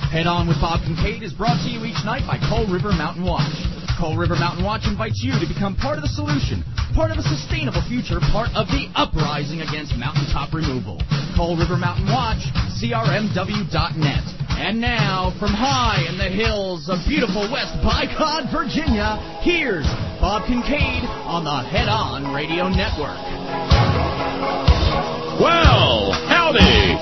Head On with Bob Kincaid is brought to you each night by Coal River Mountain Watch. Coal River Mountain Watch invites you to become part of the solution, part of a sustainable future, part of the uprising against mountaintop removal. Coal River Mountain Watch, crmw.net. And now, from high in the hills of beautiful West Bicod, Virginia, here's Bob Kincaid on the Head On Radio Network. Well, howdy!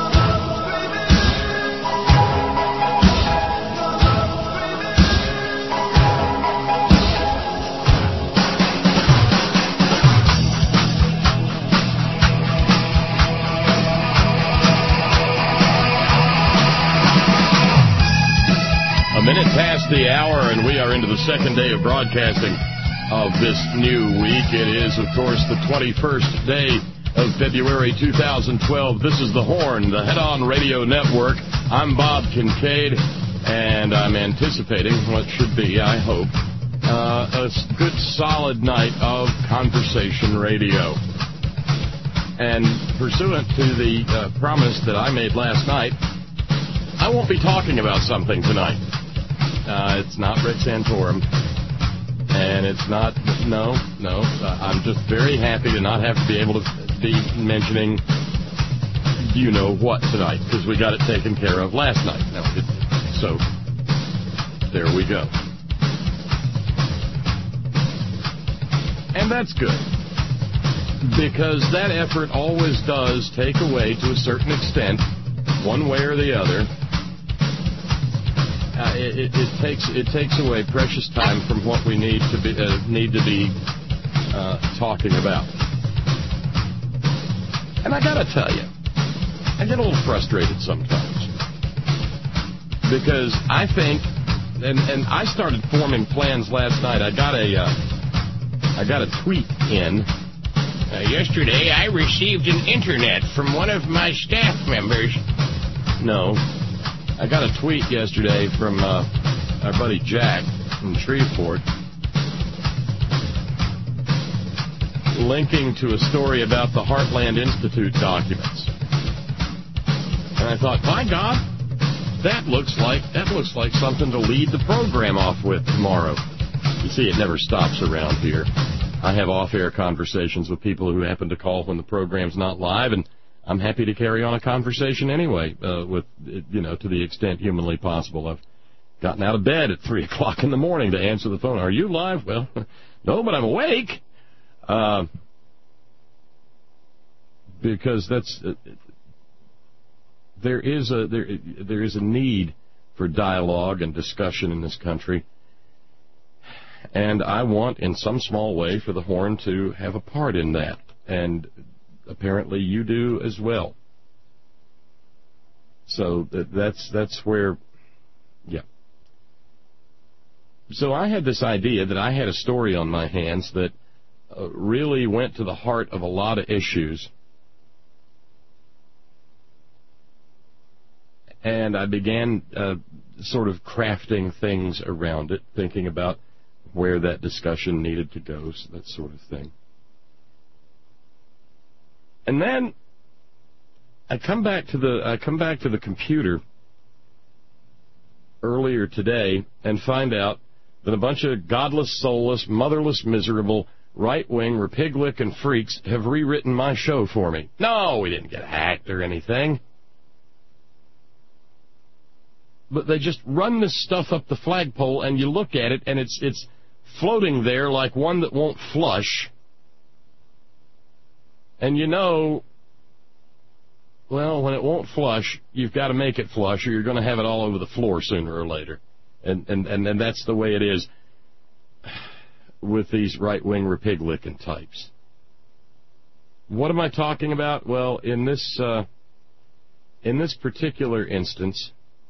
A minute past the hour, and we are into the second day of broadcasting of this new week. It is, of course, the 21st day of February 2012. This is The Horn, the Head On Radio Network. I'm Bob Kincaid, and I'm anticipating what should be, I hope, a good solid night of conversation radio. And pursuant to the promise that I made last night, I won't be talking about something tonight. It's not Rick Santorum, and it's not, I'm just very happy to not have to be able to be mentioning you-know-what tonight, because we got it taken care of last night. So, there we go. And that's good, because that effort always does take away, to a certain extent, one way or the other. It takes away precious time from what we need to be talking about. And I gotta tell you, I get a little frustrated sometimes, because I think, and I started forming plans last night. I got a tweet in. Yesterday I received an internet from one of my staff members. No. I got a tweet yesterday from our buddy Jack from Shreveport, linking to a story about the Heartland Institute documents. And I thought, my God, that looks like something to lead the program off with tomorrow. You see, it never stops around here. I have off-air conversations with people who happen to call when the program's not live, and I'm happy to carry on a conversation anyway, with, to the extent humanly possible. I've gotten out of bed at 3 o'clock in the morning to answer the phone. Are you live? Well, no, but I'm awake. Because there is a need for dialogue and discussion in this country. And I want, in some small way, for the Horn to have a part in that. And apparently you do as well. So that's where, yeah. So I had this idea that I had a story on my hands that really went to the heart of a lot of issues. And I began sort of crafting things around it, thinking about where that discussion needed to go, so that sort of thing. And then I come back to the computer earlier today and find out that a bunch of godless, soulless, motherless, miserable, right-wing, repig-licking freaks have rewritten my show for me. No, we didn't get hacked or anything. But they just run this stuff up the flagpole, and you look at it, and it's floating there like one that won't flush. And well, when it won't flush, you've got to make it flush, or you're going to have it all over the floor sooner or later. And that's the way it is with these right-wing repig-licking types. What am I talking about? Well, in this particular instance,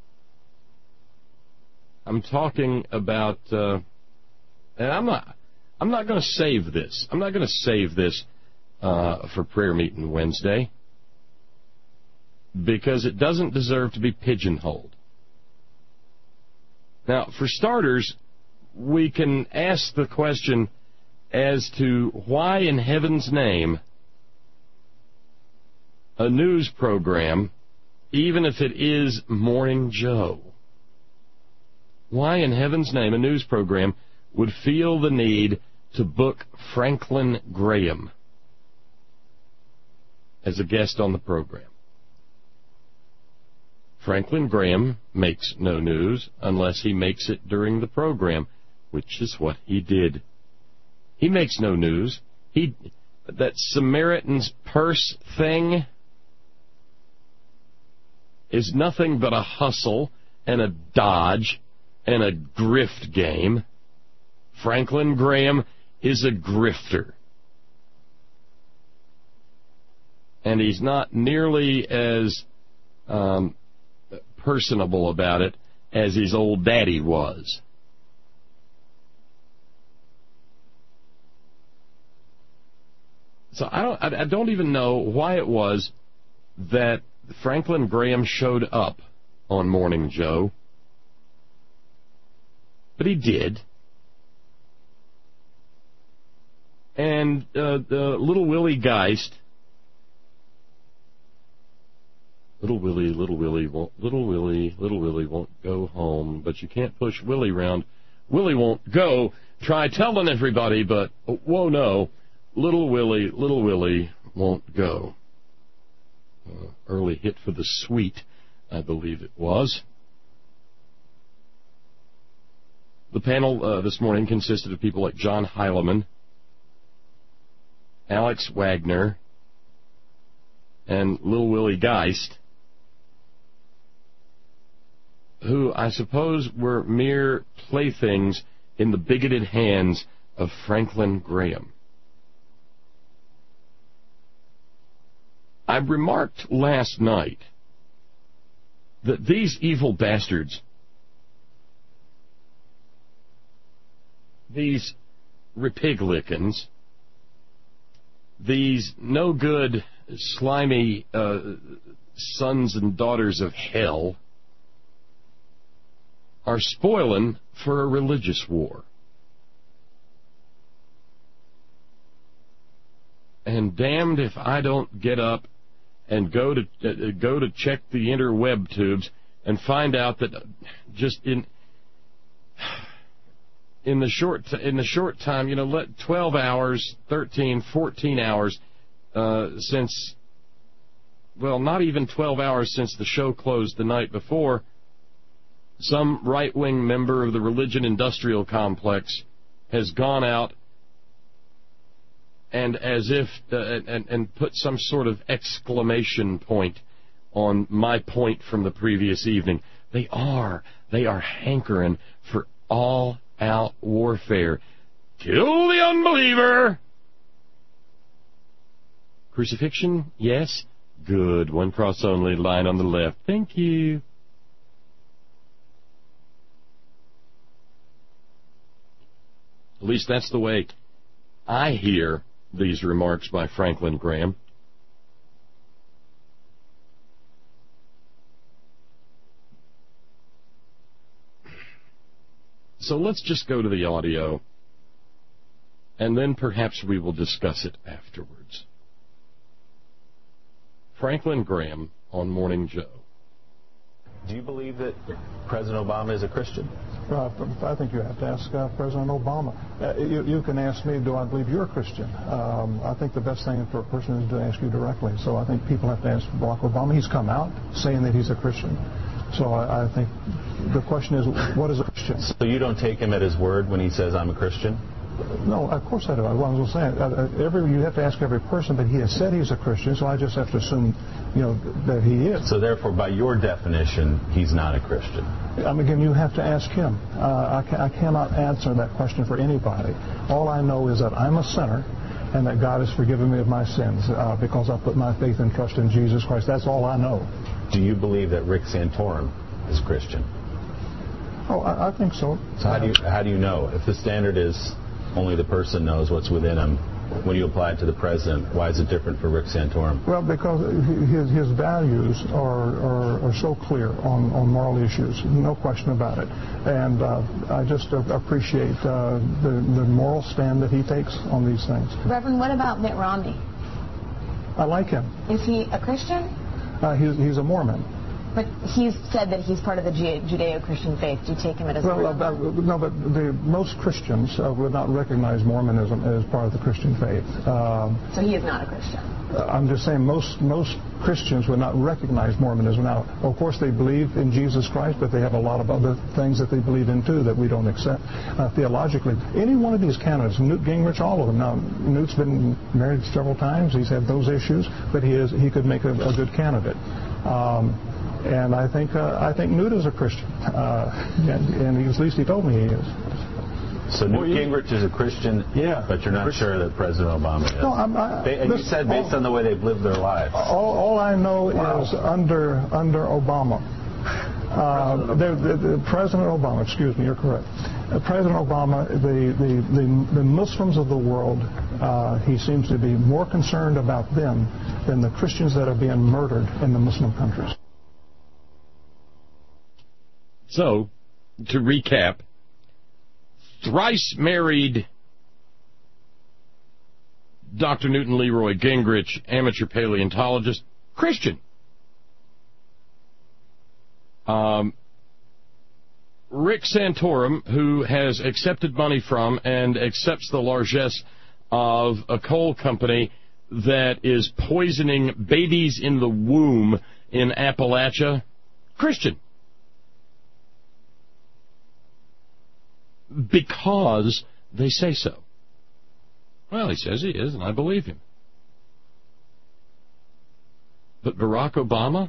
I'm talking about, and I'm not going to save this. I'm not going to save this for prayer meeting Wednesday, because it doesn't deserve to be pigeonholed. Now, for starters, we can ask the question as to why in heaven's name a news program even if it is Morning Joe. Why in heaven's name a news program would feel the need to book Franklin Graham as a guest on the program? Franklin Graham makes no news unless he makes it during the program, which is what he did. He makes no news. That Samaritan's Purse thing is nothing but a hustle and a dodge and a grift game. Franklin Graham is a grifter. And he's not nearly as personable about it as his old daddy was. So I don't even know why it was that Franklin Graham showed up on Morning Joe, but he did. And little Willie Geist, little Willie won't go home, but you can't push Willie around. Willie won't go. Try telling everybody, but whoa, no. Little Willie won't go. Early hit for the Sweet, I believe it was. The panel this morning consisted of people like John Heilemann, Alex Wagner, and Little Willie Geist, who I suppose were mere playthings in the bigoted hands of Franklin Graham. I remarked last night that these evil bastards, these Ripiglickens, these no-good, slimy sons and daughters of hell, are spoiling for a religious war. And damned if I don't get up and go to check the interweb tubes and find out that just in the short time, 12 hours, 13, 14 hours since, well, not even 12 hours since the show closed the night before, some right-wing member of the religion industrial complex has gone out and as if and put some sort of exclamation point on my point from the previous evening. They are hankering for all-out warfare. Kill the unbeliever! Crucifixion? Yes? Good. One cross only, line on the left. Thank you. At least that's the way I hear these remarks by Franklin Graham. So let's just go to the audio, and then perhaps we will discuss it afterwards. Franklin Graham on Morning Joe. Do you believe that President Obama is a Christian? I think you have to ask President Obama. You can ask me, do I believe you're a Christian? I think the best thing for a person is to ask you directly. So I think people have to ask Barack Obama. He's come out saying that he's a Christian. So I think the question is, what is a Christian? So you don't take him at his word when he says, I'm a Christian? No, of course I do. I was saying, you have to ask every person, but he has said he's a Christian, so I just have to assume, that he is. So therefore, by your definition, he's not a Christian. Again, you have to ask him. I cannot answer that question for anybody. All I know is that I'm a sinner, and that God has forgiven me of my sins because I put my faith and trust in Jesus Christ. That's all I know. Do you believe that Rick Santorum is Christian? Oh, I think so. So how do you know? If the standard is only the person knows what's within him, when you apply it to the president, why is it different for Rick Santorum? Well, because his values are so clear on moral issues, no question about it. And I just appreciate the moral stand that he takes on these things. Reverend, what about Mitt Romney? I like him. Is he a Christian? He's a Mormon. But he's said that he's part of the Judeo-Christian faith. Do you take him as no, but most Christians would not recognize Mormonism as part of the Christian faith. So he is not a Christian. I'm just saying most Christians would not recognize Mormonism. Now, of course, they believe in Jesus Christ, but they have a lot of other things that they believe in, too, that we don't accept theologically. Any one of these candidates, Newt Gingrich, all of them. Now, Newt's been married several times. He's had those issues, but he could make a good candidate. And I think Newt is a Christian, and at least he told me he is. So Newt Gingrich is a Christian, yeah, but you're not sure that President Obama is. No, you said based on the way they've lived their lives. All I know is under Obama. President Obama, excuse me, you're correct. President Obama, the Muslims of the world, he seems to be more concerned about them than the Christians that are being murdered in the Muslim countries. So, to recap, thrice married Dr. Newton Leroy Gingrich, amateur paleontologist, Christian. Rick Santorum, who has accepted money from and accepts the largesse of a coal company that is poisoning babies in the womb in Appalachia, Christian. Because they say so. Well, he says he is, and I believe him. But Barack Obama?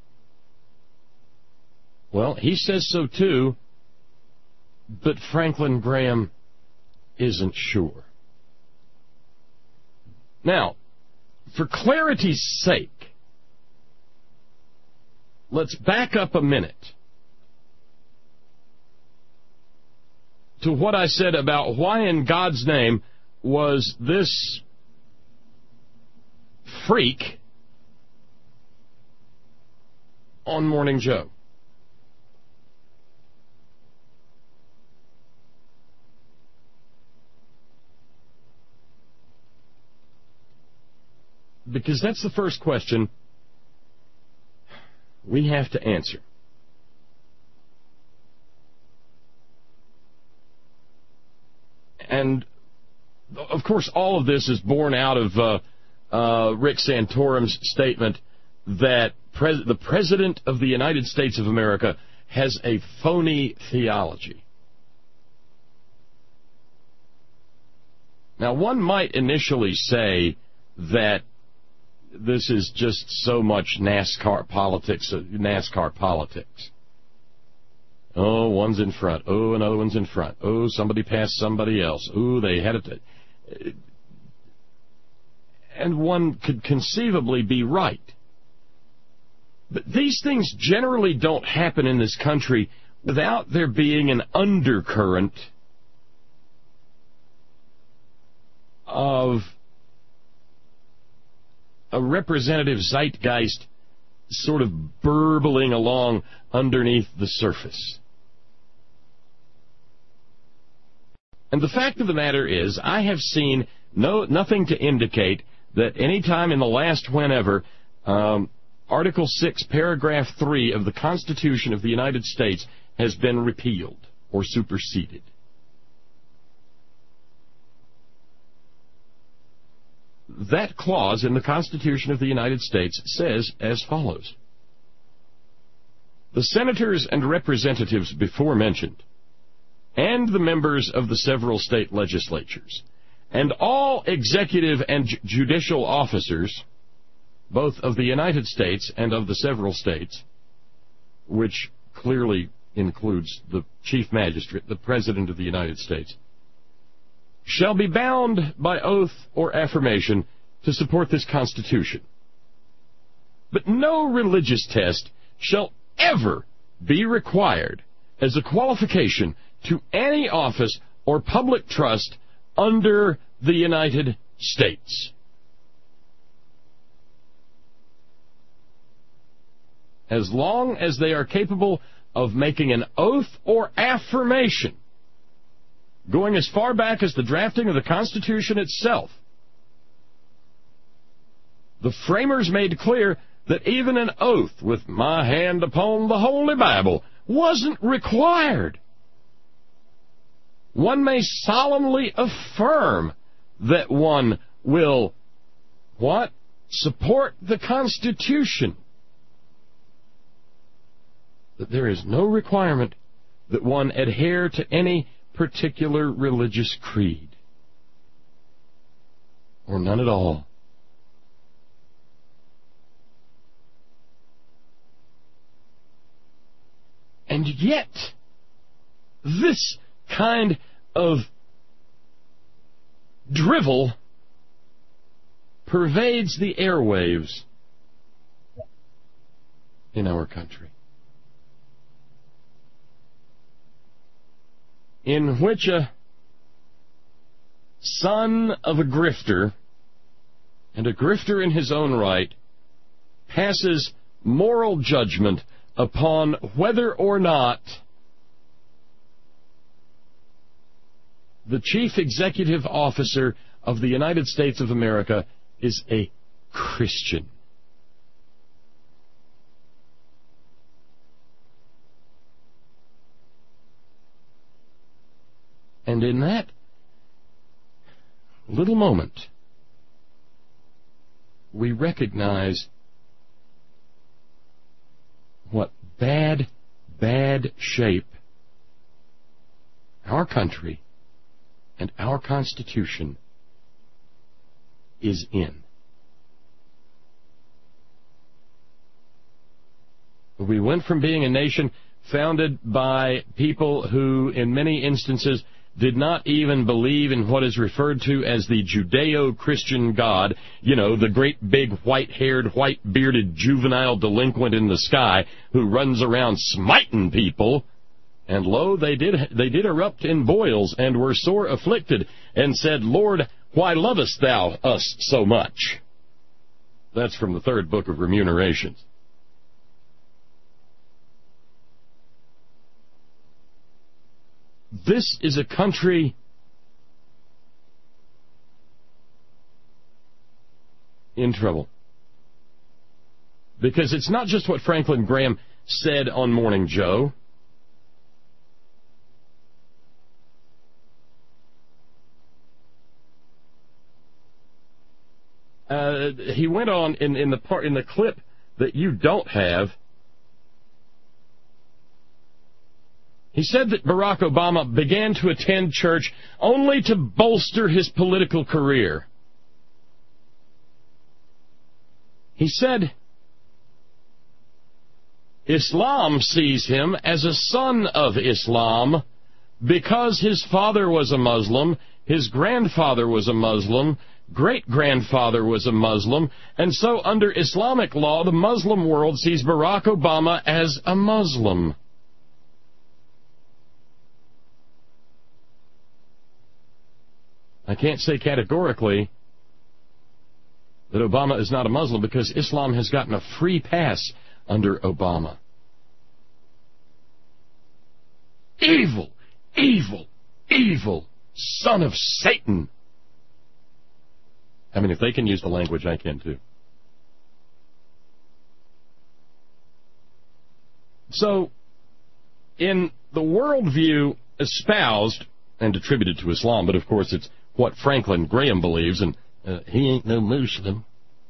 Well, he says so too, but Franklin Graham isn't sure. Now, for clarity's sake, let's back up a minute to what I said about why in God's name was this freak on Morning Joe. Because that's the first question we have to answer. And, of course, all of this is born out of Rick Santorum's statement that the President of the United States of America has a phony theology. Now, one might initially say that this is just so much NASCAR politics. Oh, one's in front. Oh, another one's in front. Oh, somebody passed somebody else. Oh, they had it. And one could conceivably be right. But these things generally don't happen in this country without there being an undercurrent of a representative zeitgeist sort of burbling along underneath the surface. And the fact of the matter is, I have seen nothing to indicate that any time in the last whenever, Article 6, Paragraph 3 of the Constitution of the United States has been repealed or superseded. That clause in the Constitution of the United States says as follows: the senators and representatives before mentioned, and the members of the several state legislatures, and all executive and judicial officers, both of the United States and of the several states, which clearly includes the chief magistrate, the President of the United States, shall be bound by oath or affirmation to support this Constitution. But no religious test shall ever be required as a qualification to any office or public trust under the United States. As long as they are capable of making an oath or affirmation going as far back as the drafting of the Constitution itself. The framers made clear that even an oath with my hand upon the Holy Bible wasn't required. One may solemnly affirm that one will, what? Support the Constitution. That there is no requirement that one adhere to any particular religious creed. Or none at all. And yet, this kind of drivel pervades the airwaves in our country, in which a son of a grifter, and a grifter in his own right, passes moral judgment upon whether or not the chief executive officer of the United States of America is a Christian. And in that little moment, we recognize what bad shape our country and our Constitution is in. We went from being a nation founded by people who, in many instances, did not even believe in what is referred to as the Judeo-Christian God, you know, the great big white-haired, white-bearded juvenile delinquent in the sky who runs around smiting people. And lo, they did erupt in boils and were sore afflicted and said, Lord, why lovest thou us so much? That's from the third book of Remunerations. This is a country in trouble. Because it's not just what Franklin Graham said on Morning Joe. He went on in the clip that you don't have. He said that Barack Obama began to attend church only to bolster his political career. He said, Islam sees him as a son of Islam because his father was a Muslim, his grandfather was a Muslim, great-grandfather was a Muslim, and so under Islamic law, the Muslim world sees Barack Obama as a Muslim. I can't say categorically that Obama is not a Muslim because Islam has gotten a free pass under Obama. Evil, evil, evil son of Satan. I mean, if they can use the language, I can too. So, in the worldview espoused and attributed to Islam, but of course it's what Franklin Graham believes, and he ain't no Muslim.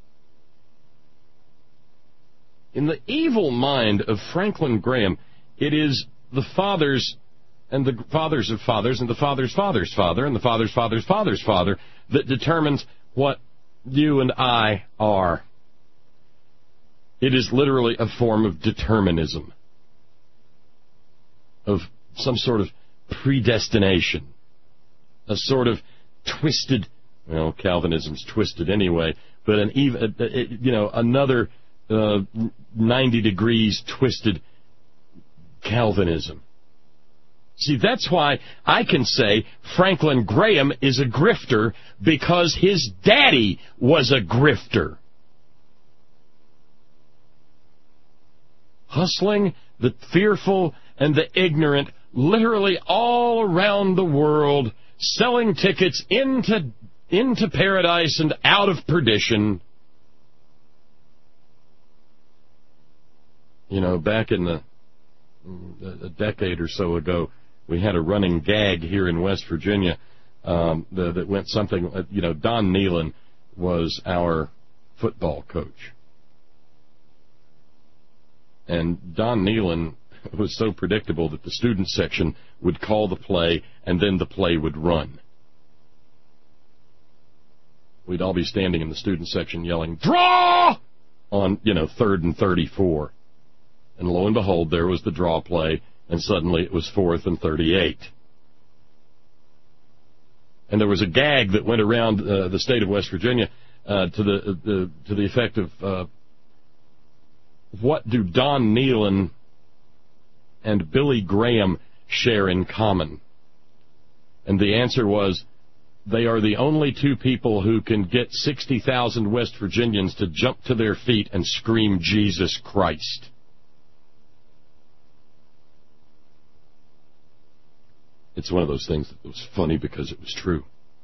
In the evil mind of Franklin Graham, it is the fathers and the fathers of fathers and the father's father's father and the father's father's father's father that determines what you and I are. It is literally a form of determinism, of some sort of predestination, a sort of twisted, well, Calvinism's twisted anyway, but another 90 degrees twisted Calvinism. See, that's why I can say Franklin Graham is a grifter, because his daddy was a grifter. Hustling the fearful and the ignorant literally all around the world, selling tickets into paradise and out of perdition. You know, back in a decade or so ago, we had a running gag here in West Virginia that went something, Don Nehlen was our football coach. And Don Nehlen was so predictable that the student section would call the play, and then the play would run. We'd all be standing in the student section yelling, "Draw!" on, 3rd and 34. And lo and behold, there was the draw play, and suddenly it was 4th and 38. And there was a gag that went around the state of West Virginia to the effect of, what do Don Nehlen and Billy Graham share in common? And the answer was, they are the only two people who can get 60,000 West Virginians to jump to their feet and scream, "Jesus Christ." It's one of those things that was funny because it was true.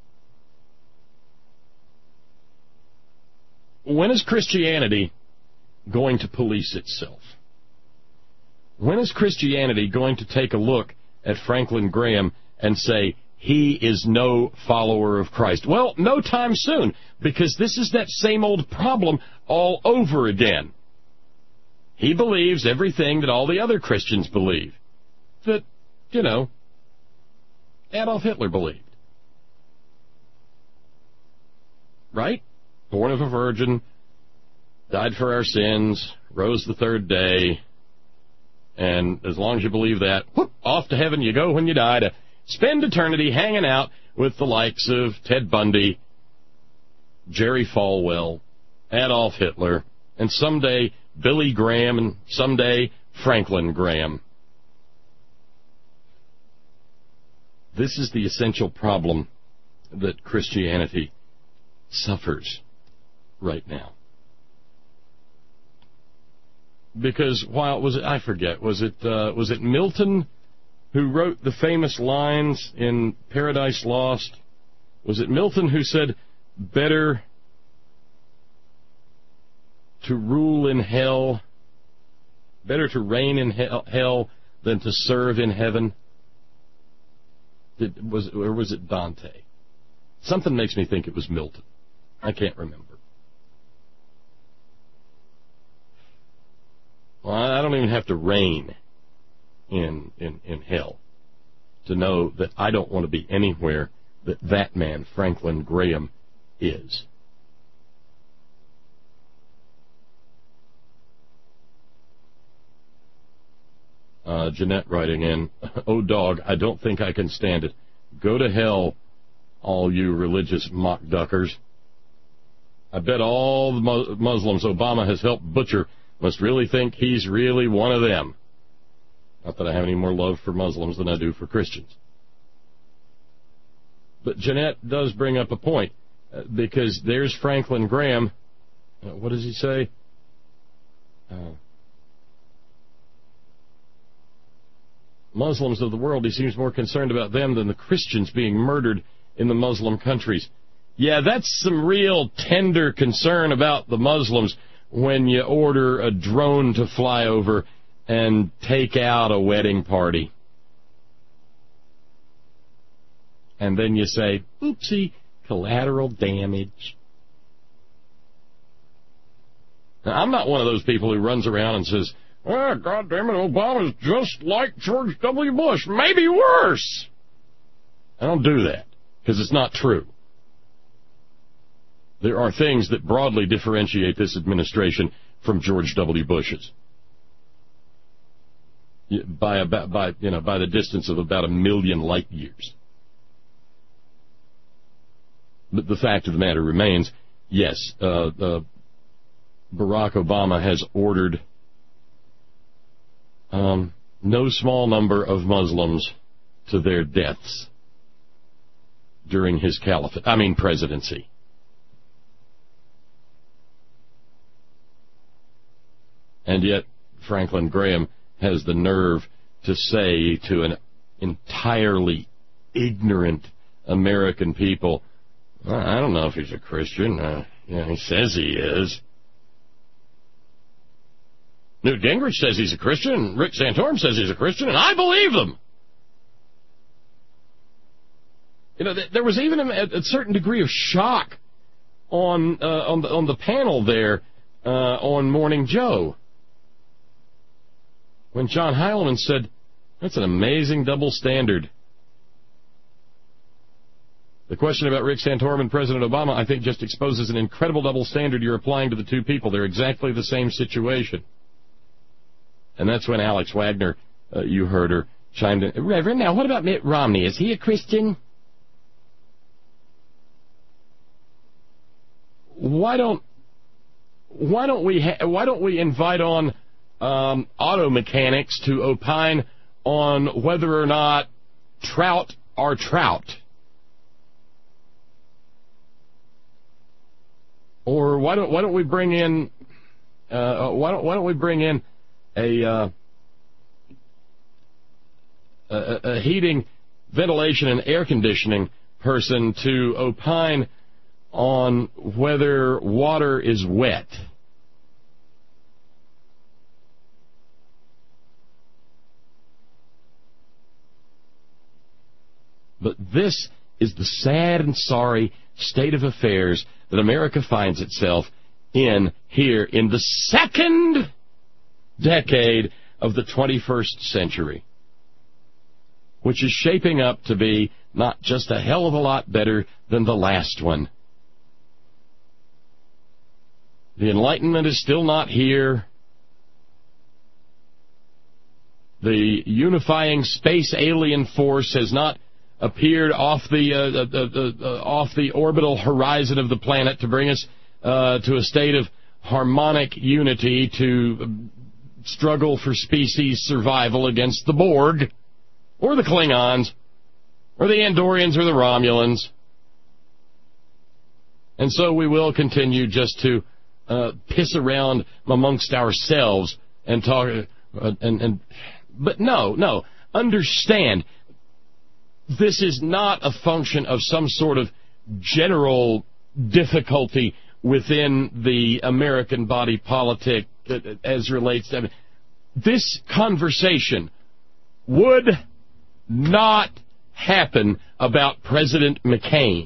When is Christianity going to police itself? When is Christianity going to take a look at Franklin Graham and say, he is no follower of Christ? Well, no time soon, because this is that same old problem all over again. He believes everything that all the other Christians believe. That, Adolf Hitler believed. Right? Born of a virgin, died for our sins, rose the third day, and as long as you believe that, whoop, off to heaven you go when you die to spend eternity hanging out with the likes of Ted Bundy, Jerry Falwell, Adolf Hitler, and someday Billy Graham, and someday Franklin Graham. This is the essential problem that Christianity suffers right now. Because was it Milton who wrote the famous lines in Paradise Lost? Was it Milton who said, better to rule in hell, better to reign in hell than to serve in heaven? Or was it Dante? Something makes me think it was Milton. I can't remember. Well, I don't even have to reign in hell to know that I don't want to be anywhere that man, Franklin Graham, is. Jeanette writing in, "Oh, dog, I don't think I can stand it. Go to hell, all you religious mock duckers. I bet all the Muslims Obama has helped butcher must really think he's really one of them." Not that I have any more love for Muslims than I do for Christians. But Jeanette does bring up a point, because there's Franklin Graham. What does he say? Muslims of the world, he seems more concerned about them than the Christians being murdered in the Muslim countries. Yeah, that's some real tender concern about the Muslims when you order a drone to fly over and take out a wedding party. And then you say, oopsie, collateral damage. Now, I'm not one of those people who runs around and says, "Oh, God damn it, Obama's just like George W. Bush, maybe worse." I don't do that, because it's not true. There are things that broadly differentiate this administration from George W. Bush's by the distance of about 1 million light years. But the fact of the matter remains, yes, Barack Obama has ordered no small number of Muslims to their deaths during his presidency. And yet, Franklin Graham has the nerve to say to an entirely ignorant American people, "I don't know if he's a Christian. He says he is." Newt Gingrich says he's a Christian, Rick Santorum says he's a Christian, and I believe them. You know, there was even a certain degree of shock on the panel there on Morning Joe when John Heilemann said, "That's an amazing double standard." The question about Rick Santorum and President Obama, I think, just exposes an incredible double standard you're applying to the two people. They're exactly the same situation. And that's when Alex Wagner, you heard her, chimed in. Reverend, now what about Mitt Romney? Is he a Christian? Why don't we invite on auto mechanics to opine on whether or not trout are trout? Or why don't we bring in a heating, ventilation, and air conditioning person to opine on whether water is wet? But this is the sad and sorry state of affairs that America finds itself in here in the second decade of the 21st century, which is shaping up to be not just a hell of a lot better than the last one. The Enlightenment is still not here. The unifying space alien force has not appeared off the orbital horizon of the planet to bring us to a state of harmonic unity to struggle for species survival against the Borg, or the Klingons, or the Andorians, or the Romulans. And so we will continue just to piss around amongst ourselves and talk. But no, understand. This is not a function of some sort of general difficulty within the American body politic as relates to... This conversation would not happen about President McCain.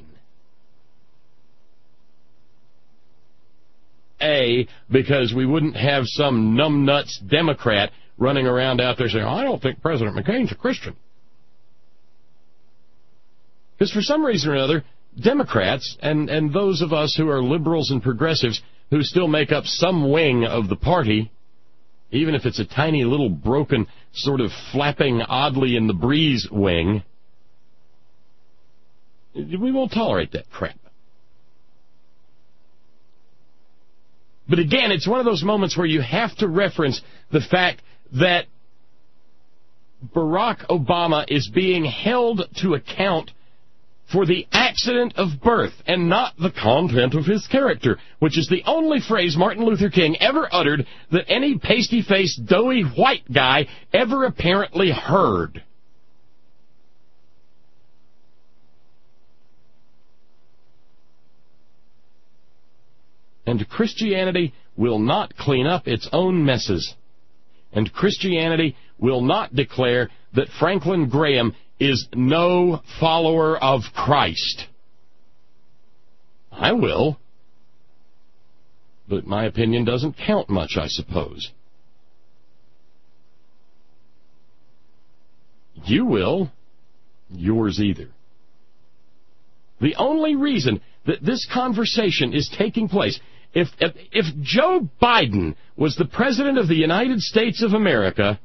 Because we wouldn't have some numbnuts Democrat running around out there saying, I don't think President McCain's a Christian. Because for some reason or another, Democrats and those of us who are liberals and progressives who still make up some wing of the party, even if it's a tiny little broken sort of flapping oddly in the breeze wing, we won't tolerate that crap. But again, it's one of those moments where you have to reference the fact that Barack Obama is being held to account for the accident of birth and not the content of his character, which is the only phrase Martin Luther King ever uttered that any pasty-faced, doughy white guy ever apparently heard. And Christianity will not clean up its own messes. And Christianity will not declare that Franklin Graham is no follower of Christ. I will. But my opinion doesn't count much, I suppose. You will. Yours either. The only reason that this conversation is taking place, if Joe Biden was the President of the United States of America,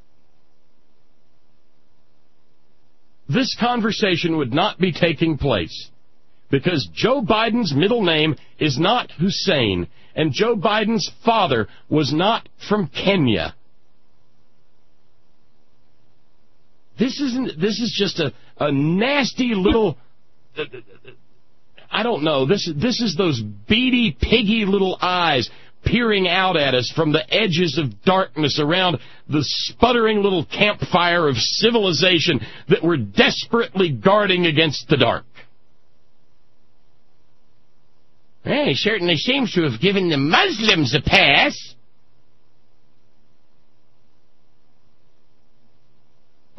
this conversation would not be taking place, because Joe Biden's middle name is not Hussein, and Joe Biden's father was not from Kenya. This is just a nasty little, I don't know, this is those beady, piggy little eyes peering out at us from the edges of darkness around the sputtering little campfire of civilization that we're desperately guarding against the dark. Well, he certainly seems to have given the Muslims a pass.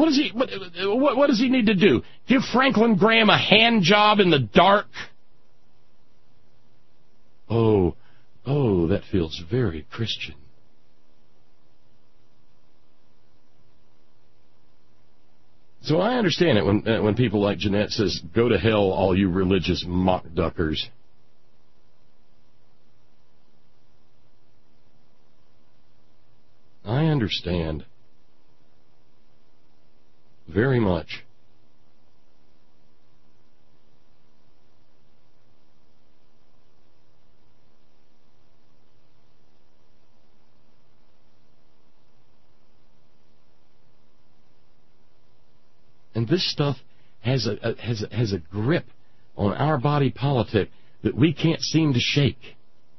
What does he need to do? Give Franklin Graham a hand job in the dark? Oh, that feels very Christian. So I understand it when people like Jeanette says, "Go to hell, all you religious mock duckers." I understand. Very much. And this stuff has a grip on our body politic that we can't seem to shake.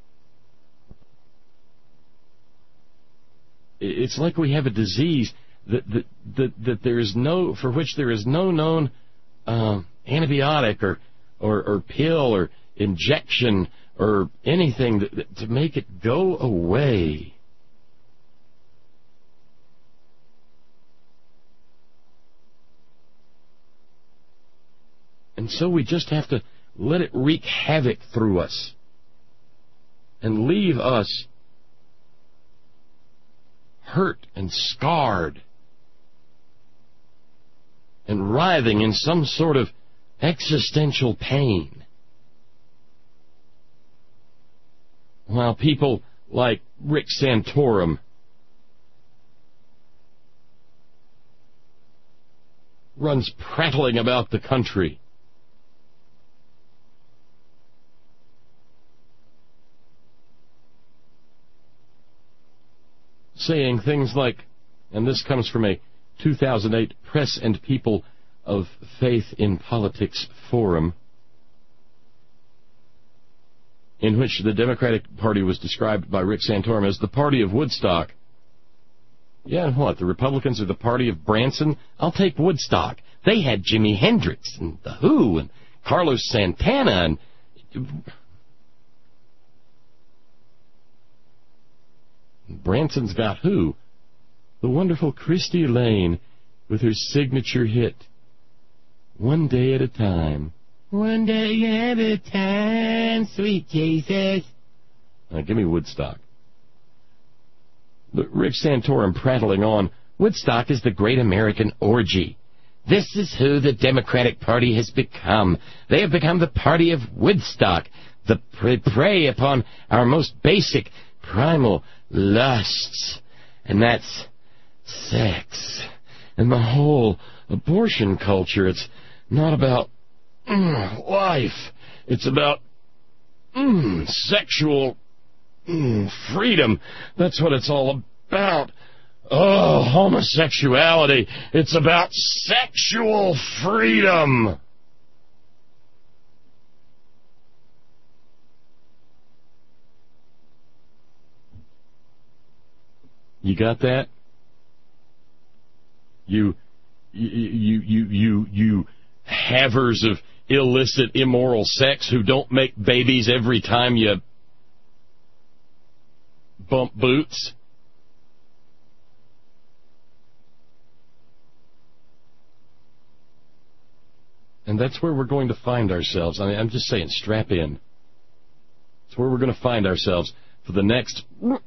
It's like we have a disease that there is for which there is no known antibiotic or pill or injection or anything to make it go away. And so we just have to let it wreak havoc through us and leave us hurt and scarred and writhing in some sort of existential pain, while people like Rick Santorum runs prattling about the country, saying things like, and this comes from a 2008 Press and People of Faith in Politics forum, in which the Democratic Party was described by Rick Santorum as the party of Woodstock. Yeah, and what? The Republicans are the party of Branson? I'll take Woodstock. They had Jimi Hendrix and The Who and Carlos Santana and Branson's got who? The wonderful Christy Lane with her signature hit, One Day at a Time. One day at a time, sweet Jesus. Give me Woodstock. But Rick Santorum prattling on, Woodstock is the great American orgy. This is who the Democratic Party has become. They have become the party of Woodstock, the prey upon our most basic, primal lusts, and that's sex. And the whole abortion culture, it's not about life. It's about sexual freedom. That's what it's all about. Oh, homosexuality. It's about sexual freedom. You got that? You havers of illicit, immoral sex who don't make babies every time you bump boots. And that's where we're going to find ourselves. I mean, I'm just saying, strap in. It's where we're going to find ourselves for the next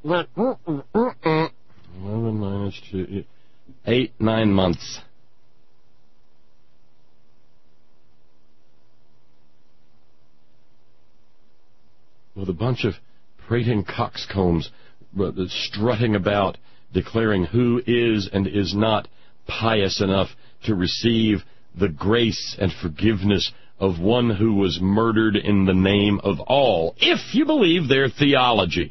11 minus 2, 8, 9 months. With a bunch of prating coxcombs strutting about, declaring who is and is not pious enough to receive the grace and forgiveness of one who was murdered in the name of all, if you believe their theology.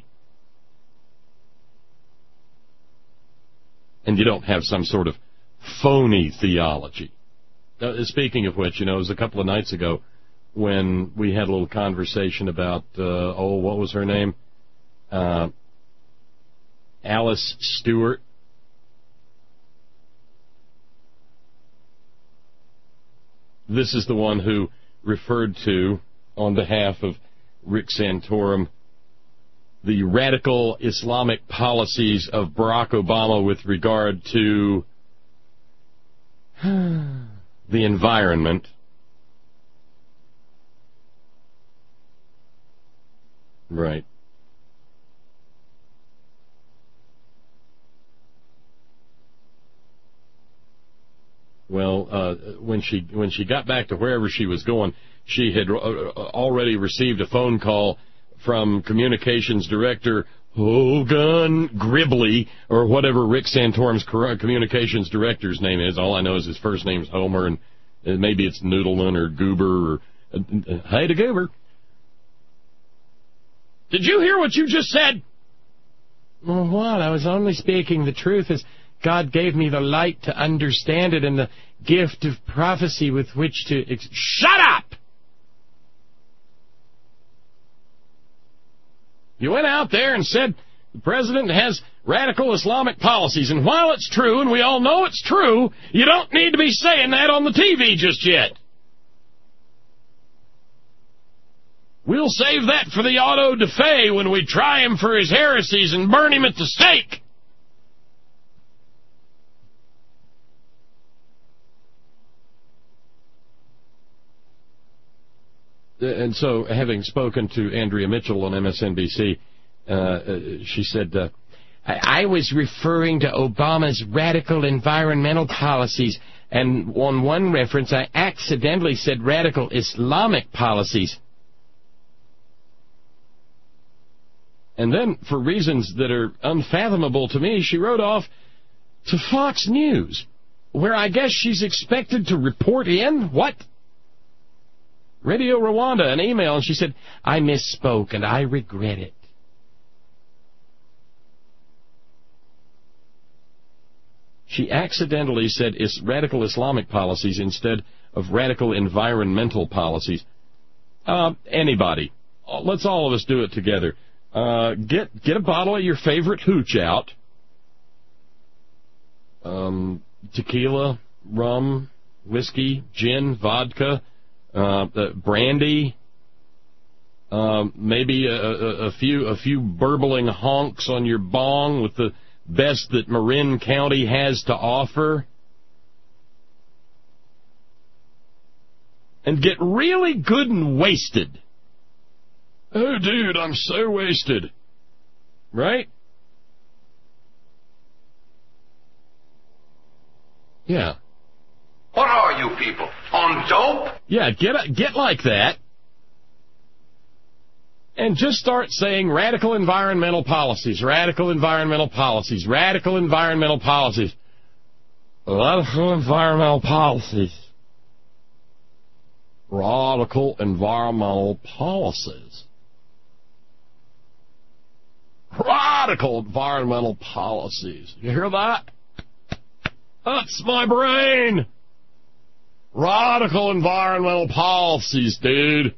And you don't have some sort of phony theology. Speaking of which, it was a couple of nights ago when we had a little conversation about, what was her name? Alice Stewart. This is the one who referred to, on behalf of Rick Santorum, the radical Islamic policies of Barack Obama with regard to the environment. Right. Well, when she got back to wherever she was going, she had already received a phone call from Communications Director Hogan Gribley, or whatever Rick Santorum's Communications Director's name is. All I know is his first name's Homer, and maybe it's Noodleman or Goober, or hey to Goober. Did you hear what you just said? Well, what? I was only speaking the truth as God gave me the light to understand it and the gift of prophecy with which to... Shut up! You went out there and said the president has radical Islamic policies, and while it's true, and we all know it's true, you don't need to be saying that on the TV just yet. We'll save that for the auto-da-fe when we try him for his heresies and burn him at the stake. And so, having spoken to Andrea Mitchell on MSNBC, she said, I was referring to Obama's radical environmental policies, and on one reference I accidentally said radical Islamic policies. And then, for reasons that are unfathomable to me, she wrote off to Fox News, where I guess she's expected to report in. What? Radio Rwanda, an email, and she said, I misspoke and I regret it. She accidentally said it's radical Islamic policies instead of radical environmental policies. Anybody. Let's all of us do it together. Get a bottle of your favorite hooch out. Tequila, rum, whiskey, gin, vodka, brandy, maybe a few burbling honks on your bong with the best that Marin County has to offer, and get really good and wasted. Oh, dude, I'm so wasted. Right? Yeah. What are you people, on dope? Yeah, get like that. And just start saying radical environmental policies, radical environmental policies, radical environmental policies. Radical environmental policies. Radical environmental policies. Radical environmental policies. You hear that? That's my brain. Radical environmental policies, dude.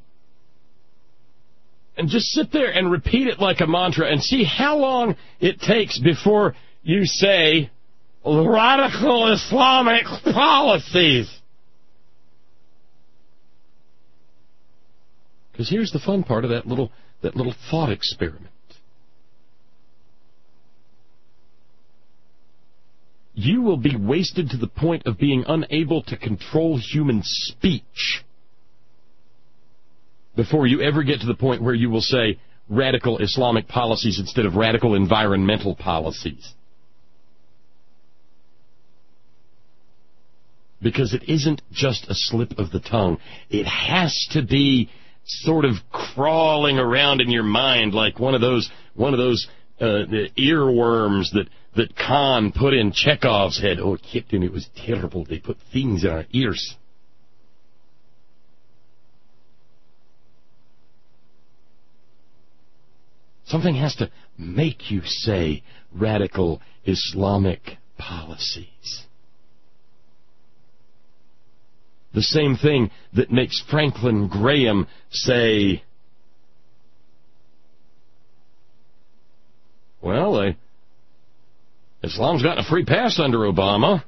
And just sit there and repeat it like a mantra and see how long it takes before you say radical Islamic policies. Because here's the fun part of that little thought experiment. You will be wasted to the point of being unable to control human speech before you ever get to the point where you will say radical Islamic policies instead of radical environmental policies. Because it isn't just a slip of the tongue. It has to be sort of crawling around in your mind like one of those earworms that Khan put in Chekhov's head. Oh, Captain, it was terrible. They put things in our ears. Something has to make you say radical Islamic policies. The same thing that makes Franklin Graham say, well, Islam's gotten a free pass under Obama.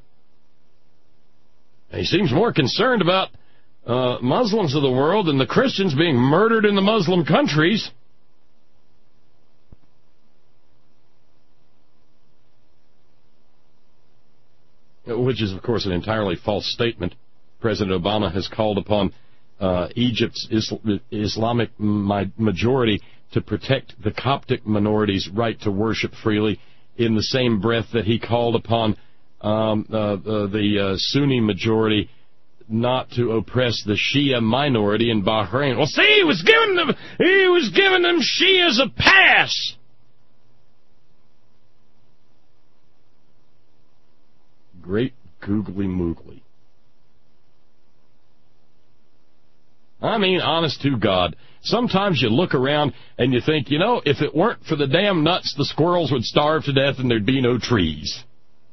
He seems more concerned about Muslims of the world than the Christians being murdered in the Muslim countries. Which is, of course, an entirely false statement. President Obama has called upon Egypt's Islamic majority to protect the Coptic minority's right to worship freely, in the same breath that he called upon the Sunni majority not to oppress the Shia minority in Bahrain. Well, see, he was giving them Shias a pass. Great googly moogly. I mean, honest to God, sometimes you look around and you think, if it weren't for the damn nuts, the squirrels would starve to death and there'd be no trees.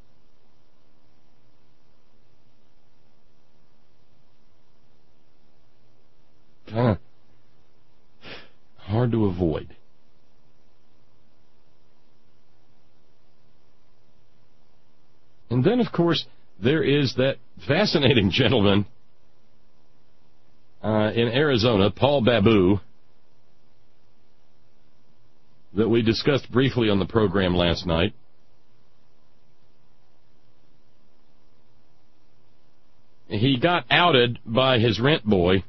Kind of hard to avoid. And then, of course, there is that fascinating gentleman in Arizona, Paul Babu, that we discussed briefly on the program last night. He got outed by his rent boy,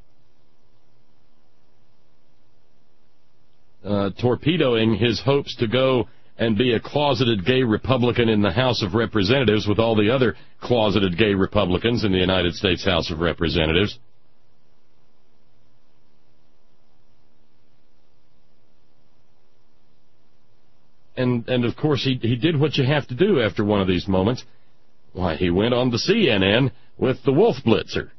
torpedoing his hopes to go and be a closeted gay Republican in the House of Representatives with all the other closeted gay Republicans in the United States House of Representatives. And of course, he did what you have to do after one of these moments. Why, he went on to CNN with the Wolf Blitzer.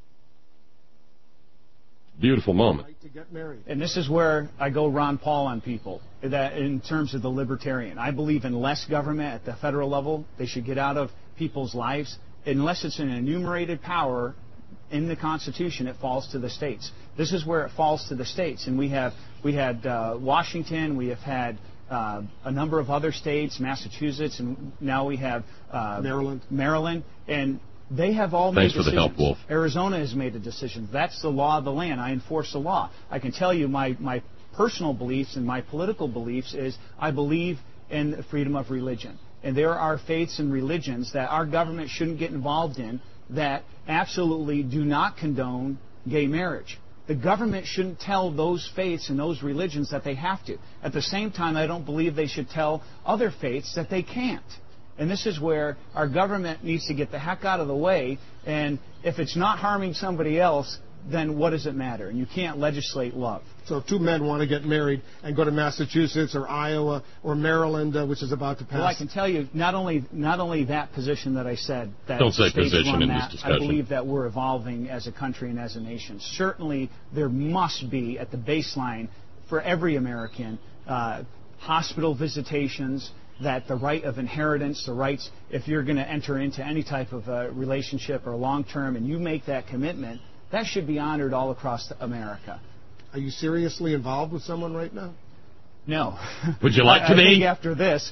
Beautiful moment. And this is where I go Ron Paul on people, that in terms of the libertarian. I believe in less government at the federal level. They should get out of people's lives. Unless it's an enumerated power in the Constitution, it falls to the states. This is where it falls to the states. And we had Washington, we have had a number of other states, Massachusetts, and now we have Maryland, and they have all made decisions. Thanks for the help, Wolf. Arizona has made a decision. That's the law of the land. I enforce the law. I can tell you my personal beliefs and my political beliefs is I believe in freedom of religion. And there are faiths and religions that our government shouldn't get involved in that absolutely do not condone gay marriage. The government shouldn't tell those faiths and those religions that they have to. At the same time, I don't believe they should tell other faiths that they can't. And this is where our government needs to get the heck out of the way. And if it's not harming somebody else, then what does it matter? And you can't legislate love. So if two men want to get married and go to Massachusetts or Iowa or Maryland, which is about to pass. Well, I can tell you, not only that position that I said, that don't say position in this discussion. I believe that we're evolving as a country and as a nation. Certainly, there must be at the baseline for every American hospital visitations. That the right of inheritance, the rights, if you're going to enter into any type of a relationship or long-term and you make that commitment, that should be honored all across America. Are you seriously involved with someone right now? No. Would you like to be? I think after this,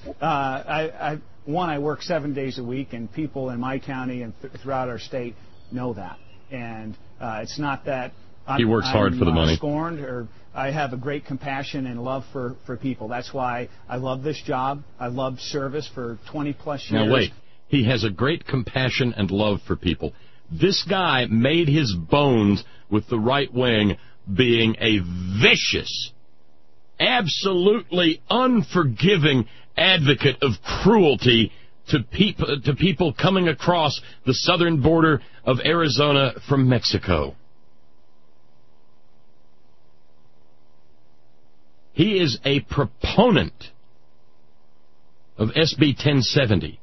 I work 7 days a week, and people in my county and throughout our state know that. And it's not that he works hard for the money. Scorned, or I have a great compassion and love for people. That's why I love this job. I love service for 20-plus years. Now, wait. He has a great compassion and love for people. This guy made his bones with the right wing being a vicious, absolutely unforgiving advocate of cruelty to people coming across the southern border of Arizona from Mexico. He is a proponent of SB 1070.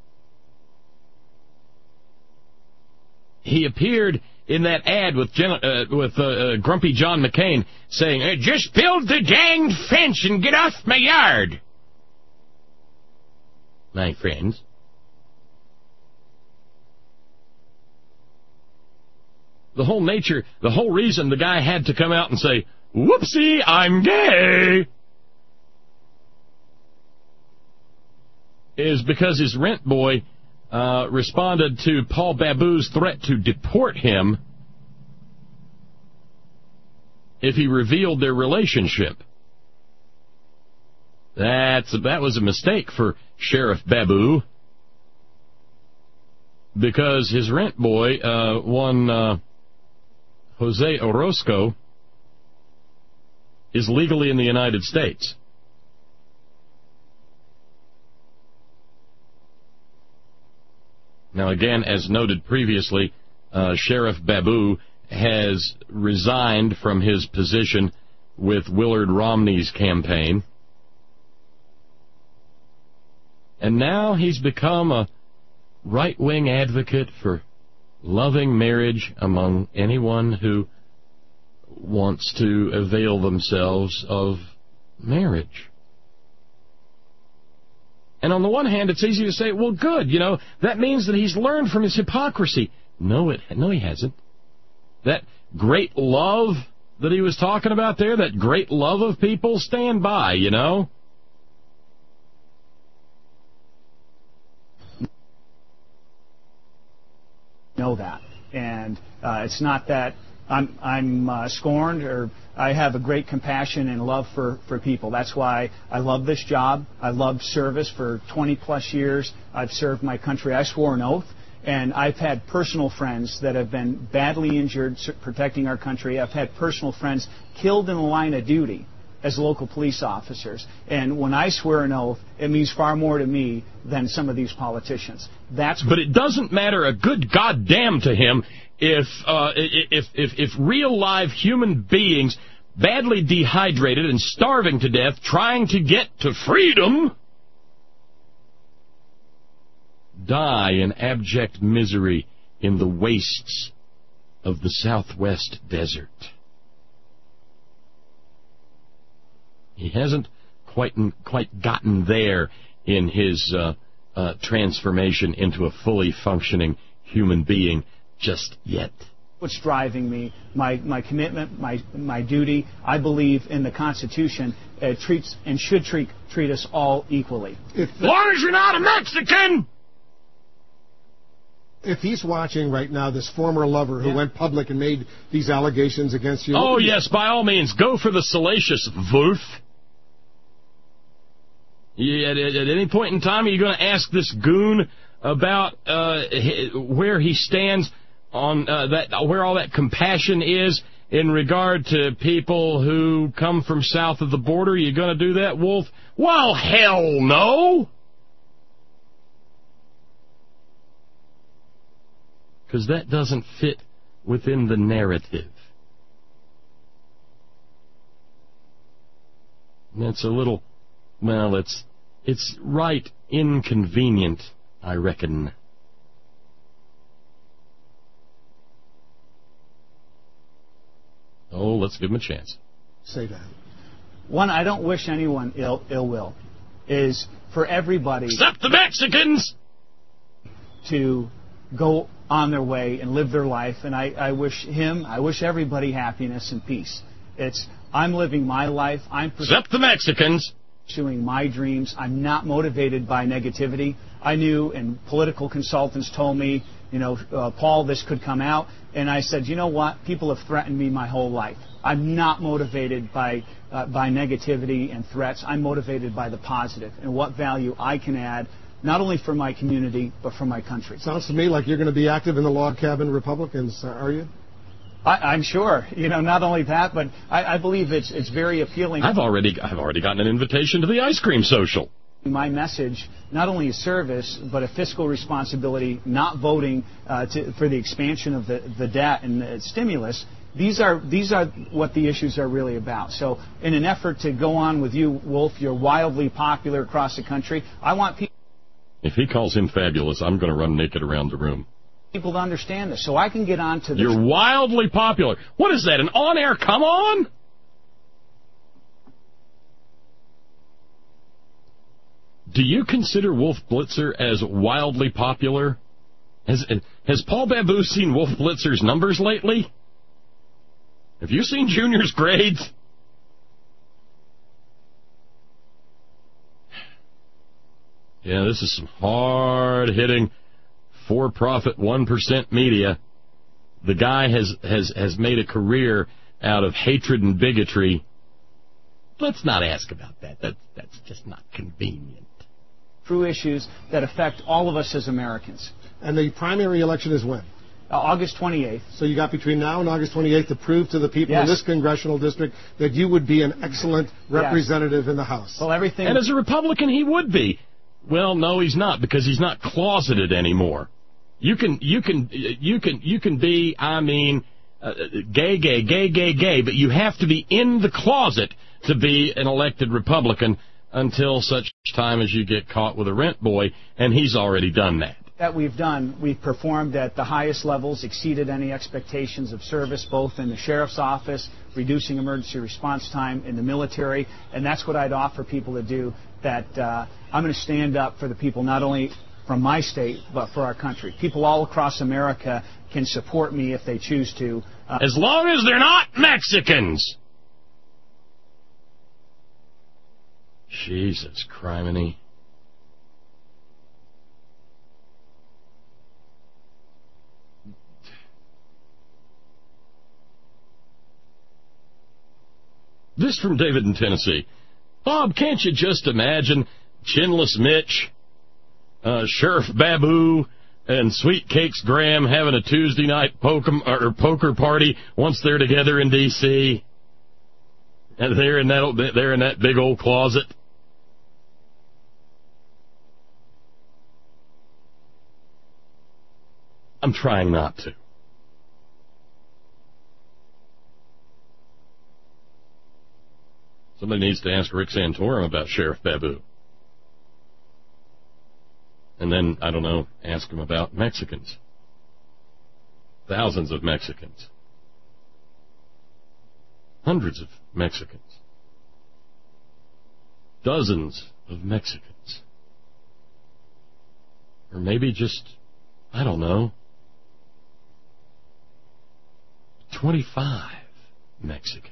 He appeared in that ad with Grumpy John McCain saying, "Just build the danged fence and get off my yard." My friends. The whole reason the guy had to come out and say, "Whoopsie, I'm gay," is because his rent boy responded to Paul Babu's threat to deport him if he revealed their relationship. That was a mistake for Sheriff Babu. because his rent boy, one Jose Orozco, is legally in the United States. Now, again, as noted previously, Sheriff Babu has resigned from his position with Willard Romney's campaign. And now he's become a right-wing advocate for loving marriage among anyone who wants to avail themselves of marriage. And on the one hand, it's easy to say, well, good, that means that he's learned from his hypocrisy. No, he hasn't. That great love that he was talking about there, that great love of people, stand by, Know that. And it's not that I'm scorned, or I have a great compassion and love for people. That's why I love this job. I love service for 20-plus years. I've served my country. I swore an oath, and I've had personal friends that have been badly injured protecting our country. I've had personal friends killed in the line of duty as local police officers. And when I swear an oath, it means far more to me than some of these politicians. But it doesn't matter a good goddamn to him if real live human beings, badly dehydrated and starving to death, trying to get to freedom, die in abject misery in the wastes of the Southwest desert. He hasn't quite gotten there in his transformation into a fully functioning human being just yet. What's driving me, my commitment, my duty. I believe in the Constitution. It treats and should treat us all equally. As long as you're not a Mexican! If he's watching right now, this former lover who went public and made these allegations against you... Oh, yes, by all means, go for the salacious, Wolf. At any point in time, are you going to ask this goon about where he stands on where all that compassion is in regard to people who come from south of the border? Are you going to do that, Wolf? Well, hell no! Because that doesn't fit within the narrative. That's a little... Well, it's right inconvenient, I reckon. Oh, let's give him a chance. Say that. One, I don't wish anyone ill will. Is for everybody... Except the Mexicans! ...to go on their way and live their life. And I wish everybody happiness and peace. I'm living my life. Except the Mexicans! Pursuing my dreams. I'm not motivated by negativity. I knew, and political consultants told me, Paul, this could come out. And I said, you know what? People have threatened me my whole life. I'm not motivated by negativity and threats. I'm motivated by the positive and what value I can add, not only for my community, but for my country. Sounds to me like you're going to be active in the log cabin Republicans, are you? I'm sure. Not only that, but I believe it's very appealing. I've already gotten an invitation to the ice cream social. My message, not only is service, but a fiscal responsibility, not voting for the expansion of the debt and the stimulus. These are what the issues are really about. So in an effort to go on with you, Wolf, you're wildly popular across the country. I want people... If he calls him fabulous, I'm going to run naked around the room. People to understand this, so I can get on to this. You're wildly popular. What is that, an on-air come-on? Do you consider Wolf Blitzer as wildly popular? Has Paul Babu seen Wolf Blitzer's numbers lately? Have you seen Junior's grades? Yeah, this is some hard-hitting, for-profit 1% media. The guy has made a career out of hatred and bigotry. Let's not ask about that. That's just not convenient. True issues that affect all of us as Americans. And the primary election is when? August 28th. So you got between now and August 28th to prove to the people in this congressional district that you would be an excellent representative in the House. Well, everything. And as a Republican, he would be. Well, no, he's not, because he's not closeted anymore. You can be, I mean, gay, but you have to be in the closet to be an elected Republican until such time as you get caught with a rent boy, and he's already done that. That we've done, we've performed at the highest levels, exceeded any expectations of service, both in the sheriff's office, reducing emergency response time in the military, and that's what I'd offer people to do, that I'm going to stand up for the people, not only from my state, but for our country. People all across America can support me if they choose to. As long as they're not Mexicans. Jesus, criminy. This from David in Tennessee. Bob, can't you just imagine Chinless Mitch, Sheriff Babu, and Sweet Cakes Graham having a Tuesday night poker party once they're together in D.C.? And they're in that big old closet. I'm trying not to. Somebody needs to ask Rick Santorum about Sheriff Babu. And then, I don't know, ask him about Mexicans. Thousands of Mexicans. Hundreds of Mexicans. Dozens of Mexicans. Or maybe just, I don't know, 25 Mexicans.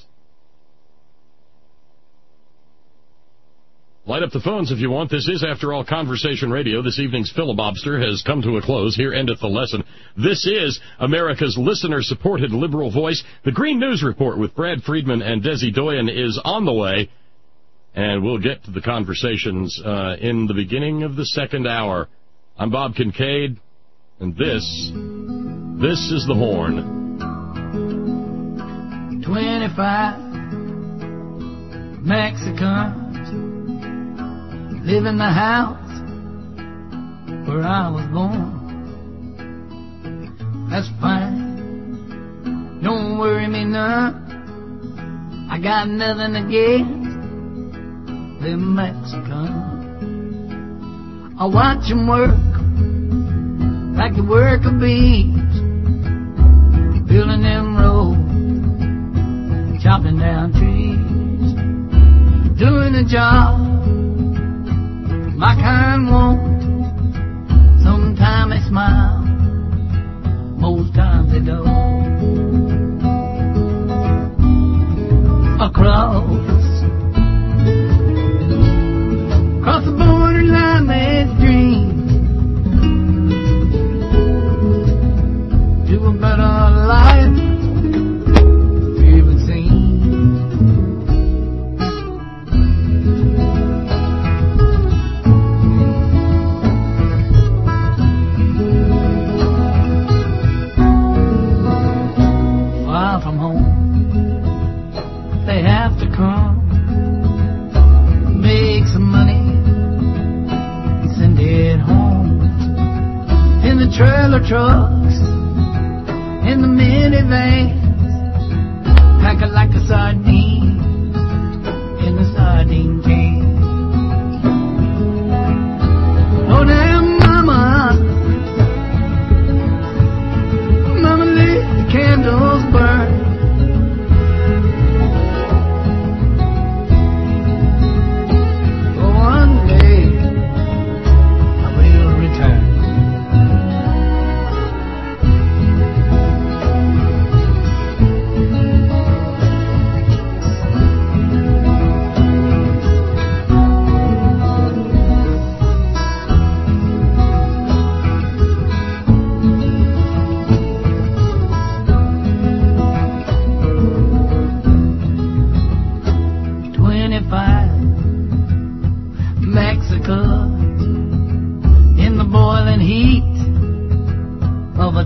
Light up the phones if you want. This is, after all, Conversation Radio. This evening's filibuster has come to a close. Here endeth the lesson. This is America's listener-supported liberal voice. The Green News Report with Brad Friedman and Desi Doyen is on the way, and we'll get to the conversations in the beginning of the second hour. I'm Bob Kincaid, and this is The Horn. 25 Mexicans live in the house where I was born. That's fine, don't worry me none. I got nothing against them Mexicans. I watch them work like the work of bees, building them roads, chopping down trees, doing a job my kind won't. Sometimes they smile, most times they don't. Across the borderline there's dreams to a better life we've ever seen. From home, they have to come, make some money, send it home. In the trailer trucks, in the minivans, pack it like a sardine in the sardine can. Oh, damn mama, mama let the candles burn.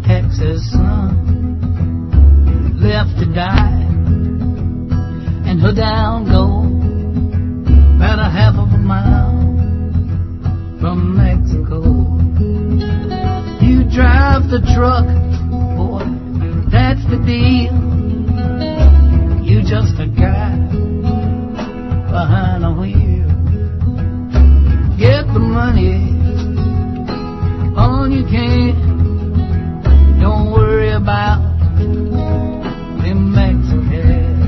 Texas sun, left to die, and her down go about a half of a mile from Mexico. You drive the truck, boy, that's the deal. You just a guy behind the wheel. Get the money all you can. Don't worry about them Mexicans.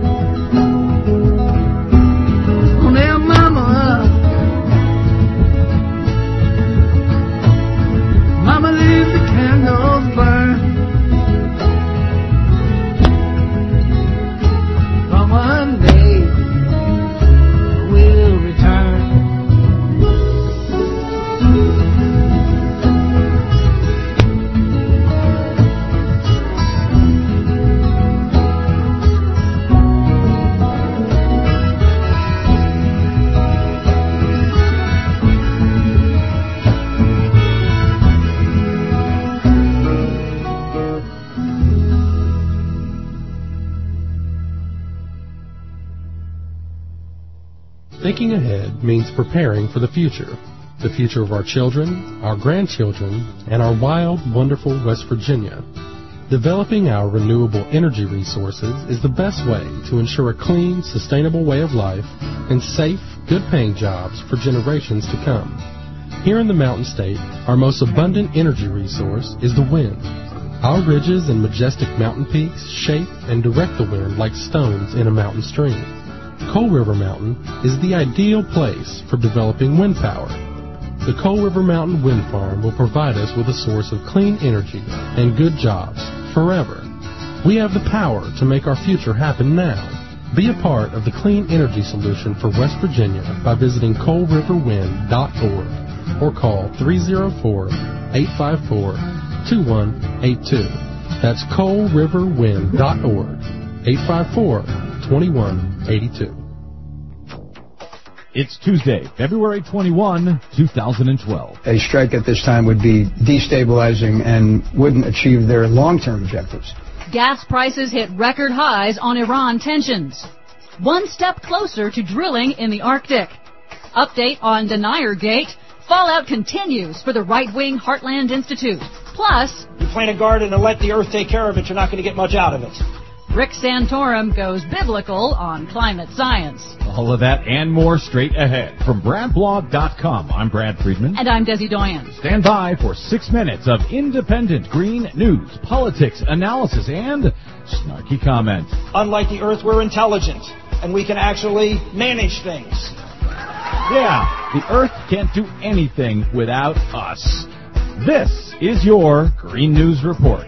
Oh, now, mama, leave the candles burn. For one day we'll return. Thinking ahead means preparing for the future of our children, our grandchildren, and our wild, wonderful West Virginia. Developing our renewable energy resources is the best way to ensure a clean, sustainable way of life and safe, good-paying jobs for generations to come. Here in the Mountain State, our most abundant energy resource is the wind. Our ridges and majestic mountain peaks shape and direct the wind like stones in a mountain stream. Coal River Mountain is the ideal place for developing wind power. The Coal River Mountain Wind Farm will provide us with a source of clean energy and good jobs forever. We have the power to make our future happen now. Be a part of the clean energy solution for West Virginia by visiting coalriverwind.org or call 304-854-2182. That's coalriverwind.org, 854-2182. It's Tuesday, February 21, 2012. A strike at this time would be destabilizing and wouldn't achieve their long-term objectives. Gas prices hit record highs on Iran tensions. One step closer to drilling in the Arctic. Update on Deniergate. Fallout continues for the right-wing Heartland Institute. Plus, you plant a garden and let the earth take care of it, you're not going to get much out of it. Rick Santorum goes biblical on climate science. All of that and more straight ahead. From BradBlog.com, I'm Brad Friedman. And I'm Desi Doyen. Stand by for 6 minutes of independent green news, politics, analysis, and snarky comment. Unlike the earth, we're intelligent, and we can actually manage things. Yeah, the earth can't do anything without us. This is your Green News Report.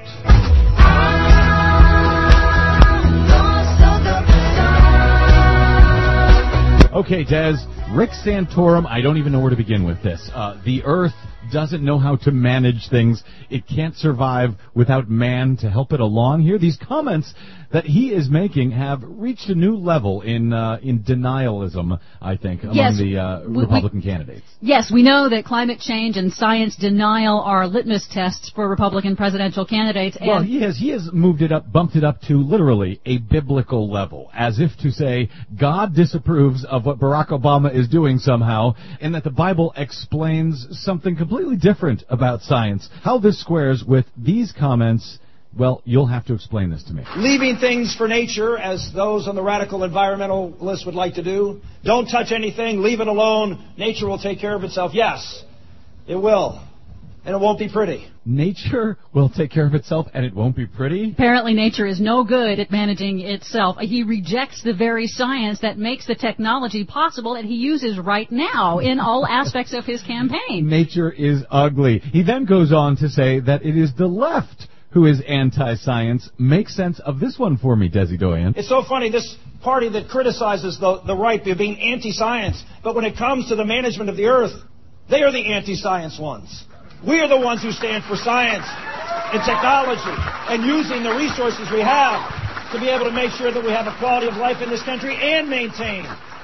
Okay, Des, Rick Santorum, I don't even know where to begin with this. The Earth doesn't know how to manage things. It can't survive without man to help it along here. These comments that he is making have reached a new level in denialism, I think, among the Republican candidates. Yes, we know that climate change and science denial are litmus tests for Republican presidential candidates. Well, he has bumped it up to literally a biblical level, as if to say God disapproves of what Barack Obama is doing somehow, and that the Bible explains something completely different about science. How this squares with these comments, well, you'll have to explain this to me. Leaving things for nature, as those on the radical environmentalists would like to do. Don't touch anything, leave it alone, nature will take care of itself. Yes, it will. And it won't be pretty. Nature will take care of itself, and it won't be pretty? Apparently nature is no good at managing itself. He rejects the very science that makes the technology possible that he uses right now in all aspects of his campaign. Nature is ugly. He then goes on to say that it is the left who is anti-science. Make sense of this one for me, Desi Doyen. It's so funny, this party that criticizes the right for being anti-science, but when it comes to the management of the earth, they are the anti-science ones. We are the ones who stand for science and technology and using the resources we have to be able to make sure that we have a quality of life in this country and maintain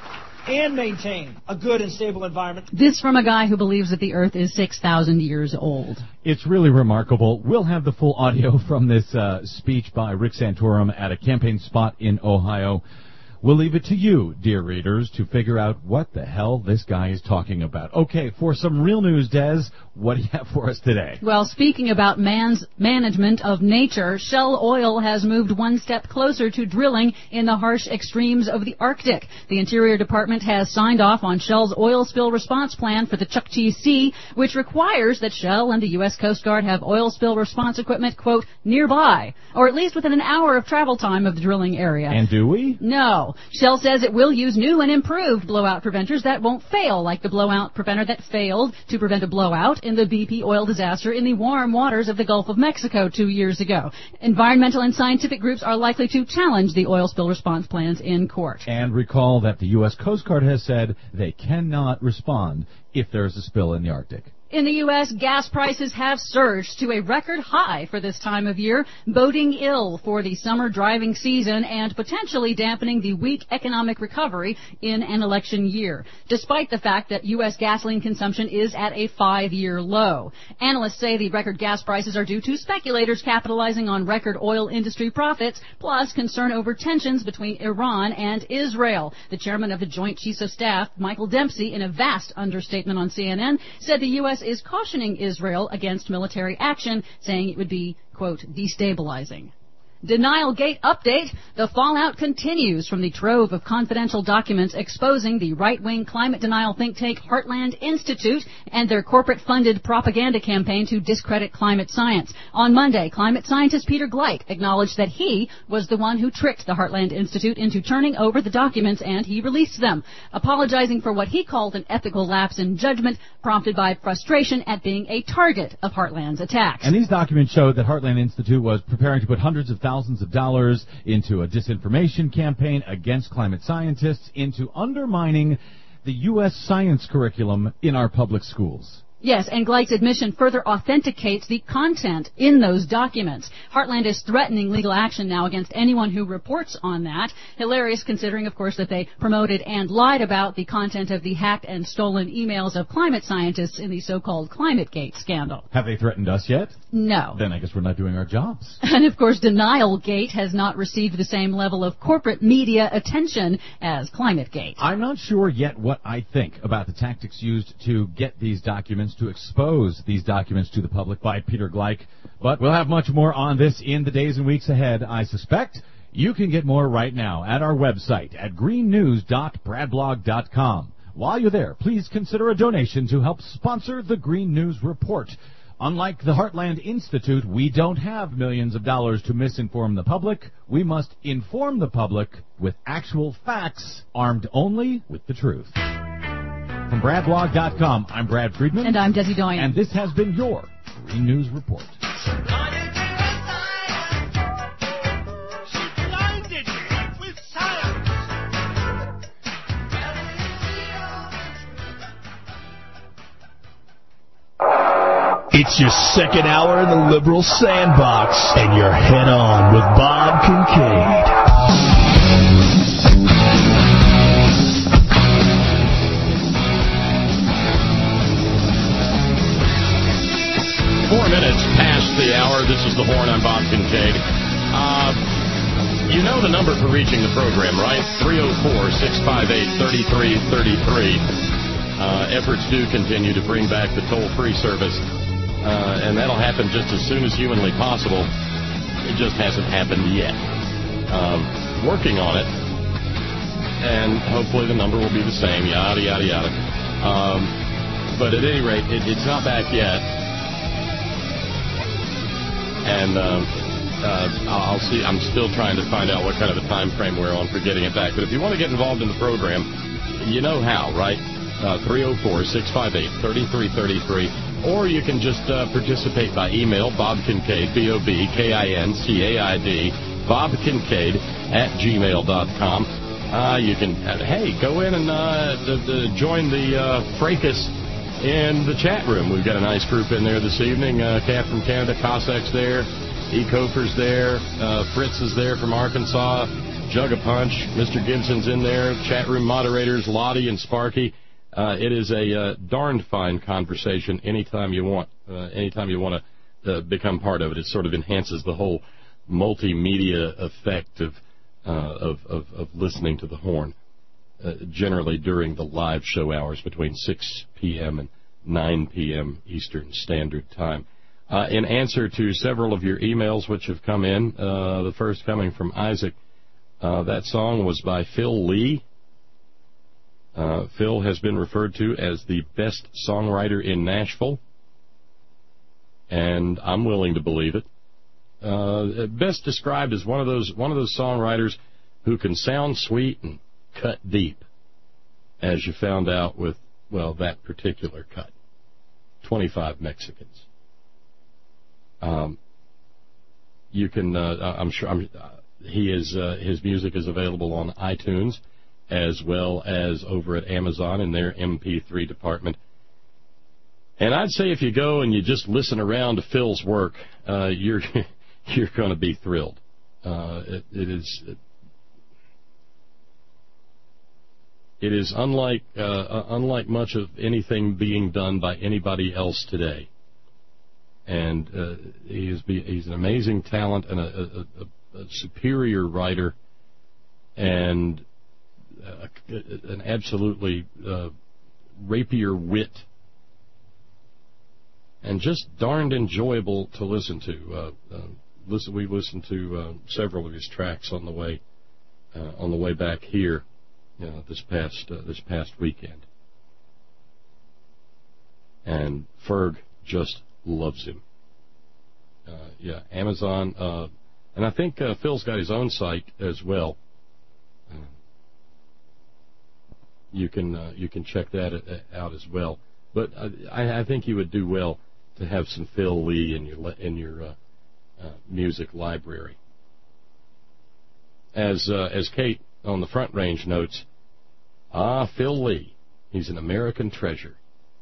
and maintain a good and stable environment. This from a guy who believes that the Earth is 6,000 years old. It's really remarkable. We'll have the full audio from this speech by Rick Santorum at a campaign spot in Ohio. We'll leave it to you, dear readers, to figure out what the hell this guy is talking about. Okay, for some real news, Des, what do you have for us today? Well, speaking about man's management of nature, Shell Oil has moved one step closer to drilling in the harsh extremes of the Arctic. The Interior Department has signed off on Shell's oil spill response plan for the Chukchi Sea, which requires that Shell and the U.S. Coast Guard have oil spill response equipment, quote, nearby, or at least within an hour of travel time of the drilling area. And do we? No. Shell says it will use new and improved blowout preventers that won't fail, like the blowout preventer that failed to prevent a blowout in the BP oil disaster in the warm waters of the Gulf of Mexico 2 years ago. Environmental and scientific groups are likely to challenge the oil spill response plans in court. And recall that the U.S. Coast Guard has said they cannot respond if there is a spill in the Arctic. In the U.S., gas prices have surged to a record high for this time of year, boding ill for the summer driving season and potentially dampening the weak economic recovery in an election year, despite the fact that U.S. gasoline consumption is at a 5-year low. Analysts say the record gas prices are due to speculators capitalizing on record oil industry profits, plus concern over tensions between Iran and Israel. The chairman of the Joint Chiefs of Staff, Michael Dempsey, in a vast understatement on CNN, said the U.S. is cautioning Israel against military action, saying it would be, quote, destabilizing. Denial Gate update. The fallout continues from the trove of confidential documents exposing the right-wing climate denial think tank Heartland Institute and their corporate-funded propaganda campaign to discredit climate science. On Monday, climate scientist Peter Gleick acknowledged that he was the one who tricked the Heartland Institute into turning over the documents, and he released them, apologizing for what he called an ethical lapse in judgment prompted by frustration at being a target of Heartland's attacks. And these documents showed that Heartland Institute was preparing to put hundreds of thousands of dollars into a disinformation campaign against climate scientists, into undermining the U.S. science curriculum in our public schools. Yes, and Gleick's admission further authenticates the content in those documents. Heartland is threatening legal action now against anyone who reports on that. Hilarious, considering, of course, that they promoted and lied about the content of the hacked and stolen emails of climate scientists in the so-called ClimateGate scandal. Have they threatened us yet? No. Then I guess we're not doing our jobs. And, of course, Denialgate has not received the same level of corporate media attention as ClimateGate. I'm not sure yet what I think about the tactics used to get these documents, to expose these documents to the public by Peter Gleick. But we'll have much more on this in the days and weeks ahead, I suspect. You can get more right now at our website at greennews.bradblog.com. While you're there, please consider a donation to help sponsor the Green News Report. Unlike the Heartland Institute, we don't have millions of dollars to misinform the public. We must inform the public with actual facts, armed only with the truth. From BradBlog.com, I'm Brad Friedman. And I'm Desi Doyen. And this has been your Green News Report. It's your second hour in the liberal sandbox, and you're head on with Bob Kincaid. 4 minutes past the hour. This is The Horn. I'm Bob Kincaid. You know the number for reaching the program, right? 304-658-3333. Efforts do continue to bring back the toll-free service, and that'll happen just as soon as humanly possible. It just hasn't happened yet. Working on it, and hopefully the number will be the same, yada, yada, yada. But at any rate, it's not back yet. And I'll see. I'm still trying to find out what kind of a time frame we're on for getting it back. But if you want to get involved in the program, you know how, right? 304-658-3333. Or you can just participate by email, Bob Kincaid, BobKincaid, Bob Kincaid @gmail.com. You can, go in and join the fracas in the chat room. We've got a nice group in there this evening. Kat from Canada, Cossack's there, E. Kofer's there, Fritz is there from Arkansas, Jug of Punch. Mr. Gibson's in there. Chat room moderators, Lottie and Sparky. It is a darned fine conversation anytime you want. Anytime you want to become part of it. It sort of enhances the whole multimedia effect of listening to the Horn. Generally during the live show hours between 6 p.m. and 9 p.m. Eastern Standard Time. In answer to several of your emails which have come in, the first coming from Isaac, that song was by Phil Lee. Phil has been referred to as the best songwriter in Nashville, and I'm willing to believe it. Best described as one of those songwriters who can sound sweet and cut deep, as you found out with, well, that particular cut. 25 Mexicans. You can, I'm sure, his music is available on iTunes as well as over at Amazon in their MP3 department. And I'd say if you go and you just listen around to Phil's work, you're going to be thrilled. It is unlike much of anything being done by anybody else today. And he's an amazing talent and a superior writer, and an absolutely rapier wit, and just darned enjoyable to listen to. We listened to several of his tracks on the way back here. This past weekend, and Ferg just loves him. Amazon, and I think Phil's got his own site as well. You can check that out as well. But I think you would do well to have some Phil Lee in your music library. As Kate on the Front Range notes, Phil Lee, he's an American treasure.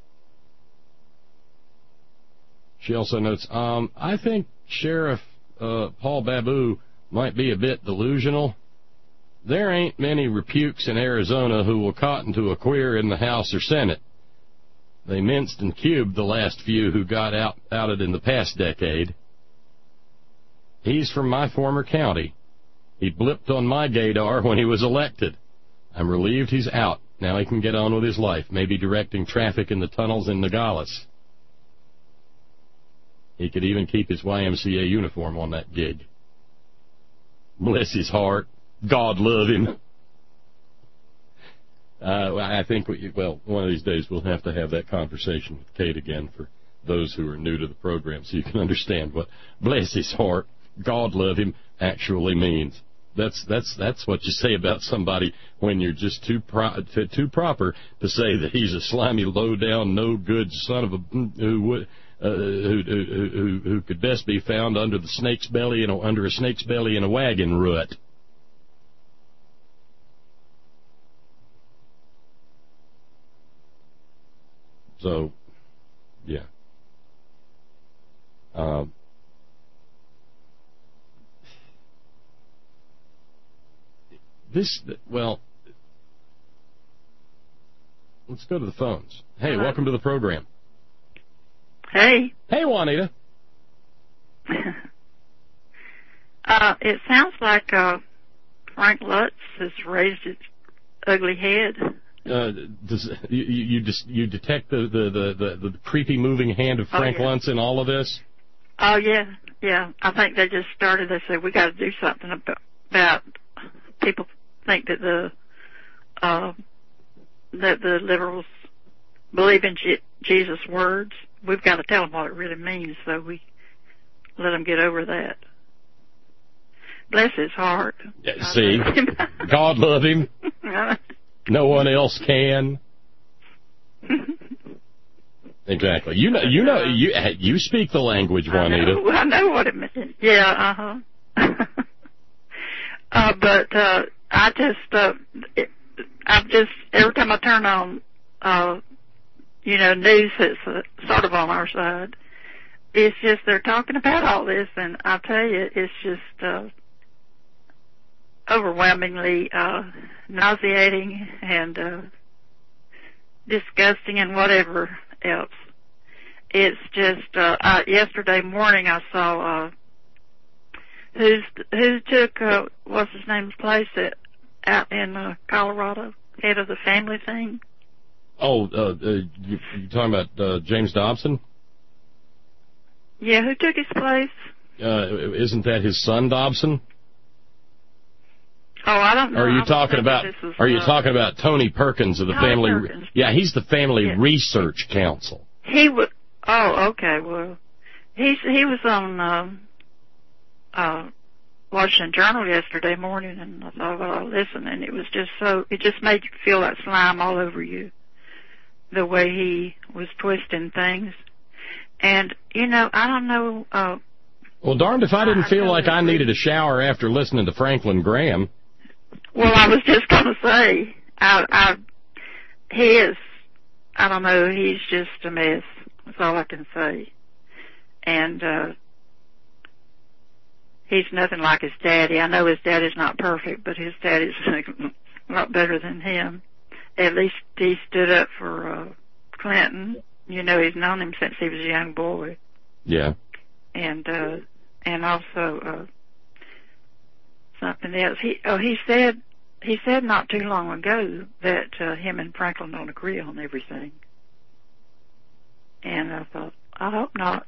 She also notes, I think Sheriff Paul Babu might be a bit delusional. There ain't many repukes in Arizona who will cotton to a queer in the House or Senate. They minced and cubed the last few who got outed in the past decade. He's from my former county. He blipped on my gaydar when he was elected. I'm relieved he's out. Now he can get on with his life, maybe directing traffic in the tunnels in Nogales. He could even keep his YMCA uniform on that gig. Bless his heart. God love him. I think, one of these days we'll have to have that conversation with Kate again for those who are new to the program so you can understand what bless his heart, God love him actually means. That's what you say about somebody when you're just too proper to say that he's a slimy, low-down, no-good son of a who could best be found under the snake's belly under a snake's belly in a wagon rut. So, yeah. Let's go to the phones. Hey, Hello. Welcome to the program. Hey. Hey, Juanita. It sounds like Frank Lutz has raised its ugly head. You detect the creepy moving hand of Frank Luntz in all of this? Oh, yeah. I think they just started. They said we got to do something about people think that the liberals believe in Jesus' words. We've got to tell them what it really means, so we let them get over that. Bless his heart. See, God love him. No one else can. Exactly. You speak the language, Juanita. I know what it means. Yeah, but I've just every time I turn on, news that's sort of on our side, it's just they're talking about all this, and I tell you, it's just overwhelmingly nauseating and disgusting and whatever else. It's just yesterday morning I saw who took what's his name's place out in Colorado, head of the family thing. Oh, you're talking about James Dobson? Yeah, who took his place? Isn't that his son Dobson? Oh, I don't know. Or are you talking about Tony Perkins of the Tony family? Perkins. Yeah, he's the Family Research Council. He was. Oh, okay. Well, he was on Washington Journal yesterday morning, and I thought, well, I'll listen, and it was just so. It just made you feel that slime all over you, the way he was twisting things. And I don't know. Well, darned if I didn't feel like I needed a shower after listening to Franklin Graham. Well, I was just going to say, he is, I don't know, he's just a mess. That's all I can say. And he's nothing like his daddy. I know his daddy's not perfect, but his daddy's a lot better than him. At least he stood up for Clinton. He's known him since he was a young boy. Yeah. And also something else. He said not too long ago that him and Franklin don't agree on everything. And I thought, I hope not.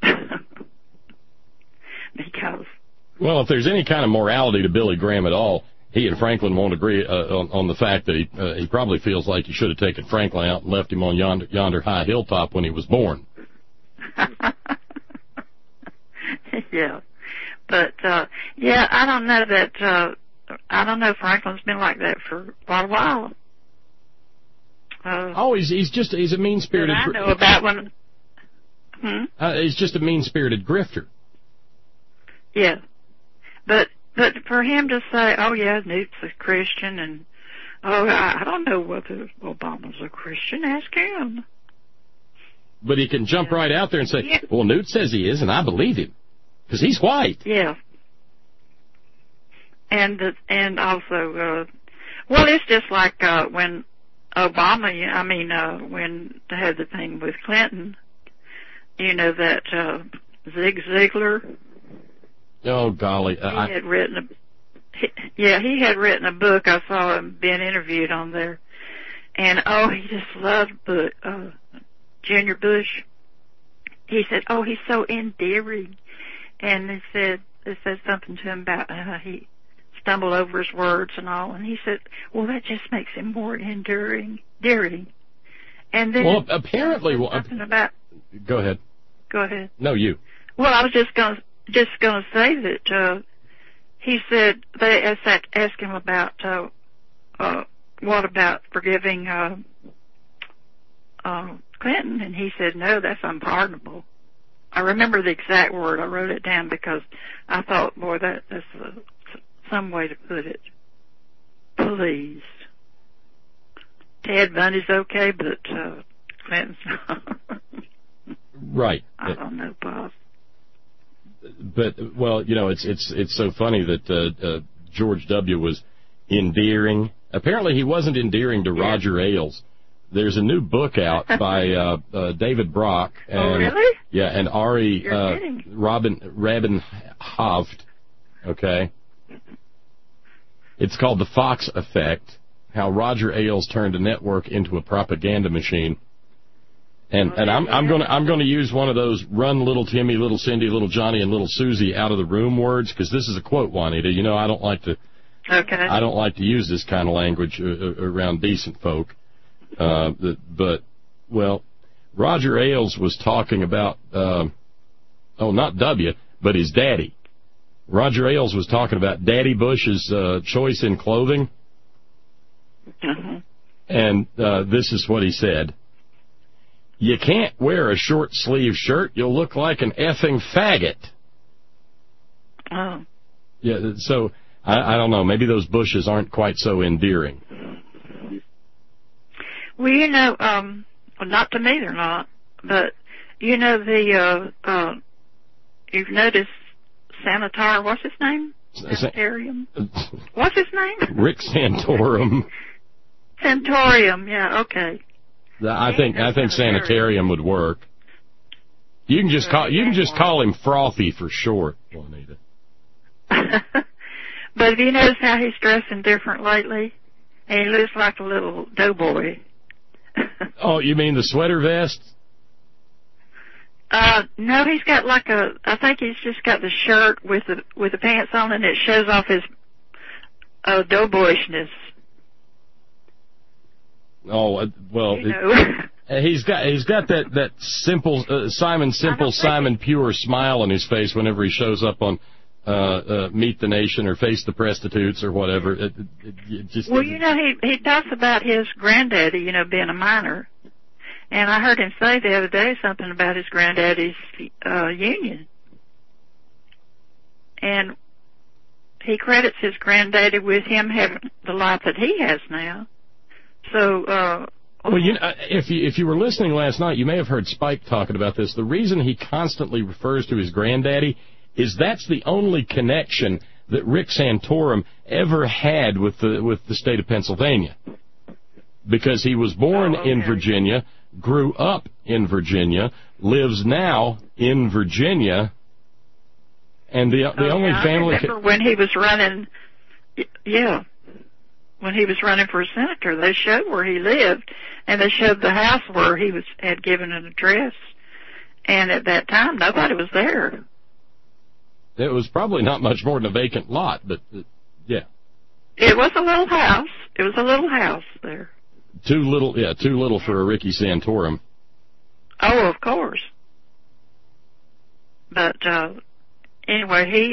Because... Well, if there's any kind of morality to Billy Graham at all, he and Franklin won't agree on the fact that he probably feels like he should have taken Franklin out and left him on yonder high hilltop when he was born. Yeah. But, I don't know that, I don't know, Franklin's been like that for quite a while. He's a mean-spirited... I know about when... he's just a mean-spirited grifter. Yeah. But for him to say, oh, yeah, Newt's a Christian, and, I don't know whether Obama's a Christian, ask him. But he can jump right out there and say, well, Newt says he is, and I believe him, because he's white. Yeah. And also, well, it's just like when Obama, when they had the thing with Clinton, that Zig Ziglar. Oh, golly. He had written a book. I saw him being interviewed on there. And, he just loved Junior Bush. He said, he's so endearing. And they said something to him about he stumbled over his words and all. And he said, well, that just makes him more endearing. And then... Well, apparently... something about... Go ahead. Go ahead. No, you. Well, I was just going to say that he said they asked him about what about forgiving Clinton, and he said no, that's unpardonable. I remember the exact word. I wrote it down because I thought, boy, that's some way to put it. Please, Ted Bundy's okay, but Clinton's not. Right. I don't know, Bob. But, well, it's so funny that George W. was endearing. Apparently he wasn't endearing to Roger Ailes. There's a new book out by David Brock. And, oh, really? Yeah, and Ari Rabinhoft. Okay? It's called The Fox Effect, How Roger Ailes Turned a Network into a Propaganda Machine. And I'm going to use one of those run little Timmy, little Cindy, little Johnny, and little Susie out of the room words, because this is a quote, Juanita. I don't like to. Okay. I don't like to use this kind of language around decent folk. But Roger Ailes was talking about not W, but his daddy. Roger Ailes was talking about Daddy Bush's choice in clothing. Mm-hmm. And this is what he said. You can't wear a short-sleeve shirt. You'll look like an effing faggot. Oh. Yeah, so, I don't know. Maybe those Bushes aren't quite so endearing. Well, not to me they're not. But, you've noticed Senator, what's his name? Sanitarium. What's his name? Rick Santorum. Santorium, yeah, okay. I think Sanitarium would work. You can just call him Frothy for short, Juanita. But have you noticed how he's dressing different lately? And he looks like a little doughboy. Oh, you mean the sweater vest? No, he's got I think he's just got the shirt with the pants on, and it shows off his doughboyishness. Oh, well, he's got that simple Simon Pure smile on his face whenever he shows up on Meet the Nation or Face the Prostitutes or whatever. Well, he talks about his granddaddy, being a miner. And I heard him say the other day something about his granddaddy's union. And he credits his granddaddy with him having the life that he has now. So, well, if you were listening last night, you may have heard Spike talking about this. The reason he constantly refers to his granddaddy is that's the only connection that Rick Santorum ever had with the state of Pennsylvania, because he was born in Virginia, grew up in Virginia, lives now in Virginia, and the only family. I remember when he was running. Yeah. When he was running for senator, they showed where he lived, and they showed the house where he had given an address. And at that time, nobody was there. It was probably not much more than a vacant lot, but yeah. It was a little house. It was a little house there. Too little for a Ricky Santorum. Oh, of course. But anyway,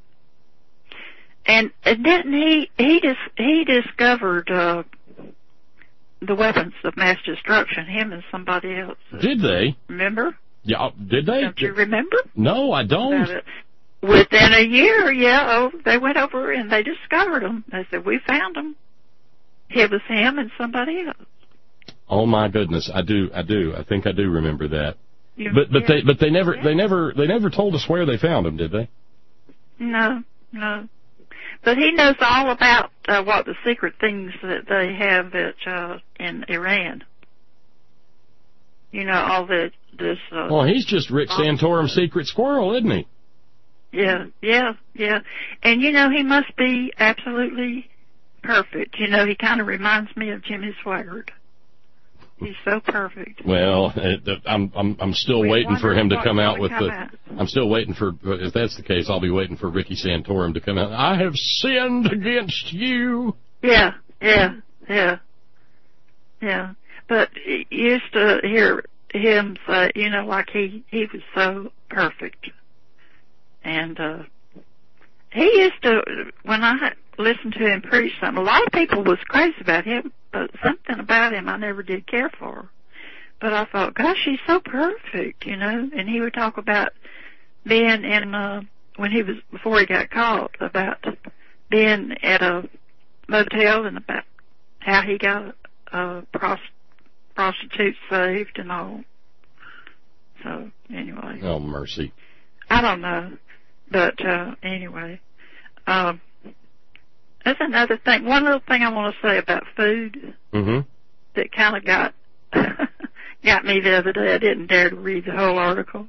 and didn't he discovered the weapons of mass destruction, him and somebody else. Did they? Remember? Yeah, did they? Don't you remember? No, I don't. Within a year, they went over and they discovered them. They said, we found them. It was him and somebody else. Oh my goodness, I do. I think I do remember that. But they never told us where they found them, did they? No. But he knows all about what the secret things that they have in Iran. All this. Well, he's just Rick Santorum's secret squirrel, isn't he? Yeah. And he must be absolutely perfect. He kind of reminds me of Jimmy Swaggart. He's so perfect. Well, I'm still waiting for him to come out with I'm still waiting for, if that's the case, I'll be waiting for Ricky Santorum to come out. I have sinned against you. Yeah. But you used to hear him say, like he was so perfect. And he used to, when I listened to him preach something, a lot of people was crazy about him, but something about him I never did care for. But I thought, gosh, he's so perfect, And he would talk about being in, before he got caught, about being at a motel and about how he got prostitutes saved and all. So, anyway. Oh, mercy. I don't know. But, anyway. That's another thing. One little thing I want to say about food that kind of got me the other day. I didn't dare to read the whole article.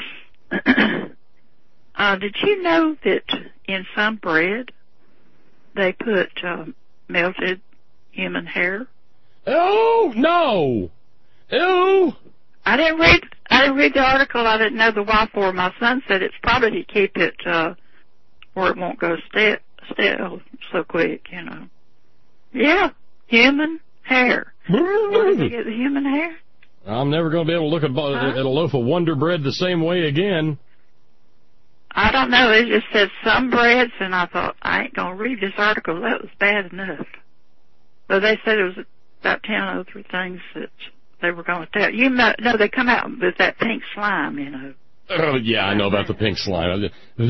Did you know that in some bread they put melted human hair? Oh, no! Ew! I didn't read the article. I didn't know the why for. My son said it's probably to keep it where it won't go stale so quick, Yeah, human hair. Where did you get the human hair? I'm never going to be able to look at a loaf of Wonder Bread the same way again. I don't know. It just said some breads, and I thought, I ain't going to read this article. That was bad enough. But they said it was about 10 other things that they were going to tell. No, they come out with that pink slime, Oh, yeah, I know about the pink slime.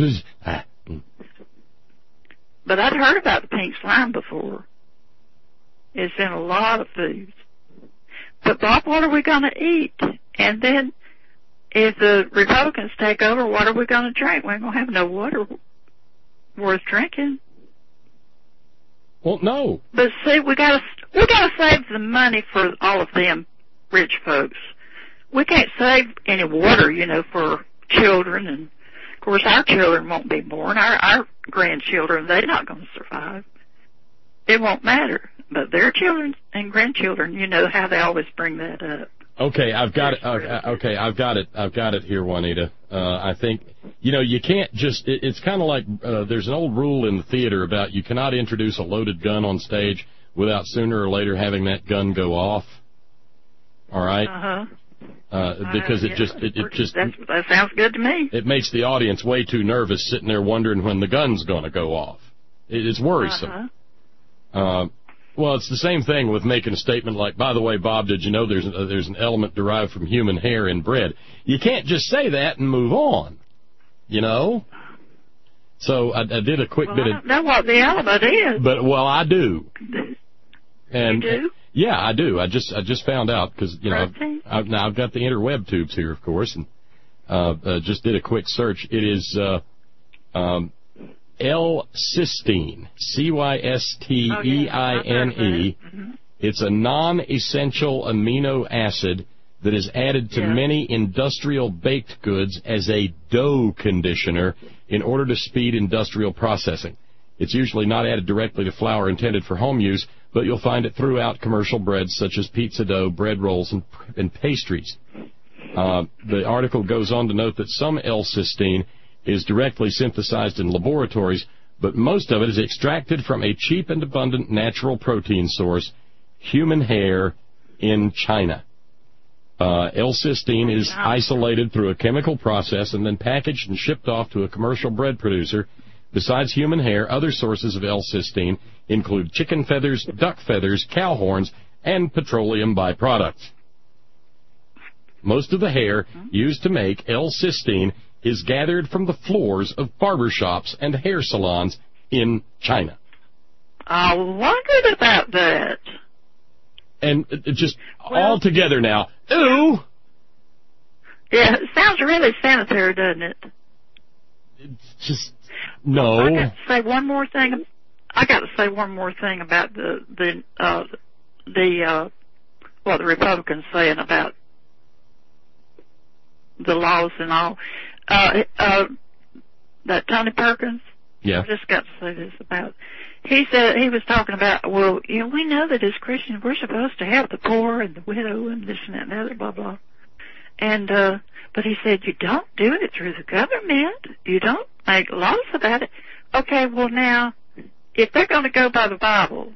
But I'd heard about the pink slime before. It's in a lot of foods. But, Bob, what are we going to eat? And then, if the Republicans take over, what are we going to drink? We ain't going to have no water. worth drinking. Well, no. But see, we gotta save the money for all of them rich folks. We can't save any water, for children, and of course our children won't be born. Our grandchildren, they're not going to survive. It won't matter. But their children and grandchildren, how they always bring that up. Okay, I've got it. Okay, I've got it here, Juanita. I think, you can't just, it's kind of like, there's an old rule in the theater about you cannot introduce a loaded gun on stage without sooner or later having that gun go off. All right? Because it just that sounds good to me. It makes the audience way too nervous sitting there wondering when the gun's going to go off. It's worrisome. Well, it's the same thing with making a statement like, by the way, Bob, did you know there's an element derived from human hair in bread? You can't just say that and move on, So I did a quick bit of... I don't know what the element is. Well, I do. And, you do? Yeah, I do. I just found out because, now I've got the interweb tubes here, of course, and just did a quick search. It is L-cysteine, C-Y-S-T-E-I-N-E. It's a non-essential amino acid that is added to many industrial baked goods as a dough conditioner in order to speed industrial processing. It's usually not added directly to flour intended for home use, but you'll find it throughout commercial breads such as pizza dough, bread rolls, and pastries. The article goes on to note that some L-cysteine is directly synthesized in laboratories, but most of it is extracted from a cheap and abundant natural protein source, human hair, in China. L-cysteine is isolated through a chemical process and then packaged and shipped off to a commercial bread producer. Besides human hair, other sources of L-cysteine include chicken feathers, duck feathers, cow horns, and petroleum byproducts. Most of the hair used to make L-cysteine is gathered from the floors of barbershops and hair salons in China. I wondered about that. And just all together now, ooh! Yeah, it sounds really sanitary, doesn't it? It's just, no. I got to say one more thing about what the Republicans saying about the laws and all. That Tony Perkins. Yeah. I just got to say this about. He said he was talking about. Well, we know that as Christians we're supposed to help the poor and the widow and this and that and the other, blah blah. And but he said you don't do it through the government. You don't make laws about it. Okay, well now, if they're going to go by the Bible,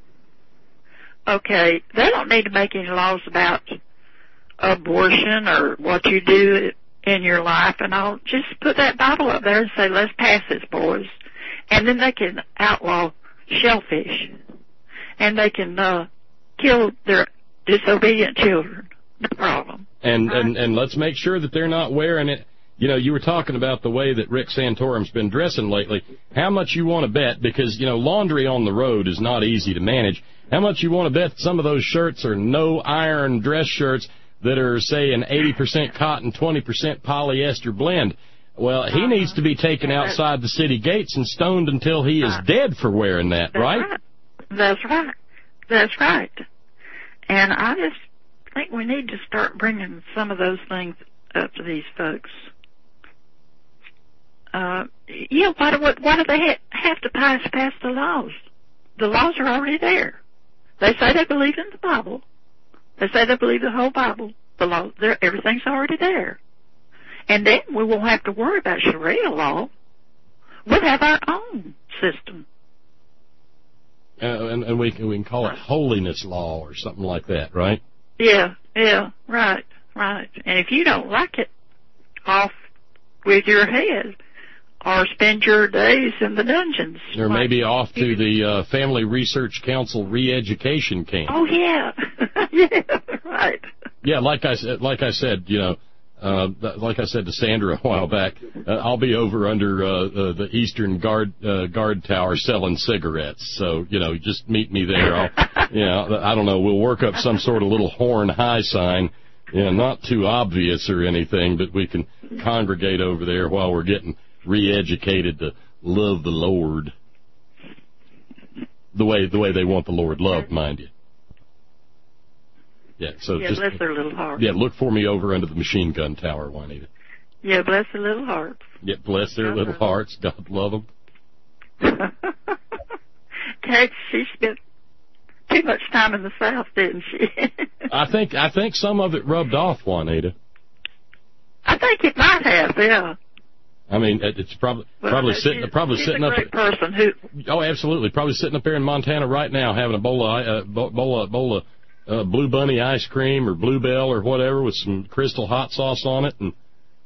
okay, they don't need to make any laws about abortion or what you do in your life and all. Just put that Bible up there and say, let's pass this, boys. And then they can outlaw shellfish. And they can kill their disobedient children. No problem. And let's make sure that they're not wearing it. You were talking about the way that Rick Santorum's been dressing lately. How much you want to bet, because, laundry on the road is not easy to manage. How much you want to bet some of those shirts are no-iron dress shirts that are, say, an 80% cotton, 20% polyester blend? Well, he needs to be taken outside the city gates and stoned until he is dead for wearing that, right? That's right. That's right. And I just think we need to start bringing some of those things up to these folks. Why do they have to pass the laws? The laws are already there. They say they believe in the Bible. They say they believe the whole Bible. The law, everything's already there. And then we won't have to worry about Sharia law. We'll have our own system. And we can call it holiness law or something like that, right? Yeah, right. And if you don't like it, off with your head. Or spend your days in the dungeons. Or maybe off to the Family Research Council re-education camp. Oh, yeah. Yeah, right. Yeah, like I said, like I said to Sandra a while back, I'll be over under the Eastern Guard Tower selling cigarettes. So, just meet me there. I don't know, we'll work up some sort of little horn high sign. Not too obvious or anything, but we can congregate over there while we're getting re-educated to love the Lord. The way they want the Lord loved, mind you. Yeah, so yeah, just, bless their little hearts. Yeah, look for me over under the machine gun tower, Juanita. Yeah, bless their little hearts. Yeah, bless their little hearts. God love them. She spent too much time in the South, didn't she? I think some of it rubbed off, Juanita. I think it might have, yeah. I mean, it's probably sitting up. Great person who. Oh, absolutely, probably sitting up there in Montana right now, having a bowl of Blue Bunny ice cream or Bluebell or whatever with some Crystal hot sauce on it, and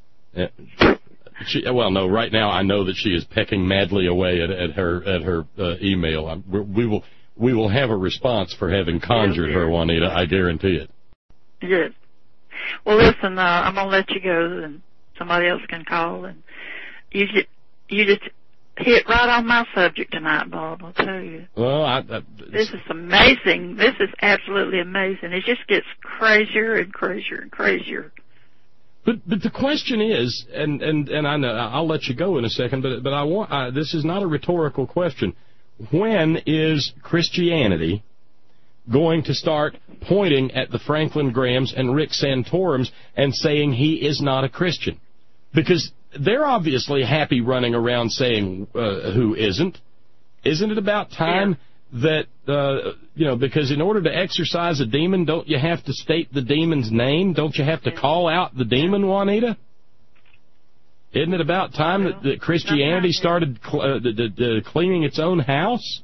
right now I know that she is pecking madly away at her email. We will have a response for having conjured her, Juanita. I guarantee it. Good. Well, listen, I'm gonna let you go, and somebody else can call, and you just hit right on my subject tonight, Bob. I'll tell you. Well, this is amazing. This is absolutely amazing. It just gets crazier and crazier and crazier. But the question is, and I know I'll let you go in a second, but this is not a rhetorical question. When is Christianity going to start pointing at the Franklin Grahams and Rick Santorums and saying he is not a Christian? Because they're obviously happy running around saying who isn't. Isn't it about time that, because in order to exorcise a demon, don't you have to state the demon's name? Don't you have to call out the demon, Juanita? Isn't it about time that Christianity started cleaning its own house?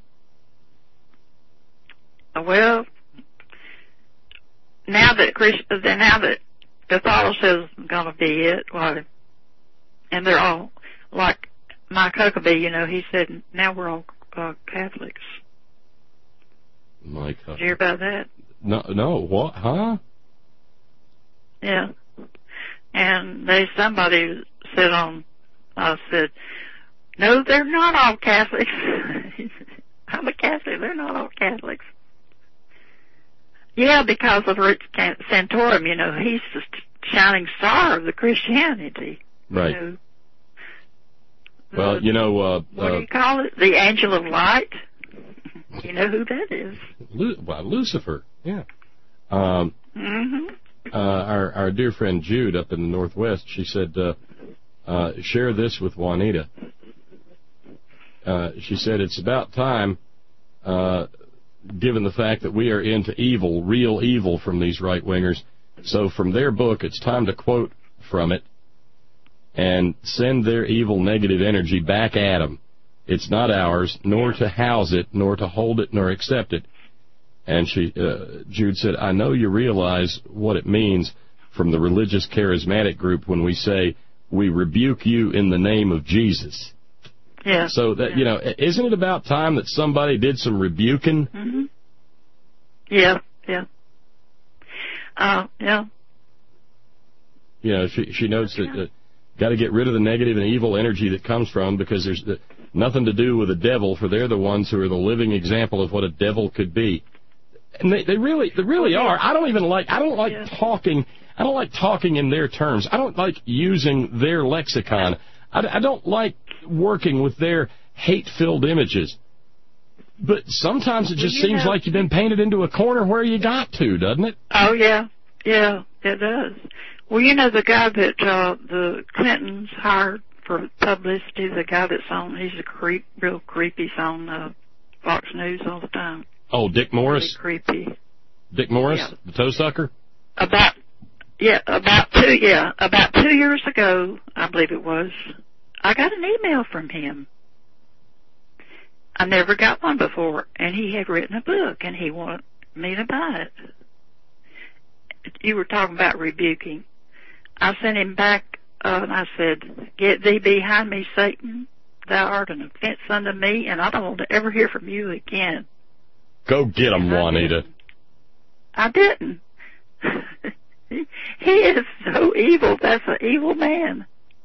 Well, now that Catholicism is going to be it, and they're all, like Mike Huckabee, he said, now we're all Catholics. Mike Huckabee. Did you hear about that? No, what? Huh? Yeah. And somebody said no, they're not all Catholics. I'm a Catholic, they're not all Catholics. Yeah, because of Rick Santorum, he's the shining star of the Christianity. Right. What do you call it? The angel of light? You know who that is? Lucifer, yeah. Our dear friend Jude up in the Northwest, she said, share this with Juanita. She said, it's about time, given the fact that we are into evil, real evil from these right-wingers. So from their book, it's time to quote from it and send their evil negative energy back at them. It's not ours, nor to house it, nor to hold it, nor accept it. And Jude said, I know you realize what it means from the religious charismatic group when we say, we rebuke you in the name of Jesus. Yeah. So that, isn't it about time that somebody did some rebuking? Mm-hmm. Yeah. She notes that got to get rid of the negative and evil energy that comes from, because there's nothing to do with the devil, for they're the ones who are the living example of what a devil could be. And they really are. I don't like talking in their terms. I don't like using their lexicon. I don't like working with their hate-filled images. But sometimes it just seems like you've been painted into a corner where you got to, doesn't it? Oh, yeah. Yeah, it does. Well, the guy that the Clintons hired for publicity, the guy that's he's real creepy, he's on Fox News all the time. Oh, Dick Morris? Really creepy. Dick Morris, yeah. The toe sucker? About 2 years ago, I believe it was, I got an email from him. I never got one before, and he had written a book, and he wanted me to buy it. You were talking about rebuking. I sent him back, and I said, get thee behind me, Satan. Thou art an offense unto me, and I don't want to ever hear from you again. Go get him, Juanita. I didn't. He is so evil. That's an evil man.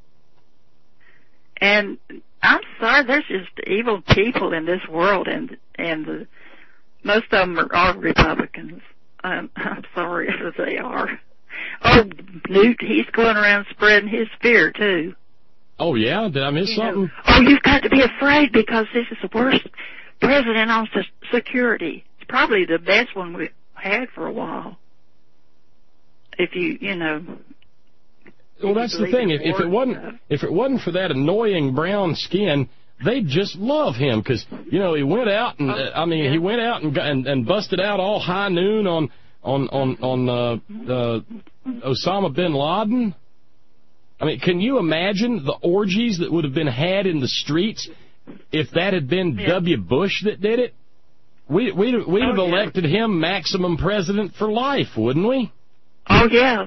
And I'm sorry, there's just evil people in this world, and most of them are Republicans. I'm sorry if they are. Oh, Newt, he's going around spreading his fear, too. Oh, yeah? Did I miss something? Oh, you've got to be afraid because this is the worst president on security. It's probably the best one we've had for a while. If you know. Well, that's the thing. If it wasn't for that annoying brown skin, they'd just love him because he went out and he went out and busted out all high noon on Osama bin Laden. I mean, can you imagine the orgies that would have been had in the streets if that had been W. Bush that did it? We'd have elected him maximum president for life, wouldn't we? Oh yeah.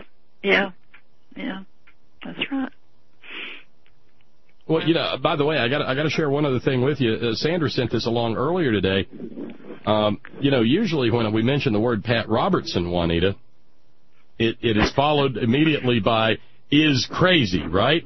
That's right. Well, by the way, I got to share one other thing with you. Sandra sent this along earlier today. Usually when we mention the word Pat Robertson, Juanita, it is followed immediately by is crazy, right?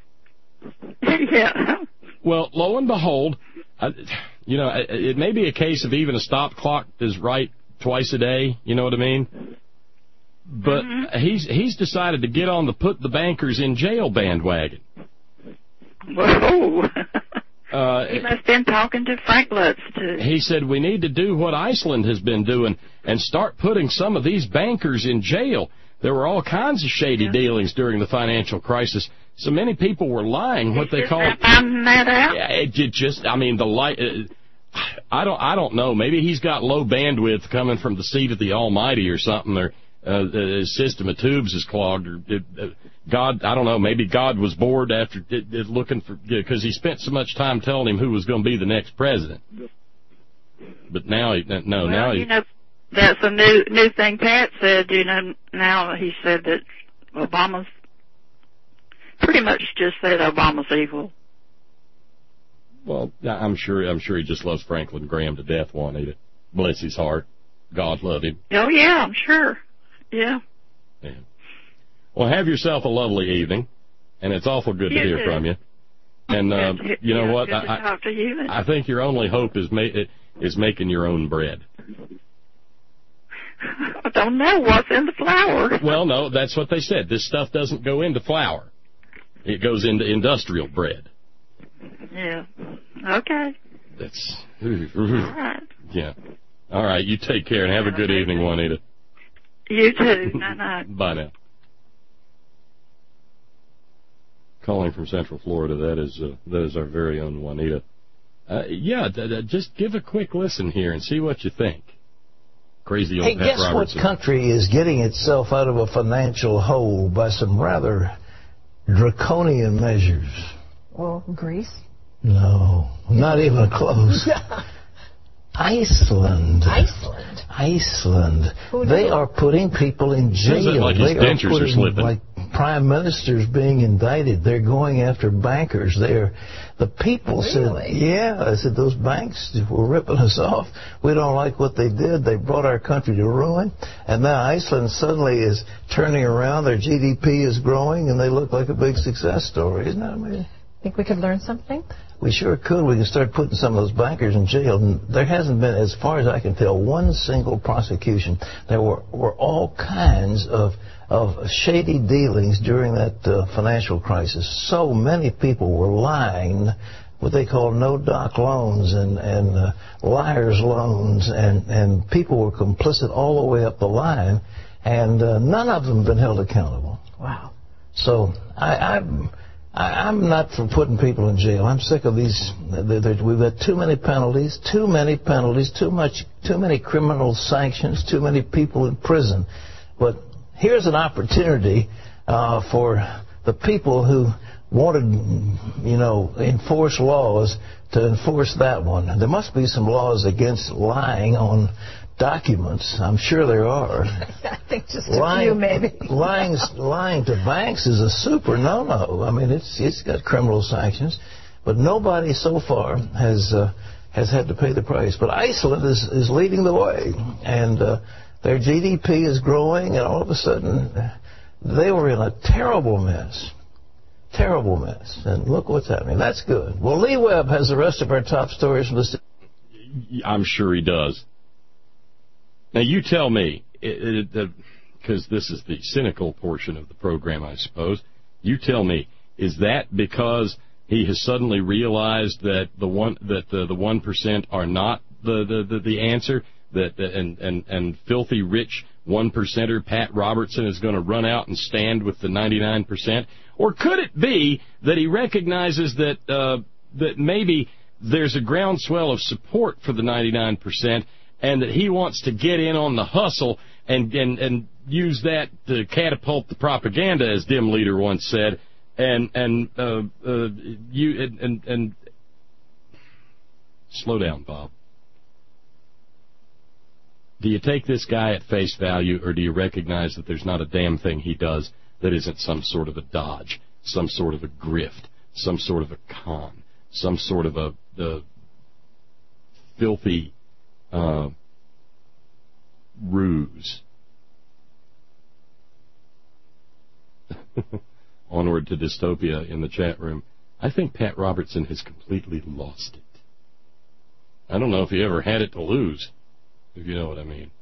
Yeah. Well, lo and behold, it may be a case of even a stop clock is right twice a day. You know what I mean? But he's decided to get on the put the bankers in jail bandwagon. Whoa. He must have been talking to Frank Lutz, too. He said, we need to do what Iceland has been doing and start putting some of these bankers in jail. There were all kinds of shady dealings during the financial crisis. So many people were lying what they call... Found that out? Yeah, it just, I mean, I don't know. Maybe he's got low bandwidth coming from the seat of the Almighty or something, or his system of tubes is clogged, or God, I don't know, maybe God was bored after looking for, because he spent so much time telling him who was going to be the next president. But now, that's a new thing Pat said, now he said that Obama's, pretty much just said Obama's evil. Well, I'm sure he just loves Franklin Graham to death, Juanita. Bless his heart. God love him. Oh, yeah, I'm sure. Yeah. Well, have yourself a lovely evening, and it's awful good to hear from you. And you know what? Good to talk to you. I think your only hope is making your own bread. I don't know what's in the flour. Well, no, that's what they said. This stuff doesn't go into flour. It goes into industrial bread. Yeah. Okay. That's... All right. Yeah. All right, you take care and have a good evening, Juanita. You too. Night-night. Bye now. Calling from Central Florida, that is our very own Juanita. Just give a quick listen here and see what you think. Crazy old Pat guess Robertson. What country is getting itself out of a financial hole by some rather draconian measures? Well, Greece? No, not even close. Iceland. They are putting people in jail. Like his dentures are slipping. Like prime ministers being indicted. They're going after bankers. The people said, I said, those banks were ripping us off. We don't like what they did. They brought our country to ruin. And now Iceland suddenly is turning around. Their GDP is growing, and they look like a big success story. Isn't that amazing? Think we could learn something? We sure could. We can start putting some of those bankers in jail. And there hasn't been, as far as I can tell, one single prosecution. There were all kinds of shady dealings during that financial crisis. So many people were lying, what they call no-doc loans and liar's loans, and people were complicit all the way up the line, and none of them have been held accountable. Wow. So I'm not for putting people in jail. I'm sick of these. We've got too many penalties, too many criminal sanctions, too many people in prison. But here's an opportunity for the people who wanted, enforce laws to enforce that one. There must be some laws against lying on documents. I'm sure there are. I think just a few, maybe. lying to banks is a super no-no. I mean, it's got criminal sanctions, but nobody so far has had to pay the price. But Iceland is leading the way, and their GDP is growing, and all of a sudden they were in a terrible mess. Terrible mess. And look what's happening. That's good. Well, Lee Webb has the rest of our top stories from the... I'm sure he does. Now, you tell me, because this is the cynical portion of the program, I suppose, you tell me, Is that because he has suddenly realized that the 1% are not the answer, and filthy rich 1%er Pat Robertson is going to run out and stand with the 99%? Or could it be that he recognizes that that maybe there's a groundswell of support for the 99%, and that he wants to get in on the hustle and use that to catapult the propaganda, as Dim Leader once said, and slow down, Bob. Do you take this guy at face value, or do you recognize that there's not a damn thing he does that isn't some sort of a dodge, some sort of a grift, some sort of a con, some sort of a filthy ruse? Onward to dystopia in the chat room. I think Pat Robertson has completely lost it. I don't know if he ever had it to lose, if you know what I mean.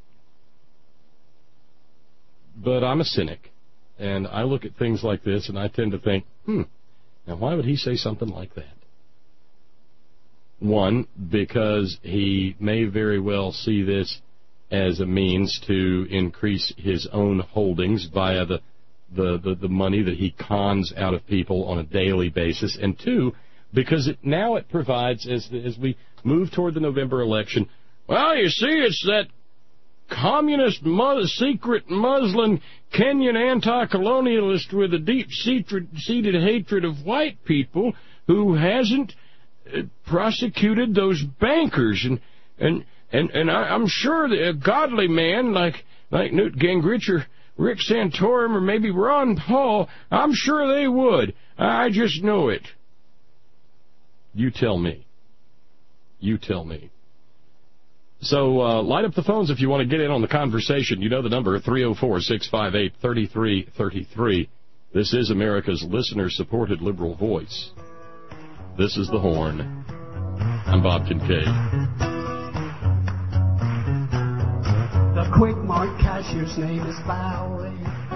But I'm a cynic, and I look at things like this, and I tend to think, now why would he say something like that? One, because he may very well see this as a means to increase his own holdings via the money that he cons out of people on a daily basis, and two, because now it provides, as we move toward the November election, well, you see, it's that communist, secret Muslim, Kenyan anti-colonialist with a deep-seated hatred of white people who hasn't prosecuted those bankers, and I'm sure that a godly man like Newt Gingrich or Rick Santorum or maybe Ron Paul, I'm sure they would. I just know it. You tell me. You tell me. So light up the phones if you want to get in on the conversation. You know the number, 304-658-3333. This is America's listener-supported liberal voice. This is The Horn. I'm Bob Kincaid. The quick mart cashier's name is Lowry,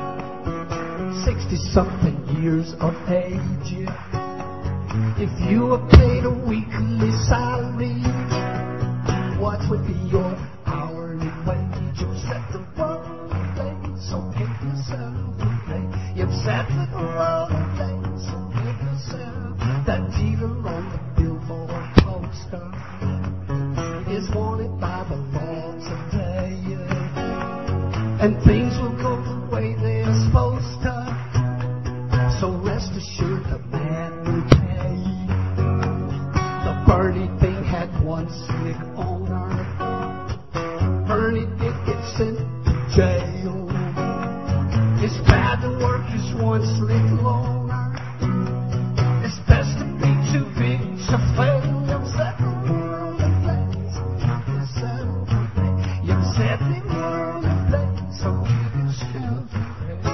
60-something years of age. If you were paid a weekly salary, what would be your hourly wage? You've set the world ablaze, so give yourself a break. You've set the world ablaze, so give yourself. That dealer on the billboard poster is wanted by the law today, and things will go the way they're supposed to. So rest assured the man will pay. The Bernie thing had one slick owner. Bernie did get sent to jail. It's bad to work as one slick loner. It's best to be too big to fail. You've set the world ablaze. You've set the world ablaze. So give yourself a break.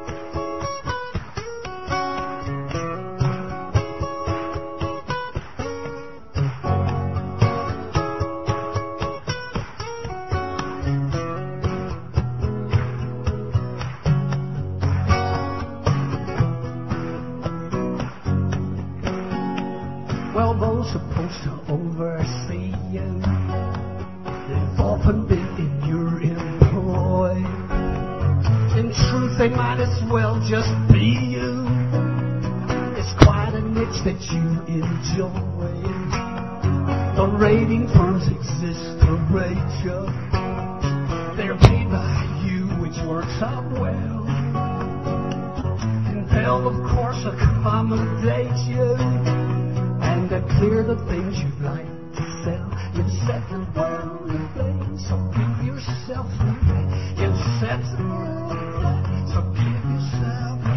Well, those supposed to oversee you, they've often been in your employ. In truth, they might as well just be you. It's quite a niche that you enjoy. The rating firms exist to rate you. They're paid by you, which works out well. And they'll, of course, accommodate you and clear the things you'd like to sell. You've set the world ablaze, so give yourself a break. You've set the world ablaze, so give yourself a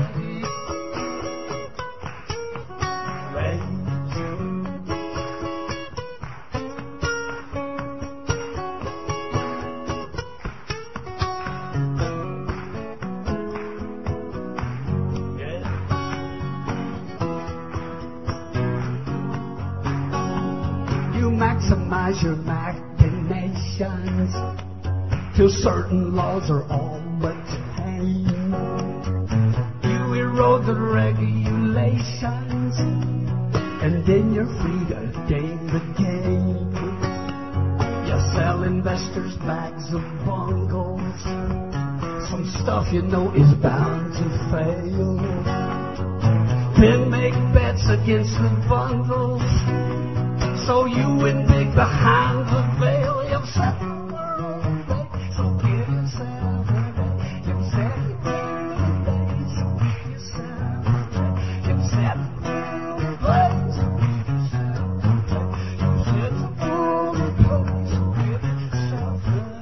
maximize your machinations till certain laws are all but tame. You erode the regulations regulations, and then you're free to game the game. You sell investors bags of bungles, some stuff you know is bound to fail. Then make bets against the bundles, so you win big behind the veil. You've set the world away, so give yourself away. You've set the world away, so give yourself away. You've set the world away, so give yourself away. You've set the world away, so give yourself away.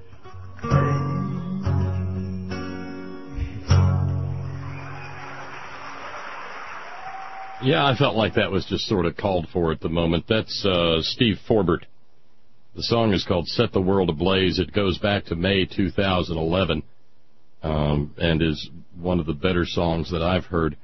Yeah, I felt like that was just sort of called for at the moment. That's Steve Forbert. The song is called Set the World Ablaze. It goes back to May 2011 and is one of the better songs that I've heard,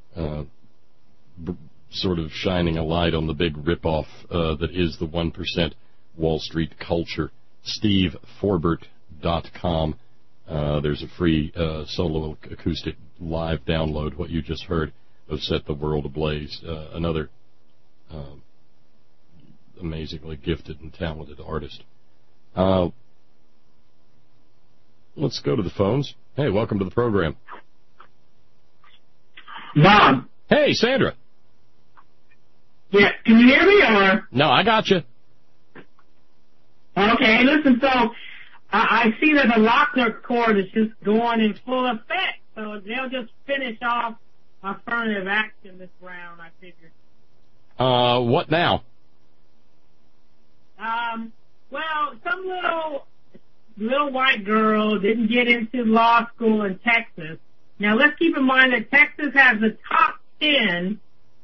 sort of shining a light on the big ripoff that is the 1% Wall Street culture. SteveForbert.com. There's a free solo acoustic live download, what you just heard, of Set the World Ablaze, another amazingly gifted and talented artist. Let's go to the phones. Hey, welcome to the program. Bob. Hey, Sandra. Yeah, can you hear me or? No, I got you. Okay, listen, so I see that the Lochner Court is just going in full effect, so they'll just finish off affirmative action this round, I figured. What now? Well, some little white girl didn't get into law school in Texas. Now, let's keep in mind that Texas has the top 10%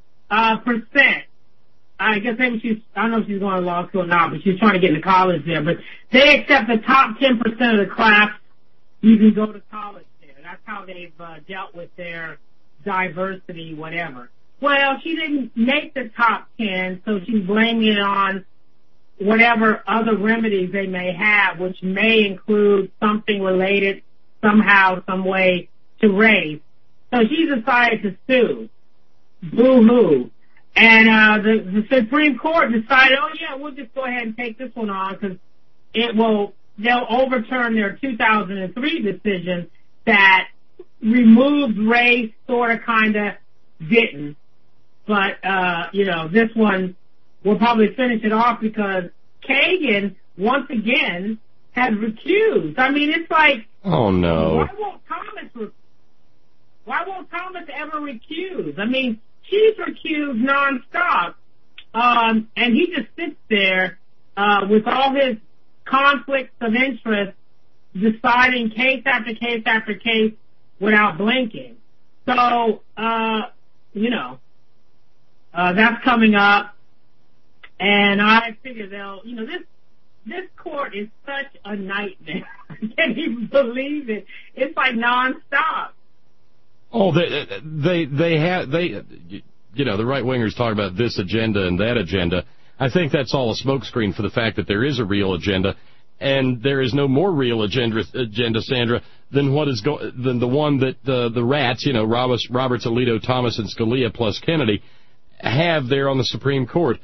I guess maybe I don't know if she's going to law school or not, but she's trying to get into college there. But they accept the top 10% of the class. You can go to college there. That's how they've dealt with their diversity, whatever. Well, she didn't make the top 10, so she's blaming it on whatever other remedies they may have, which may include something related somehow, some way to race. So she decided to sue. Boo-hoo. And the Supreme Court decided, oh, yeah, we'll just go ahead and take this one on because they'll overturn their 2003 decision that removed race, sort of, kind of, didn't. But, this one will probably finish it off because Kagan, once again, has recused. I mean, it's like, oh, no. Why won't Thomas ever recuse? I mean, she's recused nonstop, and he just sits there with all his conflicts of interest, deciding case after case after case without blinking. So, that's coming up, and I figure this court is such a nightmare. I can't even believe it. It's like nonstop. Oh, the right wingers talk about this agenda and that agenda. I think that's all a smokescreen for the fact that there is a real agenda, and there is no more real agenda, Sandra, than than the one that the rats, Roberts, Alito, Thomas, and Scalia plus Kennedy have there on the Supreme Court.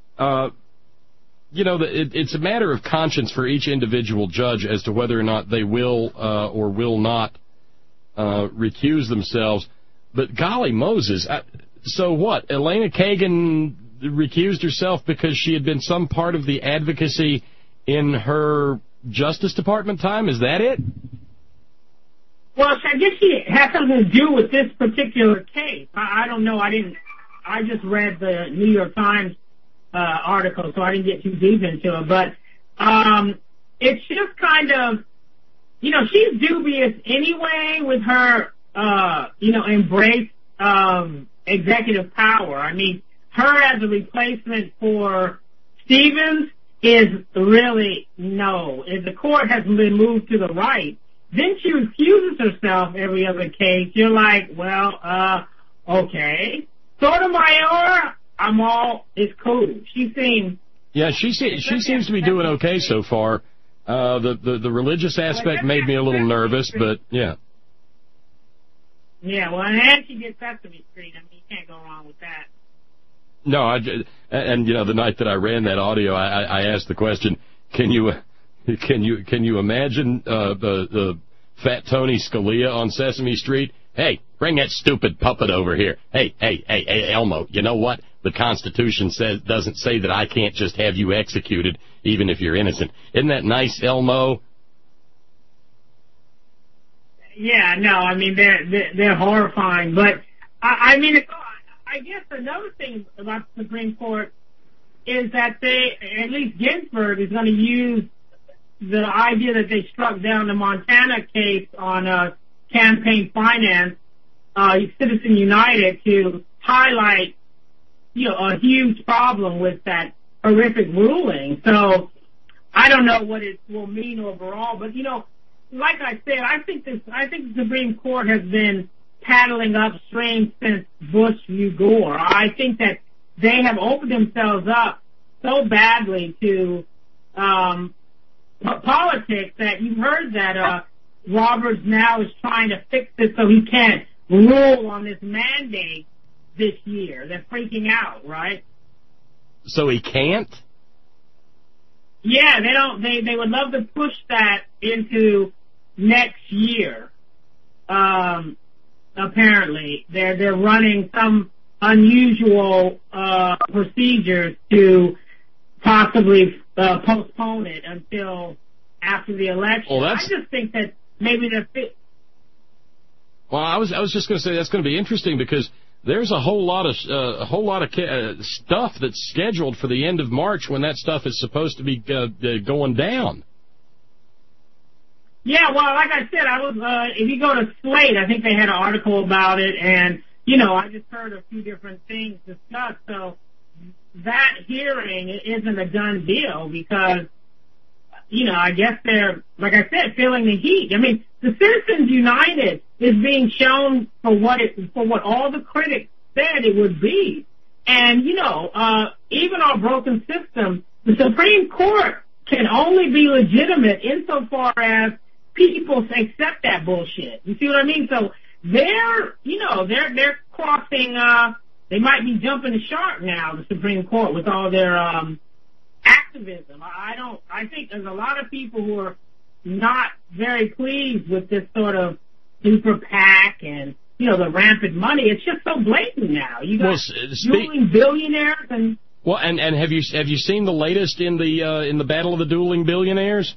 It's a matter of conscience for each individual judge as to whether or not they will or will not recuse themselves. But golly Moses, so what? Elena Kagan recused herself because she had been some part of the advocacy in her Justice Department time? Is that it? Well, I guess she had something to do with this particular case. I don't know. I just read the New York Times article, so I didn't get too deep into it. But it's just kind of, she's dubious anyway with her, embrace of executive power. I mean, her as a replacement for Stevens is really no. If the court has been moved to the right, then she recuses herself every other case. You're like, well, okay. Sotomayor, it's cool. She seems to be doing okay so far. The religious aspect made me a little nervous, but yeah. Yeah, well, and she did Sesame Street. I mean, you can't go wrong with that. No, and you know, the night that I ran that audio, I asked the question: Can you imagine the Fat Tony Scalia on Sesame Street? Hey, bring that stupid puppet over here. Hey, Elmo, you know what? The Constitution doesn't say that I can't just have you executed, even if you're innocent. Isn't that nice, Elmo? Yeah, no, I mean, they're horrifying. But, I mean, I guess another thing about the Supreme Court is that at least Ginsburg is going to use the idea that they struck down the Montana case on campaign finance, Citizen United, to highlight, you know, a huge problem with that horrific ruling. So I don't know what it will mean overall, but, you know, like I said, I think the Supreme Court has been paddling upstream since Bush v. Gore. I think that they have opened themselves up so badly to politics that you've heard that Roberts now is trying to fix it so he can't rule on this mandate this year. They're freaking out, right? So he can't? Yeah, they would love to push that into next year. Apparently, they're running some unusual procedures to possibly postpone it until after the election. Well, I just think that maybe Well, I was just going to say that's going to be interesting because there's a whole lot of stuff that's scheduled for the end of March when that stuff is supposed to be going down. Yeah, well, like I said, if you go to Slate, I think they had an article about it, and, you know, I just heard a few different things discussed, so that hearing isn't a done deal because, you know, I guess they're, like I said, feeling the heat. I mean, the Citizens United is being shown for what all the critics said it would be. And, you know, even our broken system, the Supreme Court can only be legitimate insofar as people accept that bullshit. You see what I mean? So they're crossing, they might be jumping the shark now, the Supreme Court, with all their activism. I think there's a lot of people who are not very pleased with this sort of super PAC and, you know, the rampant money. It's just so blatant now. You got dueling billionaires and. Well, and have you seen the latest in the battle of the dueling billionaires?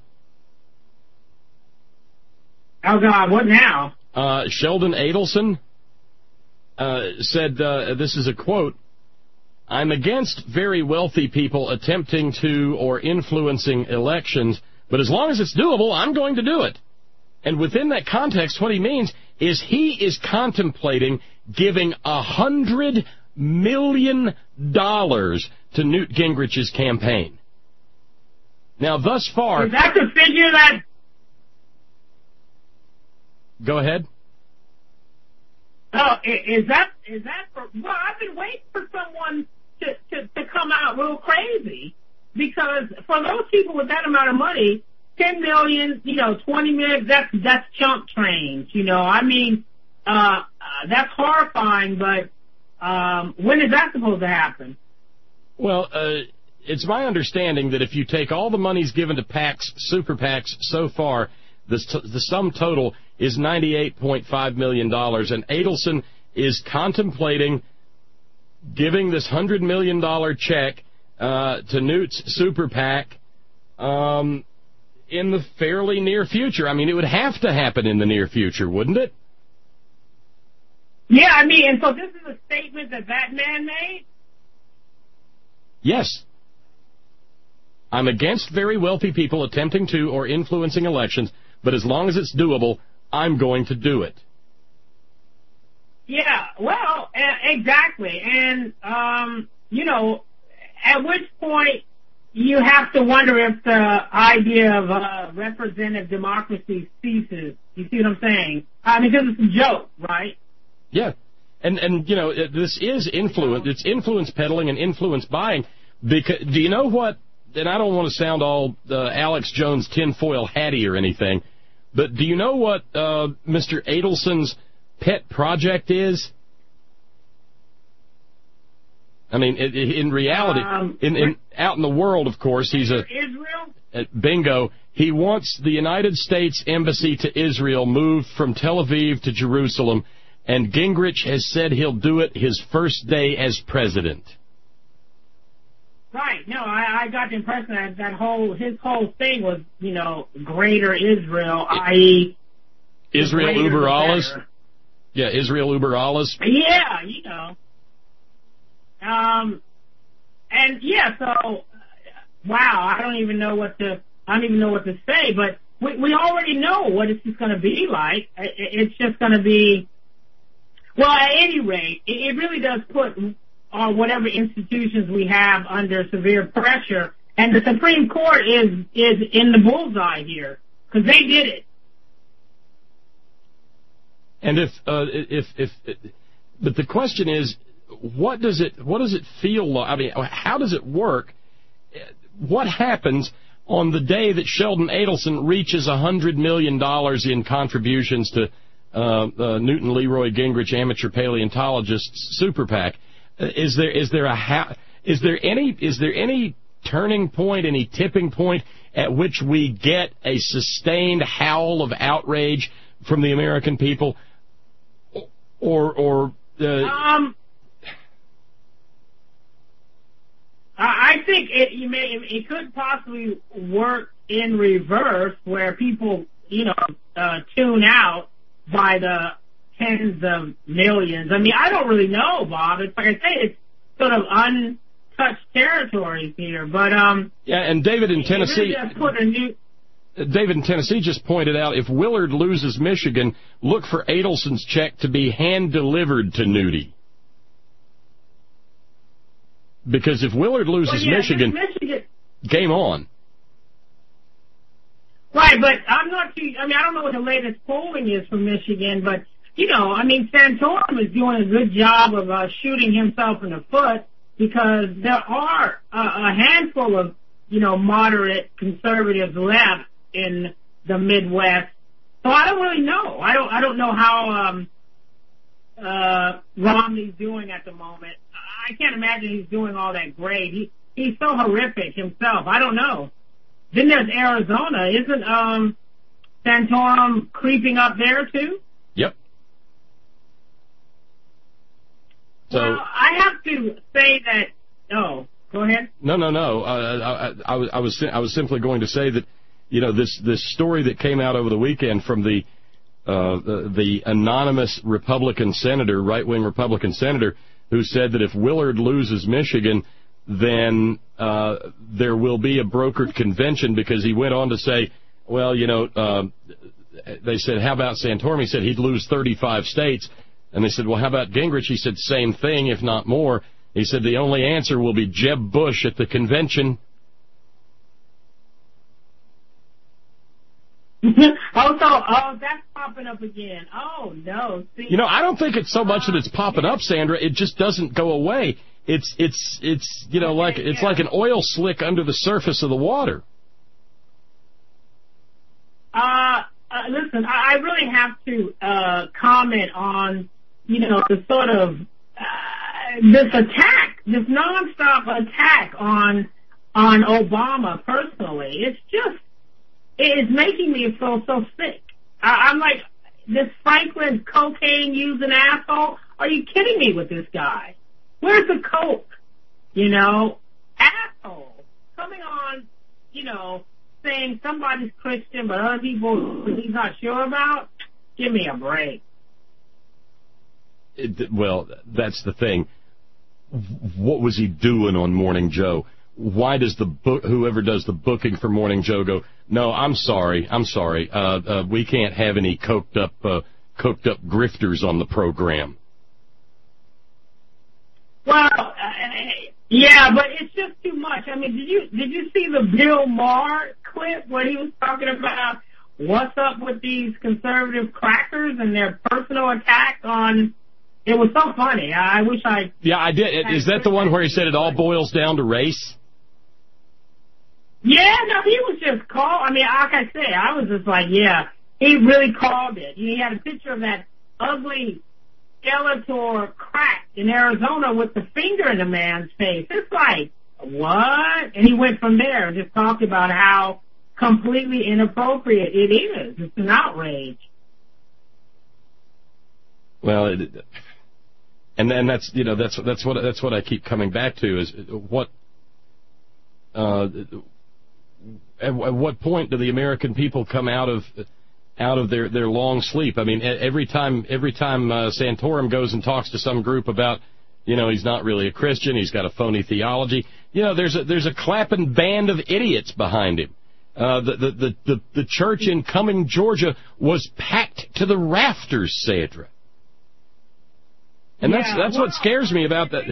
Oh God, what now? Sheldon Adelson said, this is a quote, "I'm against very wealthy people attempting to or influencing elections, but as long as it's doable, I'm going to do it." And within that context, what he means is he is contemplating giving $100 million to Newt Gingrich's campaign. Now, thus far... Is that the figure that... Go ahead. Oh, is that for... Well, I've been waiting for someone to come out real crazy, because for those people with that amount of money, 10 million, you know, 20 million, that's chump change, you know. I mean, that's horrifying, but when is that supposed to happen? Well, it's my understanding that if you take all the monies given to PACs, super PACs so far, the sum total is $98.5 million, and Adelson is contemplating giving this $100 million check to Newt's super PAC in the fairly near future. I mean, it would have to happen in the near future, wouldn't it? Yeah, I mean, and so this is a statement that man made? Yes. "I'm against very wealthy people attempting to or influencing elections, but as long as it's doable, I'm going to do it." Yeah, well, exactly. And, you know, at which point you have to wonder if the idea of representative democracy ceases. You see what I'm saying? I mean, because it's a joke, right? Yeah. And you know, this is influence. It's influence peddling and influence buying. Because, do you know what, and I don't want to sound all Alex Jones tinfoil hatty or anything, but do you know what Mr. Adelson's pet project is? I mean, in reality, out in the world, of course, he's Israel? Bingo. He wants the United States Embassy to Israel moved from Tel Aviv to Jerusalem, and Gingrich has said he'll do it his first day as president. Right. No, I got the impression that his whole thing was, greater Israel, i.e. Israel über alles? Yeah, Israel über alles. Yeah, and yeah, so, wow, I don't even know what to say, but we already know what it's just going to be like. It's just going to be, well, at any rate, it really does put whatever institutions we have under severe pressure, and the Supreme Court is in the bullseye here, because they did it. And but the question is, what does it feel like? I mean, how does it work? What happens on the day that Sheldon Adelson reaches $100 million in contributions to Newton Leroy Gingrich Amateur Paleontologists Super PAC? Is there any turning point, any tipping point at which we get a sustained howl of outrage from the American people, I think it could possibly work in reverse, where people tune out by the tens of millions. I mean, I don't really know, Bob. It's like I say, it's sort of untouched territories here. But yeah, and David in Tennessee. David in Tennessee just pointed out, if Willard loses Michigan, look for Adelson's check to be hand-delivered to Nudie. Because if Willard loses Michigan, game on. Right, but I don't know what the latest polling is for Michigan, but, Santorum is doing a good job of shooting himself in the foot, because there are a handful of, moderate conservatives left in the Midwest. So I don't really know. I don't know how Romney's doing at the moment. I can't imagine he's doing all that great. He's so horrific himself. I don't know. Then there's Arizona. Isn't Santorum creeping up there too? Yep. So well, I have to say that. Oh, go ahead. No. I was simply going to say that this story that came out over the weekend from the anonymous Republican senator, right-wing Republican senator, who said that if Willard loses Michigan, then there will be a brokered convention, because he went on to say, well, they said, how about Santorum? He said he'd lose 35 states. And they said, well, how about Gingrich? He said, same thing, if not more. He said the only answer will be Jeb Bush at the convention. that's popping up again. Oh, no. See, I don't think it's so much that it's popping up, Sandra. It just doesn't go away. It's like an oil slick under the surface of the water. Listen, I really have to comment on, the sort of this attack, this nonstop attack on Obama personally. It's making me feel so sick. I'm like, this Franklin cocaine-using asshole? Are you kidding me with this guy? Where's the coke? Asshole. Coming on, saying somebody's Christian, but other people he's not sure about? Give me a break. Well, that's the thing. What was he doing on Morning Joe? Why does whoever does the booking for Morning Joe go, no, I'm sorry. We can't have any coked up grifters on the program. Well, yeah, but it's just too much. I mean, did you see the Bill Maher clip where he was talking about what's up with these conservative crackers and their personal attack on? It was so funny. I wish I. Yeah, I did. Is that the one where he said it all boils down to race? Yeah, no, he was just called. I mean, like I said, I was just like, yeah, he really called it. He had a picture of that ugly Skeletor crack in Arizona with the finger in the man's face. It's like, what? And he went from there and just talked about how completely inappropriate it is. It's an outrage. Well, and then that's what I keep coming back to is what. At what point do the American people come out of their long sleep? I mean, every time Santorum goes and talks to some group about, he's not really a Christian, he's got a phony theology. There's a clapping band of idiots behind him. The church in Cumming, Georgia, was packed to the rafters, Sandra. And that's what scares me about that.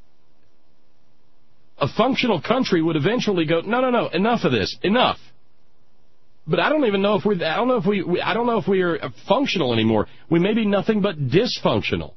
A functional country would eventually go, no, enough of this, enough. But I don't even know if I don't know if we are functional anymore. We may be nothing but dysfunctional.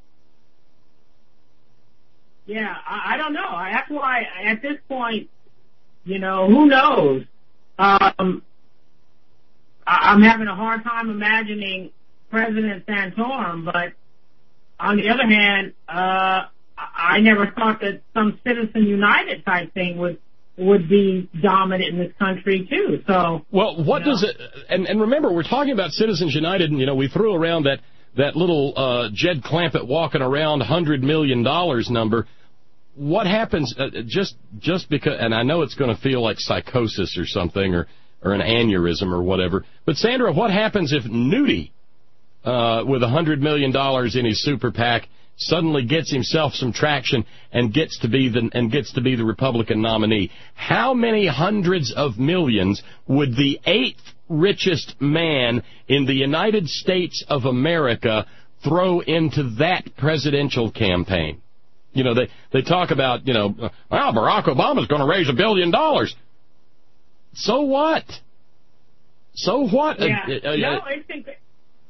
Yeah, I don't know. That's why at this point, who knows? I'm having a hard time imagining President Santorum, but on the other hand, I never thought that some Citizen United type thing would be dominant in this country too. So well, what does it? And remember, we're talking about Citizens United, and we threw around that little Jed Clampett walking around $100 million number. What happens just because? And I know it's going to feel like psychosis or something, or an aneurysm or whatever. But Sandra, what happens if Nudie, with $100 million in his super PAC, suddenly gets himself some traction and gets to be the Republican nominee? How many hundreds of millions would the 8th richest man in the United States of America throw into that presidential campaign? They talk about, Barack Obama's going to raise $1 billion. So what? So what? Yeah. I think that.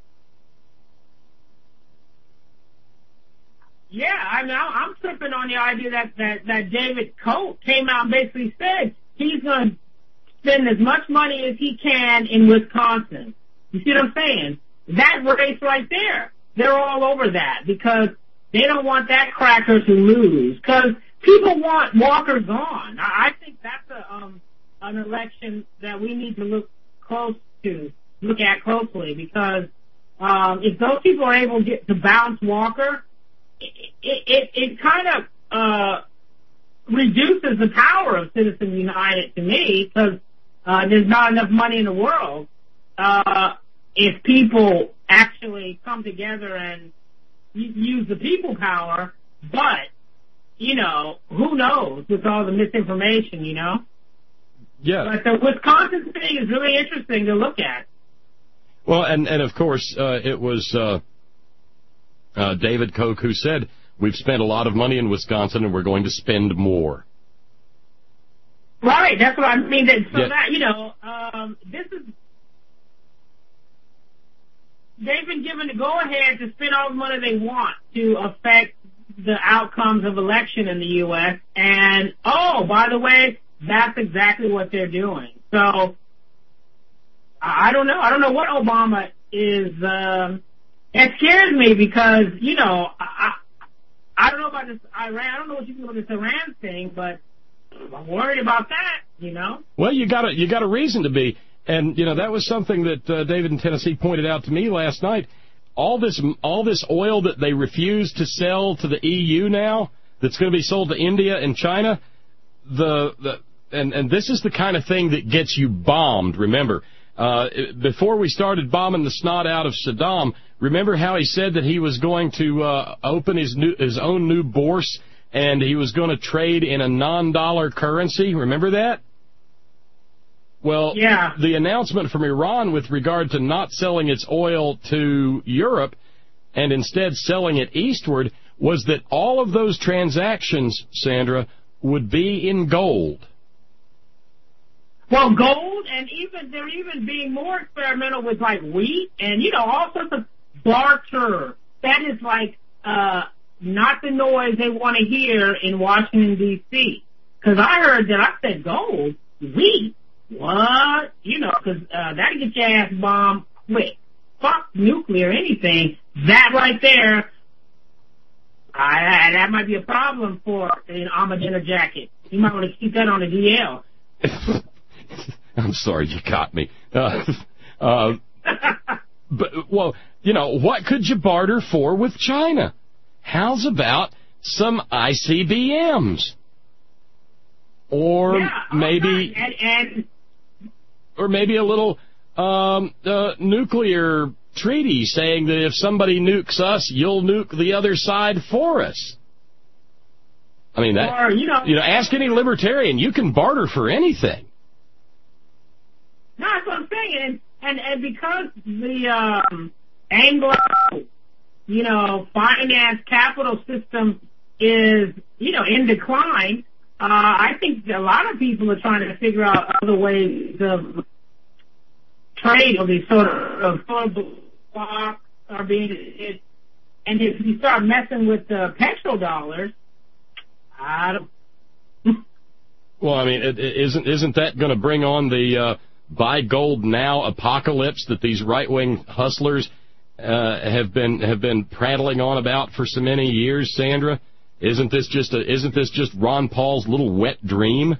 Yeah, I'm tripping on the idea that David Koch came out and basically said he's going to spend as much money as he can in Wisconsin. You see what I'm saying? That race right there, they're all over that because they don't want that cracker to lose because people want Walker gone. I think that's an election that we need to look at closely because if those people are able to bounce Walker, it kind of reduces the power of Citizens United to me because there's not enough money in the world if people actually come together and use the people power. But, who knows with all the misinformation, Yeah. But the Wisconsin thing is really interesting to look at. Well, and of course, it was David Koch who said, we've spent a lot of money in Wisconsin and we're going to spend more. Right, that's what I mean. This is, they've been given the go-ahead to spend all the money they want to affect the outcomes of election in the U.S. And, by the way, that's exactly what they're doing. So, I don't know. I don't know what Obama is, it scares me because, I don't know about this Iran. I don't know what you think about this Iran thing, but I'm worried about that, Well, you got a reason to be. And, that was something that David in Tennessee pointed out to me last night. All this oil that they refuse to sell to the EU now, that's going to be sold to India and China, and this is the kind of thing that gets you bombed, remember. Before we started bombing the snot out of Saddam, remember how he said that he was going to open his own new bourse and he was going to trade in a non-dollar currency? Remember that? Well, yeah. The announcement from Iran with regard to not selling its oil to Europe and instead selling it eastward was that all of those transactions, Sandra, would be in gold. Well, gold, and they're even being more experimental with like wheat and all sorts of barter. That is like not the noise they want to hear in Washington D.C. Because I heard that I said gold, wheat, what? Because that'll get your ass bombed quick. Fuck nuclear, anything. that right there, that might be a problem for an Armadillo jacket. You might want to keep that on the DL. I'm sorry, you caught me. But, well, you know, what could you barter for with China? How's about some ICBMs? Or maybe... Or maybe a little nuclear treaty saying that if somebody nukes us, you'll nuke the other side for us. I mean, that, or, you know, ask any libertarian. You can barter for anything. No, that's what I'm saying. And because the Anglo, finance capital system is, in decline, I think a lot of people are trying to figure out other ways of trade, or these sort of blocks are being, and if you start messing with the petrodollars, I don't. Well, I mean, isn't that going to bring on the buy gold now apocalypse that these right-wing hustlers have been prattling on about for so many years, Sandra? Isn't this just Ron Paul's little wet dream?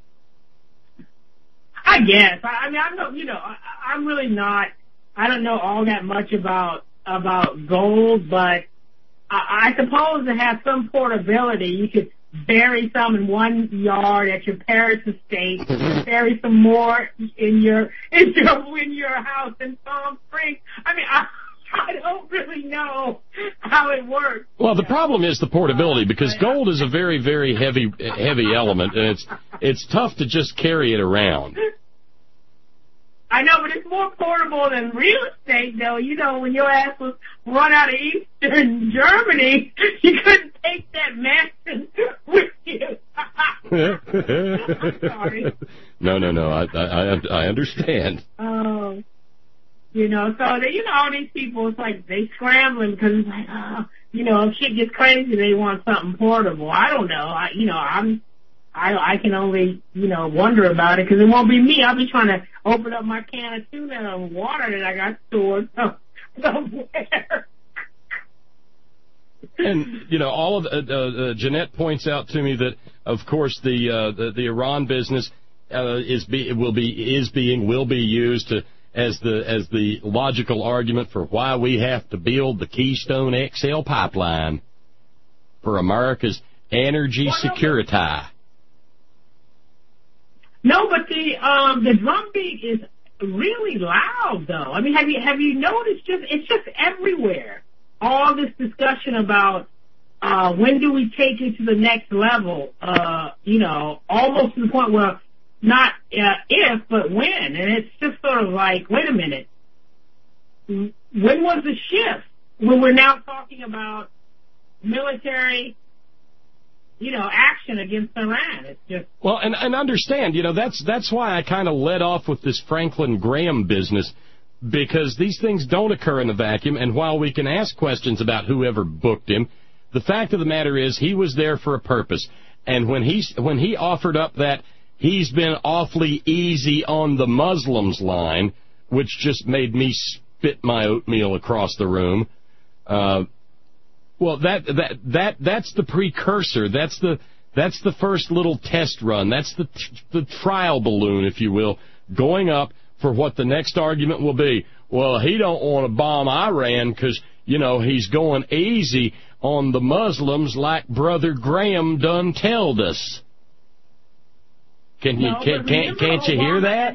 I guess. I mean, I'm really not. I don't know all that much about gold, but I suppose it has some portability. You could bury some in one yard at your parents' estate, bury some more in your house in Palm Springs. I mean, I don't really know how it works. Well, the problem is the portability, because gold is a very, very heavy element, and it's tough to just carry it around. I know, but it's more portable than real estate, though. When your ass was run out of Eastern Germany, you couldn't take that mansion with you. I'm sorry. No. I understand. Oh. So all these people, it's like they scrambling because it's like, if shit gets crazy, they want something portable. I don't know. I can only, wonder about it because it won't be me. I'll be trying to open up my can of tuna and water that I got stored somewhere. And, all of Jeanette points out to me that, of course, the Iran business will be used as the logical argument for why we have to build the Keystone XL pipeline for America's energy security. No, but the drum beat is really loud, though. I mean, have you noticed? It's just everywhere. All this discussion about when do we take it to the next level? Almost to the point where not if, but when. And it's just sort of like, wait a minute. When was the shift? When we're now talking about military, action against Iran. It's just... Well, and understand, that's why I kind of led off with this Franklin Graham business, because these things don't occur in a vacuum, and while we can ask questions about whoever booked him, the fact of the matter is he was there for a purpose. And when he offered up that he's been awfully easy on the Muslims line, which just made me spit my oatmeal across the room, well, that's the precursor. That's the first little test run. That's the trial balloon, if you will, going up for what the next argument will be. Well, he don't want to bomb Iran because, he's going easy on the Muslims like Brother Graham done telled us. Can't you hear that?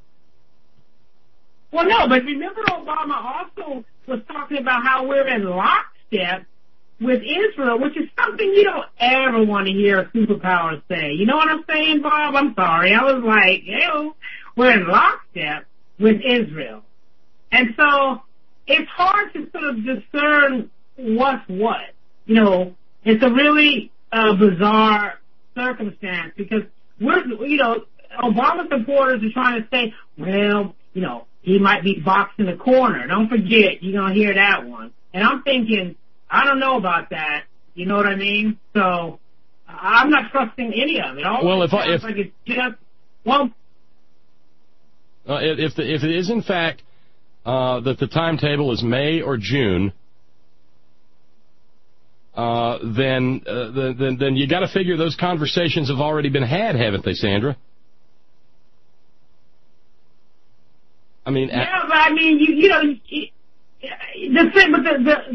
Well, no, but remember Obama also was talking about how we're in lockstep with Israel, which is something you don't ever want to hear a superpower say. You know what I'm saying, Bob? I'm sorry. I was like, we're in lockstep with Israel. And so it's hard to sort of discern what's what. It's a really bizarre circumstance because Obama supporters are trying to say, well, he might be boxed in the corner. Don't forget, you're going to hear that one. And I'm thinking, I don't know about that. You know what I mean? So I'm not trusting any of it. If it is in fact that the timetable is May or June, then you got to figure those conversations have already been had, haven't they, Sandra? I mean, yeah, but I mean, you know, the thing, but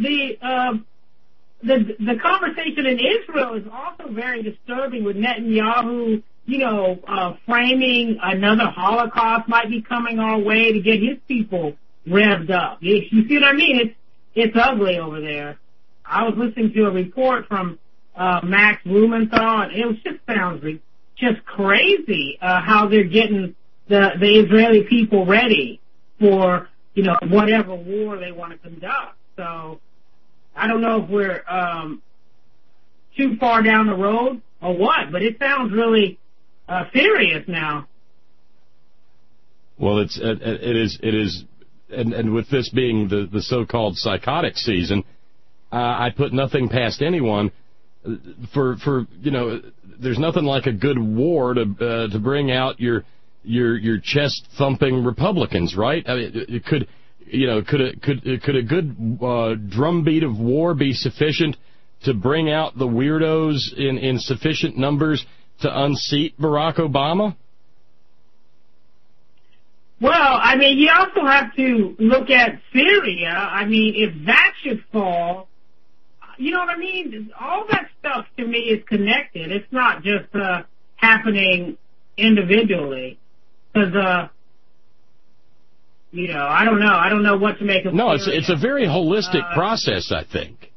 the conversation in Israel is also very disturbing with Netanyahu, you know, framing another Holocaust might be coming our way to get his people revved up. You see what I mean? It's ugly over there. I was listening to a report from Max Blumenthal, and it just sounds just crazy how they're getting the Israeli people ready for, you know, whatever war they want to conduct. So I don't know if we're too far down the road or what, but it sounds really serious now. Well, it is, and with this being the so-called psychotic season, I put nothing past anyone for you know, there's nothing like a good war to bring out your chest thumping Republicans, right? I mean, could a good drumbeat of war be sufficient to bring out the weirdos in sufficient numbers to unseat Barack Obama? Well, I mean, you also have to look at Syria. I mean, if that should fall, you know what I mean? All that stuff to me is connected. It's not just happening individually. Because, you know, I don't know. I don't know what to make of No, Syria. it's a very holistic process, I think.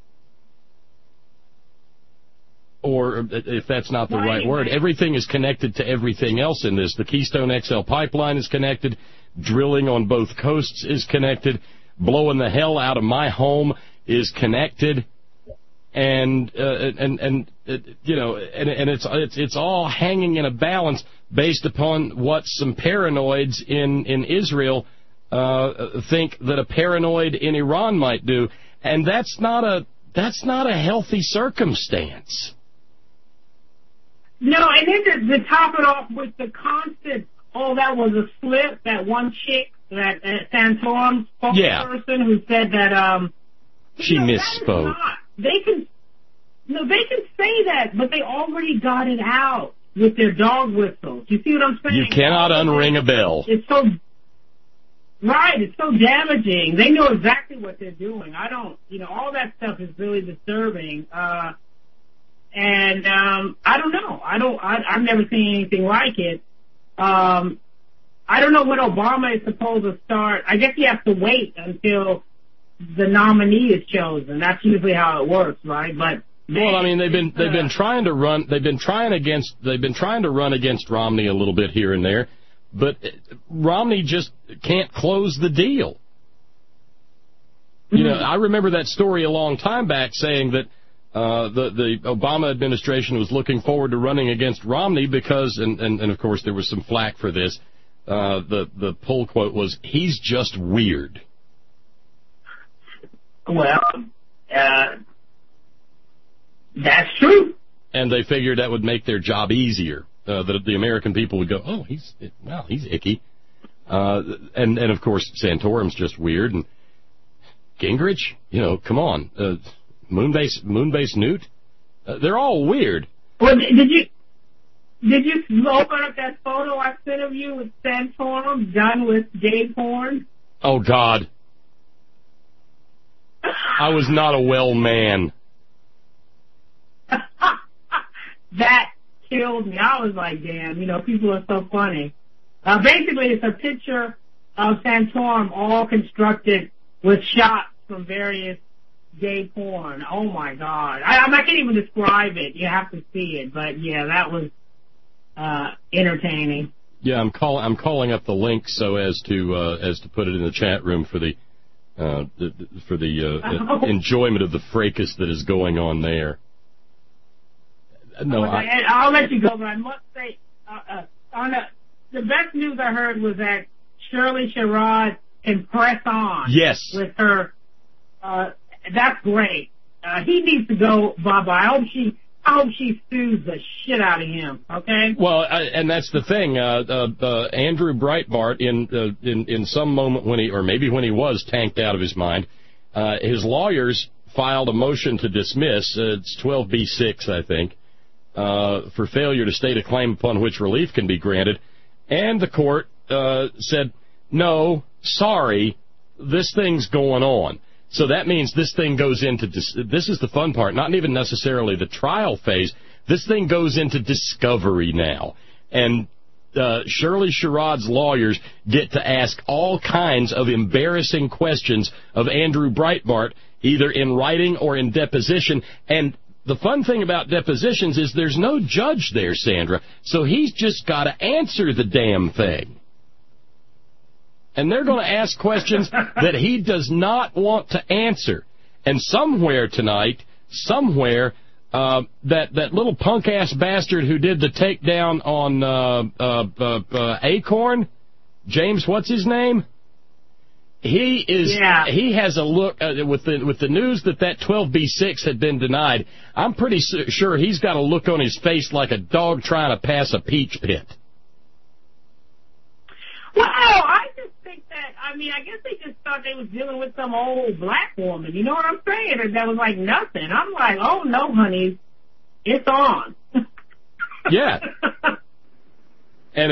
Or, if that's not the right word, everything is connected to everything else in this. The Keystone XL pipeline is connected. Drilling on both coasts is connected. Blowing the hell out of my home is connected. And you know, and it's all hanging in a balance based upon what some paranoids in Israel think that a paranoid in Iran might do, and that's not a healthy circumstance. No, and then to top it off with the constant, oh, that was a slip, that one chick, that Santorum spokesperson who said that she misspoke. They can say that, but they already got it out with their dog whistles. You see what I'm saying? You cannot unring a bell. It's so right. It's so damaging. They know exactly what they're doing. I don't. You know, all that stuff is really disturbing. And I don't know. I've never seen anything like it. I don't know when Obama is supposed to start. I guess he has to wait until the nominee is chosen. That's usually how it works, right? But well, I mean, they've been trying to run against Romney a little bit here and there, but Romney just can't close the deal. You know, I remember that story a long time back saying that the Obama administration was looking forward to running against Romney because, and of course there was some flack for this. The poll quote was, "He's just weird." Well, that's true. And they figured that would make their job easier. That the American people would go, "Oh, he's icky." And of course Santorum's just weird, and Gingrich, you know, come on, Moonbase Newt, they're all weird. Well, did you open up that photo I sent of you with Santorum done with gay porn? Oh God, I was not a well man. That killed me. I was like, damn, you know, people are so funny. Basically, it's a picture of Santorum all constructed with shots from various gay porn. Oh, my God. I can't even describe it. You have to see it. But, yeah, that was entertaining. Yeah, I'm calling up the link so as to put it in the chat room for the enjoyment of the fracas that is going on there. No, I'll let you go, but I must say, the best news I heard was that Shirley Sherrod can press on. Yes. With her, that's great. He needs to go bye-bye. I hope she sues the shit out of him, okay? Well, and that's the thing. Andrew Breitbart, in some moment when he was tanked out of his mind, his lawyers filed a motion to dismiss. It's 12B6, I think, for failure to state a claim upon which relief can be granted. And the court said, no, sorry, this thing's going on. So that means this thing goes into, this is the fun part, not even necessarily the trial phase. This thing goes into discovery now. And Shirley Sherrod's lawyers get to ask all kinds of embarrassing questions of Andrew Breitbart, either in writing or in deposition. And the fun thing about depositions is there's no judge there, Sandra, so he's just got to answer the damn thing. And they're going to ask questions that he does not want to answer. And somewhere tonight, that little punk-ass bastard who did the takedown on Acorn, James, what's his name? He has a look with the news that 12B6 had been denied. I'm pretty sure he's got a look on his face like a dog trying to pass a peach pit. Well, I just think that, I guess they just thought they was dealing with some old black woman. You know what I'm saying? That was like nothing. I'm like, oh no, honey, it's on. Yeah. And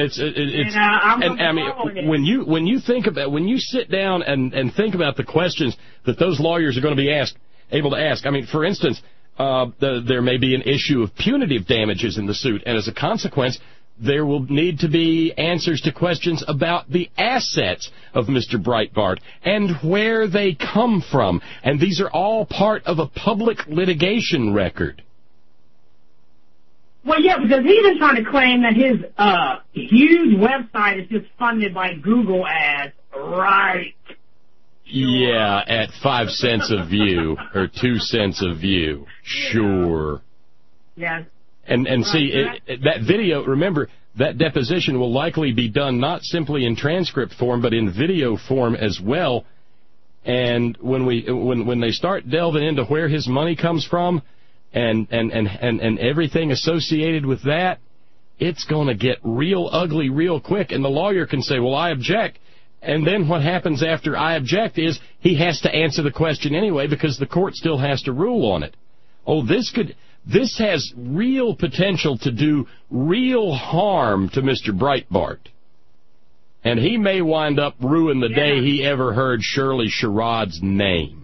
when you think about, when you sit down and think about the questions that those lawyers are going to be able to ask. For instance, there may be an issue of punitive damages in the suit, and as a consequence, there will need to be answers to questions about the assets of Mr. Breitbart and where they come from. And these are all part of a public litigation record. Well, yeah, because he's been trying to claim that his huge website is just funded by Google ads, right? Yeah, at 5 cents a view or 2 cents a view. Sure. Yes. And see, that video, remember, that deposition will likely be done not simply in transcript form, but in video form as well. And when they start delving into where his money comes from and everything associated with that, it's going to get real ugly real quick. And the lawyer can say, well, I object. And then what happens after I object is he has to answer the question anyway because the court still has to rule on it. Oh, this has real potential to do real harm to Mr. Breitbart. And he may wind up ruining the day he ever heard Shirley Sherrod's name.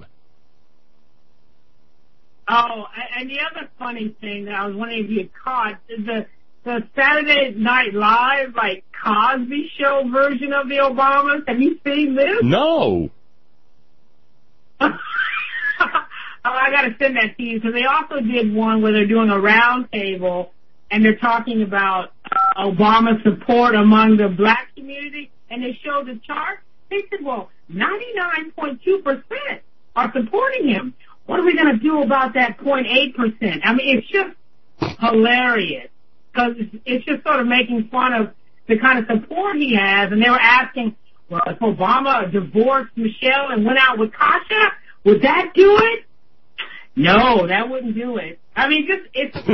Oh, and the other funny thing that I was wondering if you had caught, the Saturday Night Live, like, Cosby Show version of the Obamas. Have you seen this? No. I got to send that to you, because they also did one where they're doing a round table, and they're talking about Obama's support among the black community, and they showed the chart. They said, well, 99.2% are supporting him. What are we going to do about that 0.8%? It's just hilarious, because it's just sort of making fun of the kind of support he has, and they were asking, well, if Obama divorced Michelle and went out with Kasha, would that do it? No, that wouldn't do it. It's... First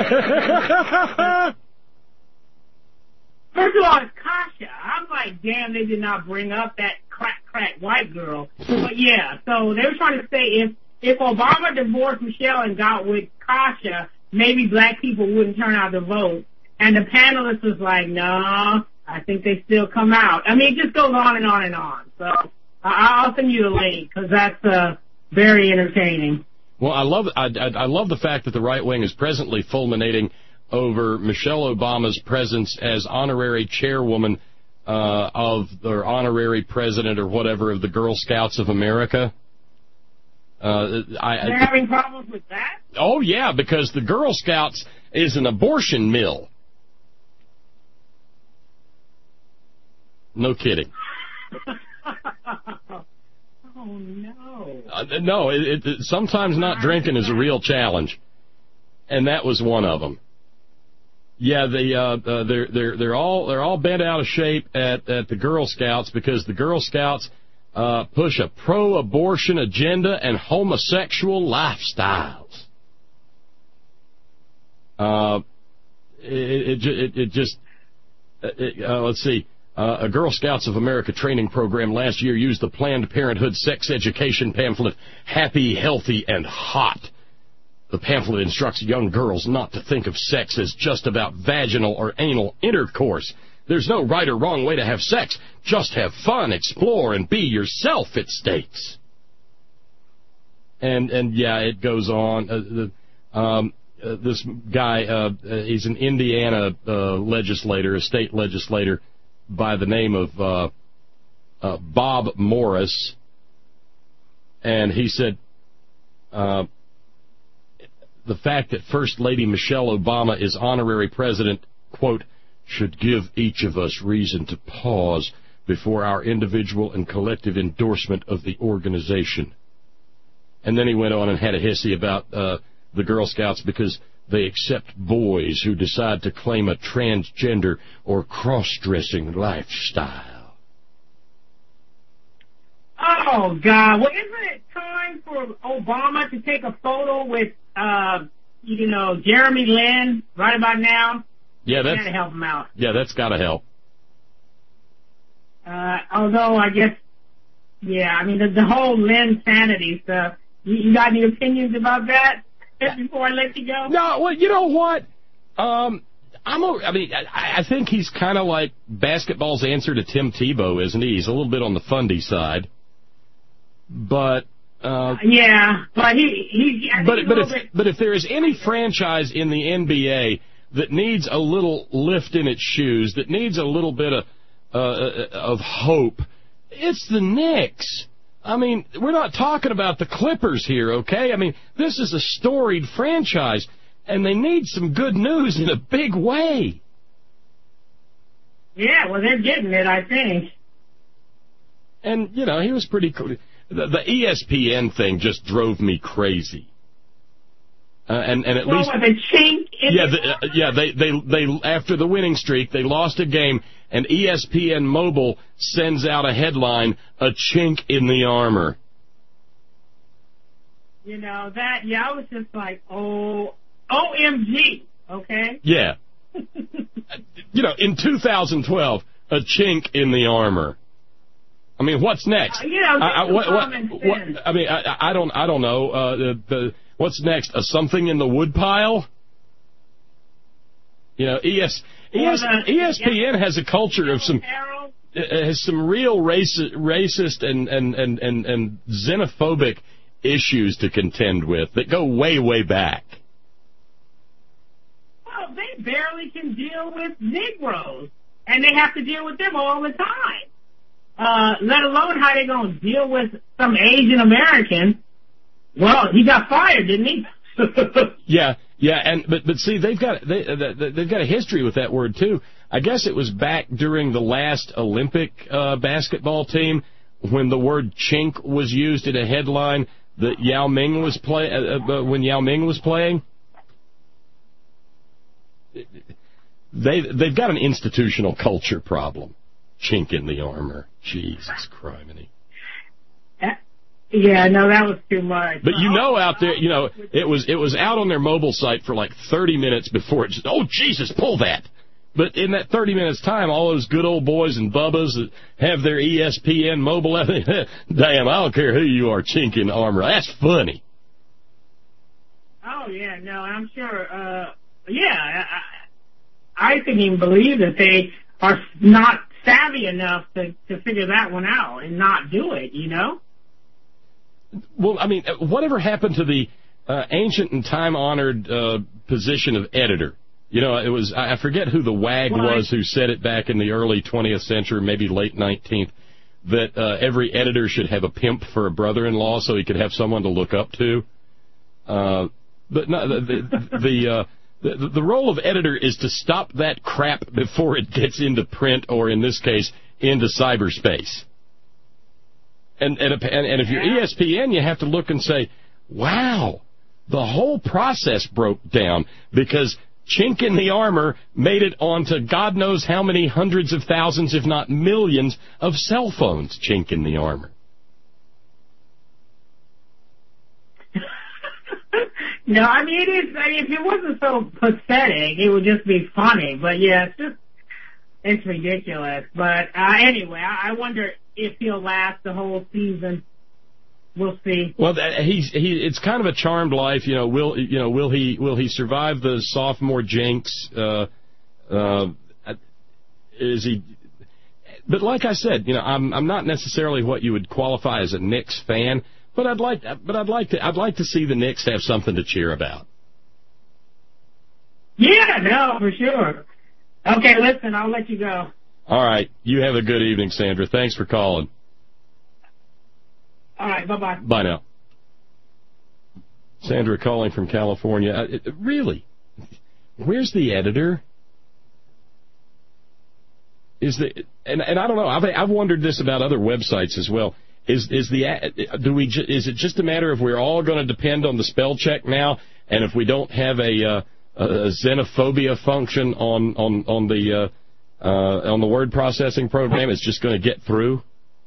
of all, it's Kasha. I'm like, damn, they did not bring up that crack white girl. But yeah, so they were trying to say if Obama divorced Michelle and got with Kasha, maybe black people wouldn't turn out to vote. And the panelist was like, no, I think they still come out. It just goes on and on and on. So I'll send you the link, because that's very entertaining. Well, I love the fact that the right wing is presently fulminating over Michelle Obama's presence as honorary chairwoman or honorary president or whatever of the Girl Scouts of America. They're having problems with that? Oh, yeah, because the Girl Scouts is an abortion mill. No kidding. Oh, no. No, sometimes not drinking is a real challenge, and that was one of them. Yeah, they're all bent out of shape at the Girl Scouts because the Girl Scouts push a pro-abortion agenda and homosexual lifestyles. Let's see. A Girl Scouts of America training program last year used the Planned Parenthood sex education pamphlet, Happy, Healthy, and Hot. The pamphlet instructs young girls not to think of sex as just about vaginal or anal intercourse. There's no right or wrong way to have sex. Just have fun, explore, and be yourself, it states. And yeah, it goes on. This guy, he's an Indiana legislator, a state legislator, by the name of Bob Morris. And he said, the fact that First Lady Michelle Obama is honorary president, quote, should give each of us reason to pause before our individual and collective endorsement of the organization. And then he went on and had a hissy about the Girl Scouts because they accept boys who decide to claim a transgender or cross-dressing lifestyle. Oh, God. Well, isn't it time for Obama to take a photo with, Jeremy Lin right about now? Yeah, that's got to help him out. Yeah, that's got to help. Although, I guess, the whole Lin sanity stuff. You got any opinions about that before I let you go? No, well, you know what? I think he's kind of like basketball's answer to Tim Tebow, isn't he? He's a little bit on the fundy side. But but if there is any franchise in the NBA that needs a little lift in its shoes, that needs a little bit of hope, it's the Knicks. I mean, we're not talking about the Clippers here, okay? I mean, this is a storied franchise, and they need some good news in a big way. Yeah, well, they're getting it, I think. And, he was pretty cool. The ESPN thing just drove me crazy. And at least the chink they after the winning streak, they lost a game, and ESPN Mobile sends out a headline, "A chink in the armor." I was just like, OMG, okay? Yeah. In 2012, a chink in the armor. I mean, what's next? I don't know. What's next? A something in the woodpile? ESPN has a culture of some real racist and xenophobic issues to contend with that go way, way back. Well, they barely can deal with Negroes, and they have to deal with them all the time. Let alone how they going to deal with some Asian American. Well, he got fired, didn't he? Yeah, but see, they've got a history with that word too. I guess it was back during the last Olympic basketball team when the word chink was used in a headline that Yao Ming was when Yao Ming was playing. They've got an institutional culture problem. Chink in the armor. Jesus criminy. Yeah, no, that was too much. But out there, it was out on their mobile site for like 30 minutes before it just, oh, Jesus, pull that. But in that 30 minutes time, all those good old boys and bubbas that have their ESPN mobile, damn, I don't care who you are, chink in armor. That's funny. Oh, yeah, no, I'm sure, I couldn't even believe that they are not savvy enough to figure that one out and not do it, Well, I mean, whatever happened to the ancient and time-honored position of editor? It was, I forget who the wag was who said it back in the early 20th century, maybe late 19th, that every editor should have a pimp for a brother-in-law so he could have someone to look up to. But no, the role of editor is to stop that crap before it gets into print, or in this case, into cyberspace. And if you're ESPN, you have to look and say, wow, the whole process broke down because chink in the armor made it onto God knows how many hundreds of thousands, if not millions, of cell phones. Chink in the armor. No, I mean, if it wasn't so pathetic, it would just be funny. But yeah, it's just, It's ridiculous. But anyway, I wonder if he'll last the whole season. We'll see. Well, it's kind of a charmed life, Will he survive the sophomore jinx? Is he? But like I said, I'm not necessarily what you would qualify as a Knicks fan, but I'd like to see the Knicks have something to cheer about. Yeah, no, for sure. Okay, listen, I'll let you go. All right, you have a good evening, Sandra. Thanks for calling. All right, bye-bye. Bye now. Sandra calling from California. Really? Where's the editor? And I don't know. I've wondered this about other websites as well. Is it just a matter of we're all going to depend on the spell check now, and if we don't have a xenophobia function on the word processing program, it's just going to get through?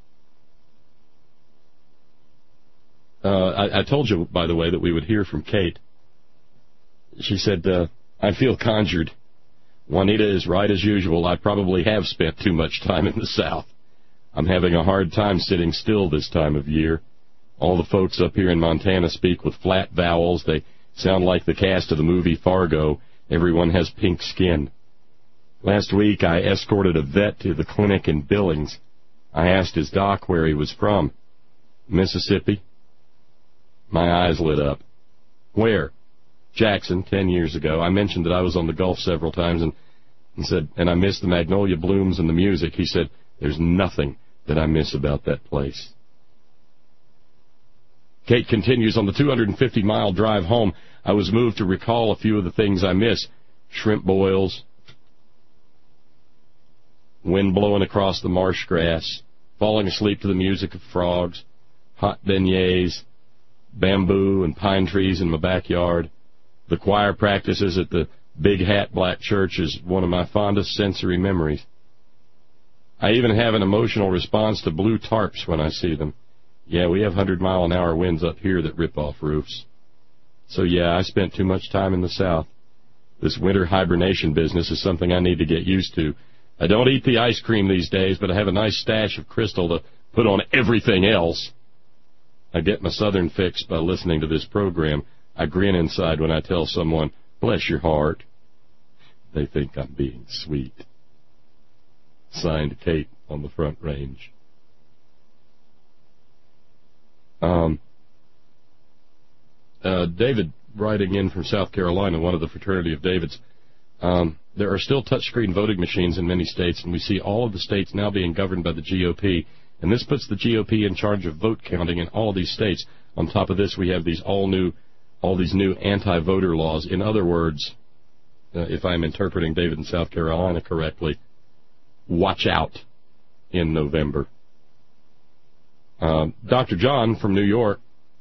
I told you, by the way, that we would hear from Kate. She said, I feel conjured. Juanita is right as usual. I probably have spent too much time in the South. I'm having a hard time sitting still this time of year. All the folks up here in Montana speak with flat vowels. They sound like the cast of the movie Fargo. Everyone has pink skin. Last week, I escorted a vet to the clinic in Billings. I asked his doc where he was from. Mississippi. My eyes lit up. Where? Jackson, 10 years ago. I mentioned that I was on the Gulf several times and said, and I missed the magnolia blooms and the music. He said, there's nothing that I miss about that place. Kate continues, on the 250-mile drive home, I was moved to recall a few of the things I miss. Shrimp boils, wind blowing across the marsh grass, falling asleep to the music of frogs, hot beignets, bamboo and pine trees in my backyard. The choir practices at the Big Hat Black Church is one of my fondest sensory memories. I even have an emotional response to blue tarps when I see them. Yeah, we have 100-mile-an-hour winds up here that rip off roofs. So, yeah, I spent too much time in the South. This winter hibernation business is something I need to get used to. I don't eat the ice cream these days, but I have a nice stash of Crystal to put on everything else. I get my Southern fix by listening to this program. I grin inside when I tell someone, bless your heart. They think I'm being sweet. Signed, Kate on the Front Range. David, writing in from South Carolina, one of the fraternity of Davids, there are still touchscreen voting machines in many states, and we see all of the states now being governed by the GOP, and this puts the GOP in charge of vote counting in all of these states. On top of this, we have all these new anti-voter laws. In other words, if I'm interpreting David in South Carolina correctly, watch out in November. Dr. John from New York.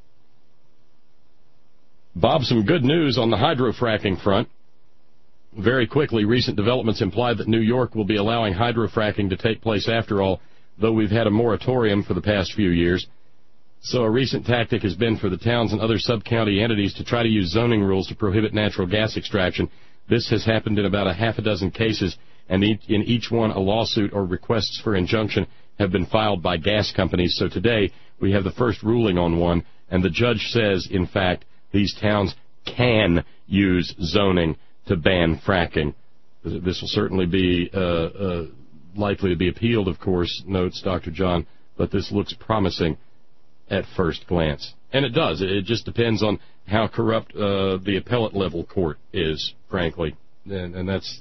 Bob, some good news on the hydrofracking front. Very quickly, recent developments imply that New York will be allowing hydrofracking to take place after all, though we've had a moratorium for the past few years. So a recent tactic has been for the towns and other sub-county entities to try to use zoning rules to prohibit natural gas extraction. This has happened in about a half a dozen cases, and in each one a lawsuit or requests for injunction have been filed by gas companies. So today we have the first ruling on one, and the judge says, in fact, these towns can use zoning to ban fracking. This will certainly be likely to be appealed, of course, notes Dr. John, but this looks promising at first glance. And it does. It just depends on how corrupt the appellate level court is, frankly. And that's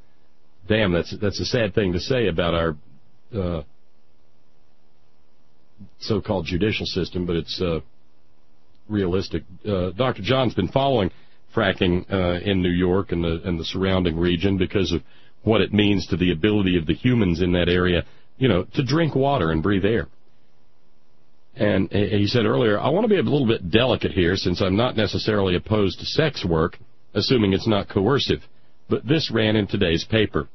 a sad thing to say about our so-called judicial system, but it's realistic. Dr. John's been following fracking in New York and the surrounding region because of what it means to the ability of the humans in that area, to drink water and breathe air. And he said earlier, I want to be a little bit delicate here since I'm not necessarily opposed to sex work, assuming it's not coercive. But this ran in today's paper.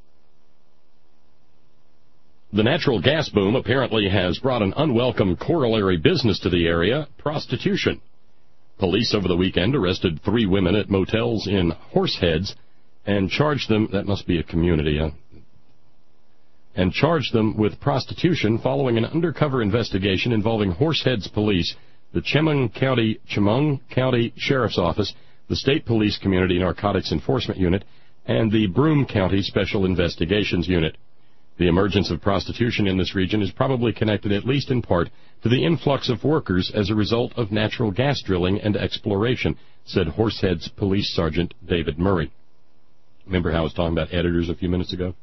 The natural gas boom apparently has brought an unwelcome corollary business to the area, prostitution. Police over the weekend arrested 3 women at motels in Horseheads and charged them, that must be a community, and charged them with prostitution following an undercover investigation involving Horseheads Police, the Chemung County Sheriff's Office, the State Police Community Narcotics Enforcement Unit, and the Broome County Special Investigations Unit. The emergence of prostitution in this region is probably connected, at least in part, to the influx of workers as a result of natural gas drilling and exploration, said Horseheads Police Sergeant David Murray. Remember how I was talking about editors a few minutes ago?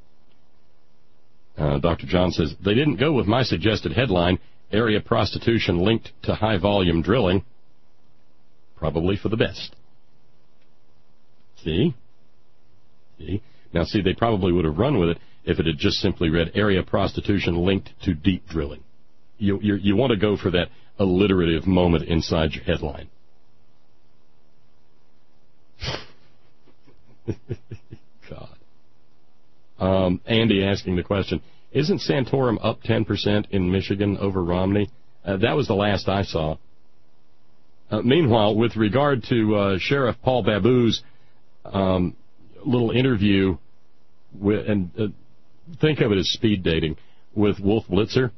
Dr. John says, they didn't go with my suggested headline, area prostitution linked to high-volume drilling. Probably for the best. See? Now, see, they probably would have run with it if it had just simply read area prostitution linked to deep drilling. You want to go for that alliterative moment inside your headline. God. Andy asking the question, isn't Santorum up 10% in Michigan over Romney? That was the last I saw. Meanwhile, with regard to Sheriff Paul Babou's little interview with, think of it as speed dating, with Wolf Blitzer.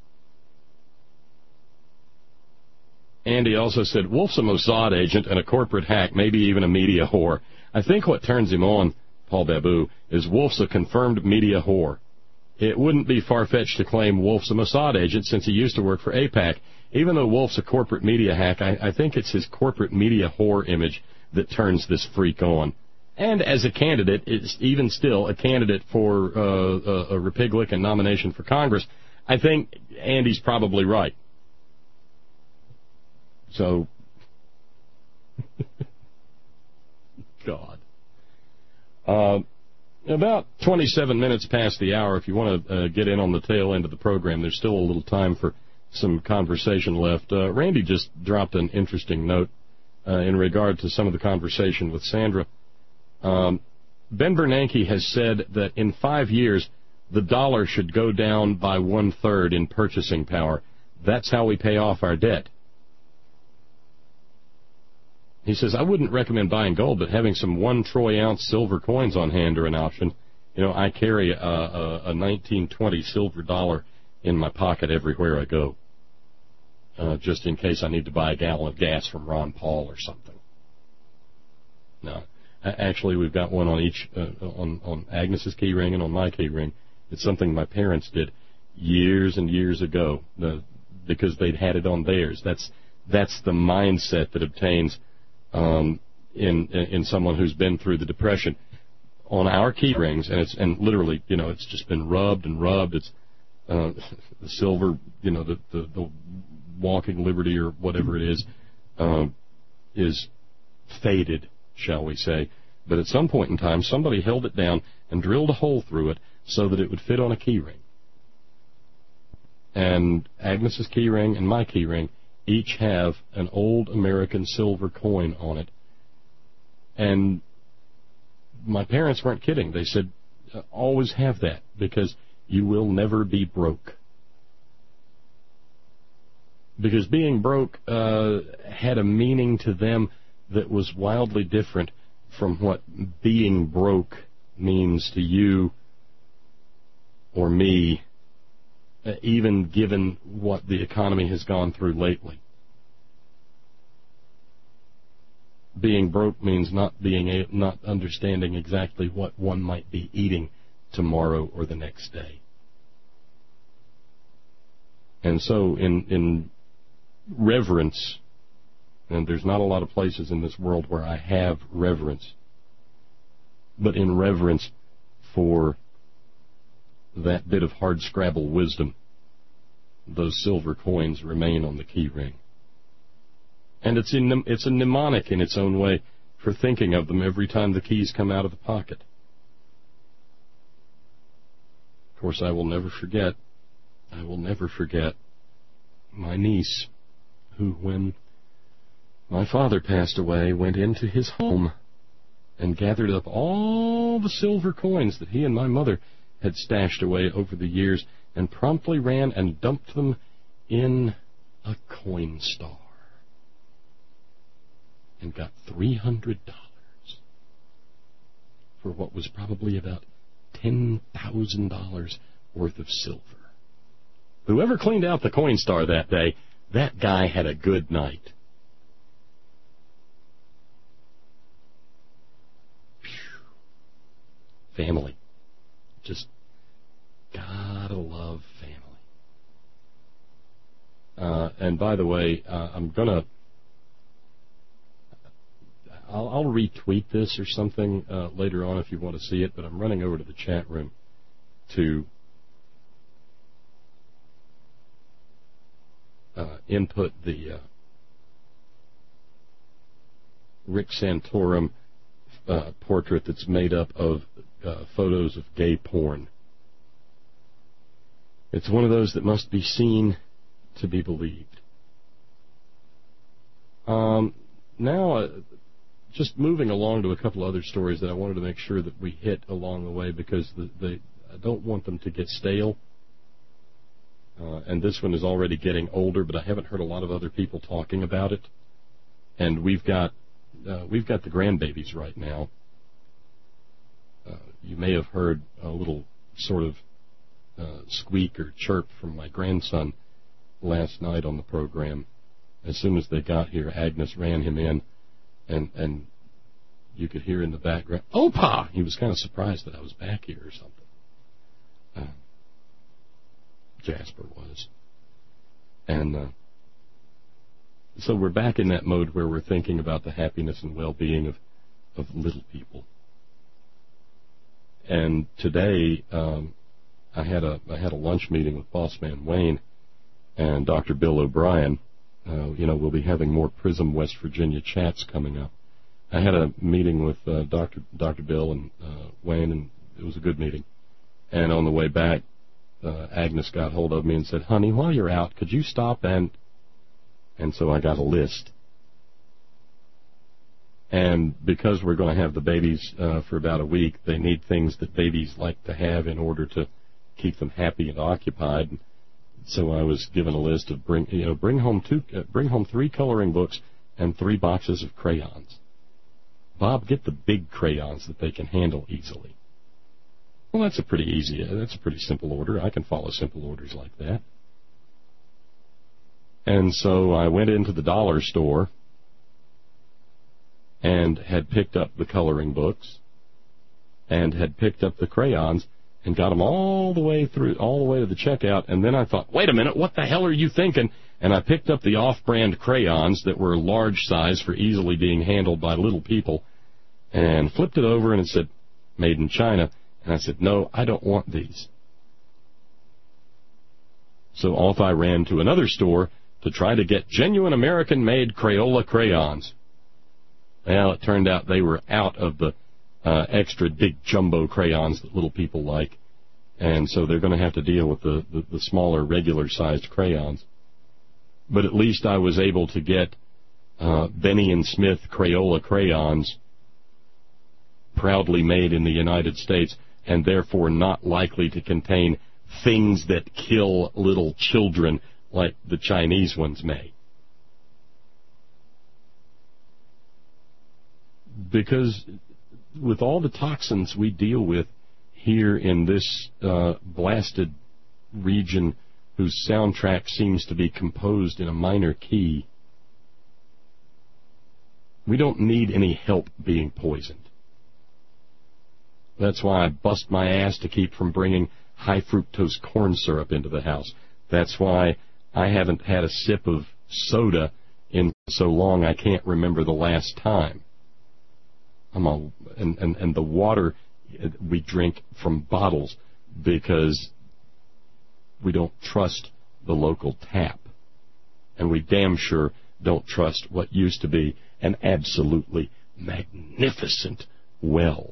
Andy also said, Wolf's a Mossad agent and a corporate hack, maybe even a media whore. I think what turns him on, Paul Babou, is Wolf's a confirmed media whore. It wouldn't be far-fetched to claim Wolf's a Mossad agent since he used to work for AIPAC. Even though Wolf's a corporate media hack, I think it's his corporate media whore image that turns this freak on. And as a candidate, it's even still a candidate for a Republican nomination for Congress. I think Andy's probably right. So, God. About 27 minutes past the hour, if you want to get in on the tail end of the program, there's still a little time for some conversation left. Randy just dropped an interesting note in regard to some of the conversation with Sandra. Ben Bernanke has said that in 5 years, the dollar should go down by 1/3 in purchasing power. That's how we pay off our debt. He says, I wouldn't recommend buying gold, but having some 1 troy ounce silver coins on hand are an option. You know, I carry a 1920 silver dollar in my pocket everywhere I go, just in case I need to buy a gallon of gas from Ron Paul or something. No. Actually, we've got one on each, on Agnes's key ring and on my key ring. It's something my parents did years and years ago, because they'd had it on theirs. That's the mindset that obtains in someone who's been through the Depression. On our key rings, and literally, you know, it's just been rubbed and rubbed. It's the silver, you know, the Walking Liberty or whatever it is faded, shall we say. But at some point in time, somebody held it down and drilled a hole through it so that it would fit on a key ring. And Agnes's key ring and my key ring each have an old American silver coin on it. And my parents weren't kidding. They said, always have that, because you will never be broke. Because being broke had a meaning to them that was wildly different from what being broke means to you or me, even given what the economy has gone through lately. Being broke means not understanding exactly what one might be eating tomorrow or the next day. And so in reverence, and there's not a lot of places in this world where I have reverence, but in reverence for that bit of hardscrabble wisdom, those silver coins remain on the key ring. And it's a mnemonic in its own way for thinking of them every time the keys come out of the pocket. Of course, I will never forget my niece, who, when my father passed away, went into his home and gathered up all the silver coins that he and my mother had stashed away over the years and promptly ran and dumped them in a coin star and got $300 for what was probably about $10,000 worth of silver. Whoever cleaned out the Coinstar that day, that guy had a good night. Phew. Family. Just gotta love family. And by the way, I'll retweet this or something later on if you want to see it, but I'm running over to the chat room to input the Rick Santorum portrait that's made up of photos of gay porn. It's one of those that must be seen to be believed. Now, just moving along to a couple other stories that I wanted to make sure that we hit along the way because I don't want them to get stale. And this one is already getting older, but I haven't heard a lot of other people talking about it. And we've got the grandbabies right now. You may have heard a little sort of squeak or chirp from my grandson last night on the program. As soon as they got here, Agnes ran him in, and you could hear in the background, "Opa!" He was kind of surprised that I was back here or something. Jasper was. And so we're back in that mode where we're thinking about the happiness and well-being of little people. And today, I had a lunch meeting with Boss Man Wayne and Dr. Bill O'Brien. We'll be having more PRISM West Virginia chats coming up. I had a meeting with Dr. Bill and Wayne, and it was a good meeting. And on the way back, Agnes got hold of me and said, "Honey, while you're out, could you stop and so I got a list. And because we're going to have the babies for about a week, they need things that babies like to have in order to keep them happy and occupied. So I was given a list of bring home 3 coloring books and 3 boxes of crayons. Bob, get the big crayons that they can handle easily. Well, that's a pretty simple order. I can follow simple orders like that. And so I went into the dollar store and had picked up the coloring books and had picked up the crayons and got them all the way to the checkout. And then I thought, wait a minute, what the hell are you thinking? And I picked up the off-brand crayons that were large size for easily being handled by little people and flipped it over and it said, made in China. And I said, no, I don't want these. So off I ran to another store to try to get genuine American-made Crayola crayons. Well, it turned out they were out of the extra big jumbo crayons that little people like. And so they're going to have to deal with the smaller, regular-sized crayons. But at least I was able to get Benny and Smith Crayola crayons proudly made in the United States and therefore not likely to contain things that kill little children like the Chinese ones may. Because with all the toxins we deal with here in this blasted region whose soundtrack seems to be composed in a minor key, we don't need any help being poisoned. That's why I bust my ass to keep from bringing high fructose corn syrup into the house. That's why I haven't had a sip of soda in so long I can't remember the last time. And the water we drink from bottles because we don't trust the local tap. And we damn sure don't trust what used to be an absolutely magnificent well.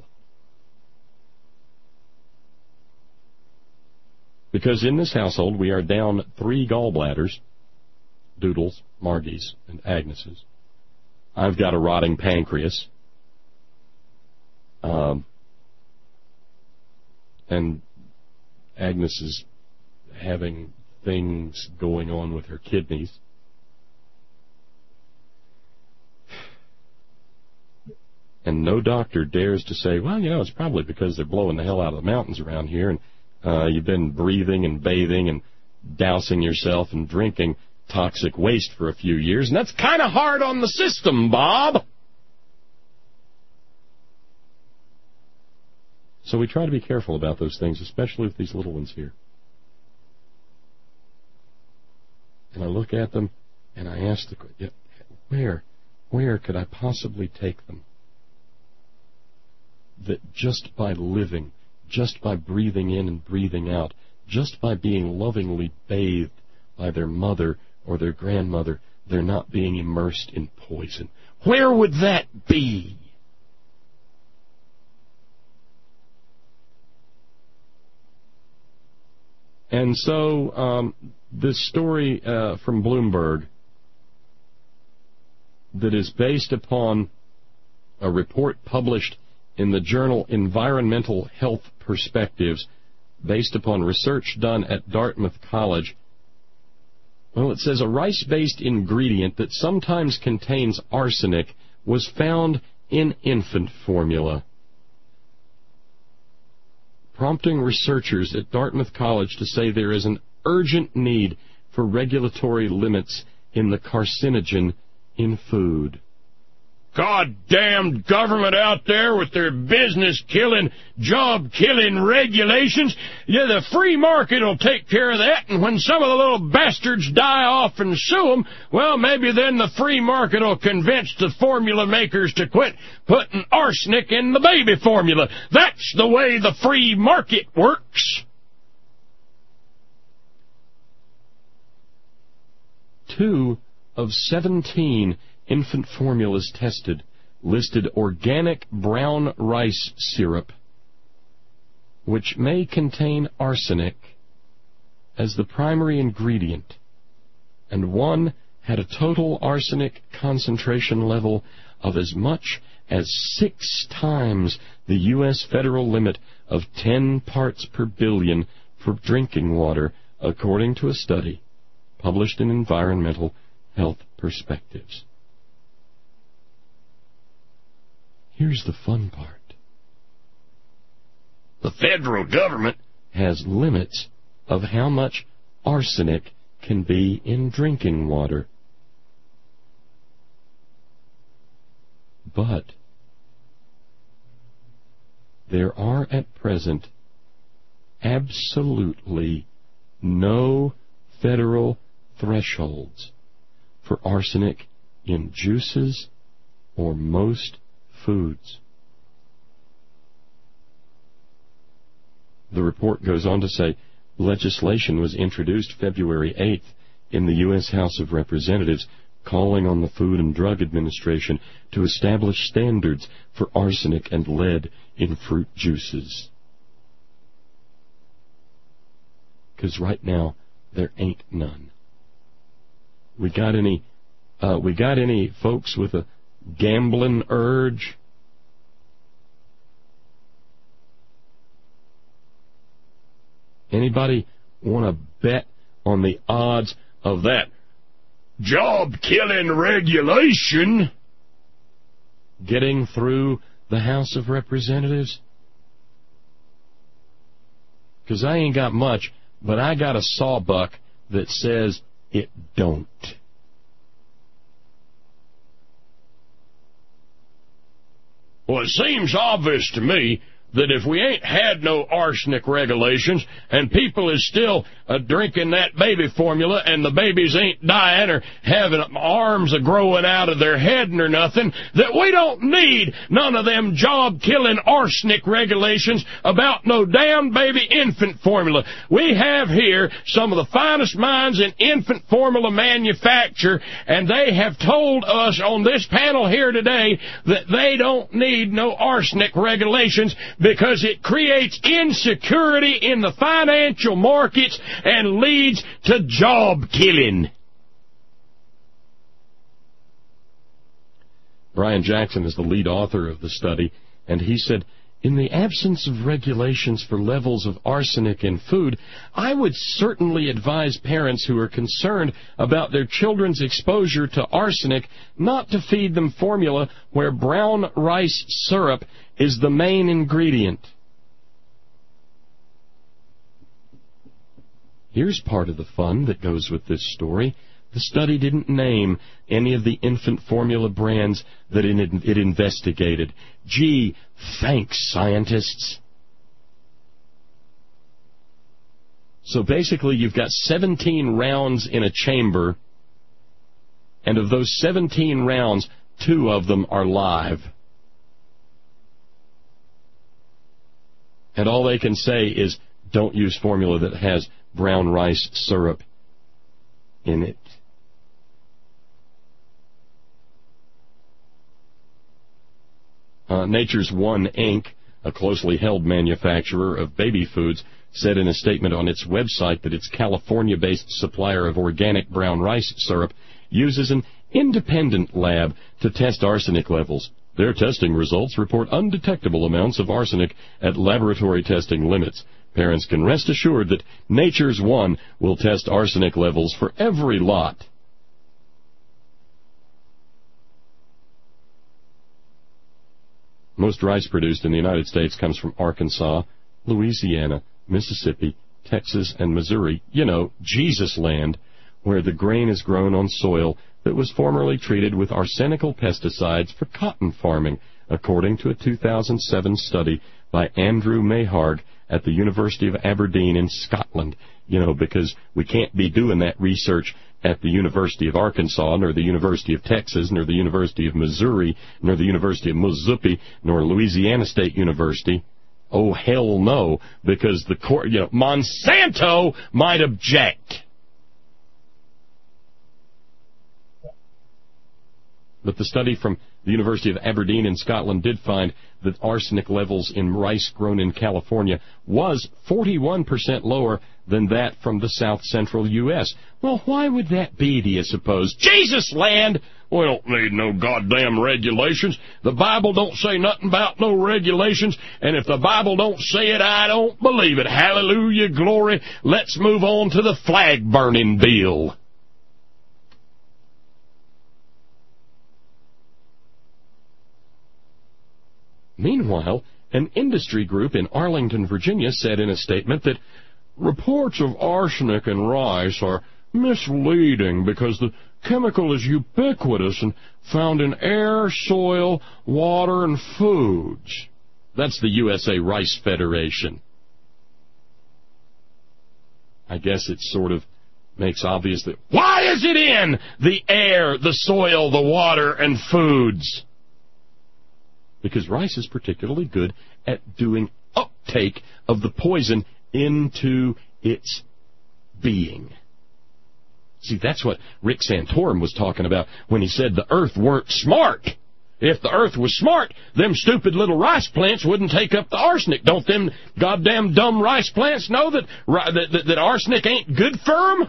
Because in this household we are down 3 gallbladders, Doodles, Margie's, and Agnes's. I've got a rotting pancreas. And Agnes is having things going on with her kidneys. And no doctor dares to say, well, it's probably because they're blowing the hell out of the mountains around here, and You've been breathing and bathing and dousing yourself and drinking toxic waste for a few years, and that's kind of hard on the system, Bob. So we try to be careful about those things, especially with these little ones here. And I look at them, and I ask the question, where could I possibly take them? That just by living, just by breathing in and breathing out, just by being lovingly bathed by their mother or their grandmother, they're not being immersed in poison. Where would that be? And so this story from Bloomberg that is based upon a report published in the journal Environmental Health Perspectives, based upon research done at Dartmouth College. Well, it says a rice-based ingredient that sometimes contains arsenic was found in infant formula, prompting researchers at Dartmouth College to say there is an urgent need for regulatory limits in the carcinogen in food. Goddamn government out there with their business-killing, job-killing regulations. Yeah, the free market will take care of that, and when some of the little bastards die off and sue them, well, maybe then the free market will convince the formula makers to quit putting arsenic in the baby formula. That's the way the free market works. 2 of 17 infant formulas tested listed organic brown rice syrup, which may contain arsenic as the primary ingredient, and one had a total arsenic concentration level of as much as 6 times the U.S. federal limit of 10 parts per billion for drinking water, according to a study published in Environmental Health Perspectives. Here's the fun part. The federal government has limits of how much arsenic can be in drinking water. But there are at present absolutely no federal thresholds for arsenic in juices or most foods. The report goes on to say legislation was introduced February 8th in the U.S. House of Representatives calling on the Food and Drug Administration to establish standards for arsenic and lead in fruit juices. Because right now there ain't none. We got any folks with a gambling urge? Anybody want to bet on the odds of that job-killing regulation getting through the House of Representatives? Because I ain't got much, but I got a sawbuck that says it don't. Well, it seems obvious to me that if we ain't had no arsenic regulations and people is still drinking that baby formula and the babies ain't dying or having arms growing out of their head or nothing, that we don't need none of them job-killing arsenic regulations about no damn baby infant formula. We have here some of the finest minds in infant formula manufacture, and they have told us on this panel here today that they don't need no arsenic regulations because it creates insecurity in the financial markets and leads to job killing. Brian Jackson is the lead author of the study, and he said, in the absence of regulations for levels of arsenic in food, I would certainly advise parents who are concerned about their children's exposure to arsenic not to feed them formula where brown rice syrup is the main ingredient. Here's part of the fun that goes with this story. The study didn't name any of the infant formula brands that it investigated. Gee, thanks, scientists. So basically, you've got 17 rounds in a chamber, and of those 17 rounds, 2 of them are live. And all they can say is, don't use formula that has brown rice syrup in it. Nature's One, Inc., a closely held manufacturer of baby foods, said in a statement on its website that its California-based supplier of organic brown rice syrup uses an independent lab to test arsenic levels. Their testing results report undetectable amounts of arsenic at laboratory testing limits. Parents can rest assured that Nature's One will test arsenic levels for every lot. Most rice produced in the United States comes from Arkansas, Louisiana, Mississippi, Texas, and Missouri. You know, Jesus land, where the grain is grown on soil that was formerly treated with arsenical pesticides for cotton farming, according to a 2007 study by Andrew Mayharg at the University of Aberdeen in Scotland. You know, because we can't be doing that research at the University of Arkansas, nor the University of Texas, nor the University of Missouri, nor the University of Mississippi, nor Louisiana State University. Oh, hell no, because the court, Monsanto might object. But the study from the University of Aberdeen in Scotland did find that arsenic levels in rice grown in California was 41% lower than that from the south-central U.S. Well, why would that be, do you suppose? Jesus land! We don't need no goddamn regulations. The Bible don't say nothing about no regulations, and if the Bible don't say it, I don't believe it. Hallelujah, glory. Let's move on to the flag-burning bill. Meanwhile, an industry group in Arlington, Virginia, said in a statement that reports of arsenic in rice are misleading because the chemical is ubiquitous and found in air, soil, water, and foods. That's the USA Rice Federation. I guess it sort of makes obvious that why is it in the air, the soil, the water, and foods? Because rice is particularly good at doing uptake of the poison into its being. See, that's what Rick Santorum was talking about when he said the earth weren't smart. If the earth was smart, them stupid little rice plants wouldn't take up the arsenic. Don't them goddamn dumb rice plants know that arsenic ain't good for them?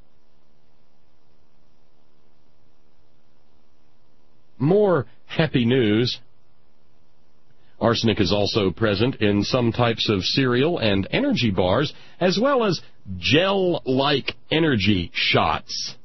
More happy news. Arsenic is also present in some types of cereal and energy bars, as well as gel-like energy shots.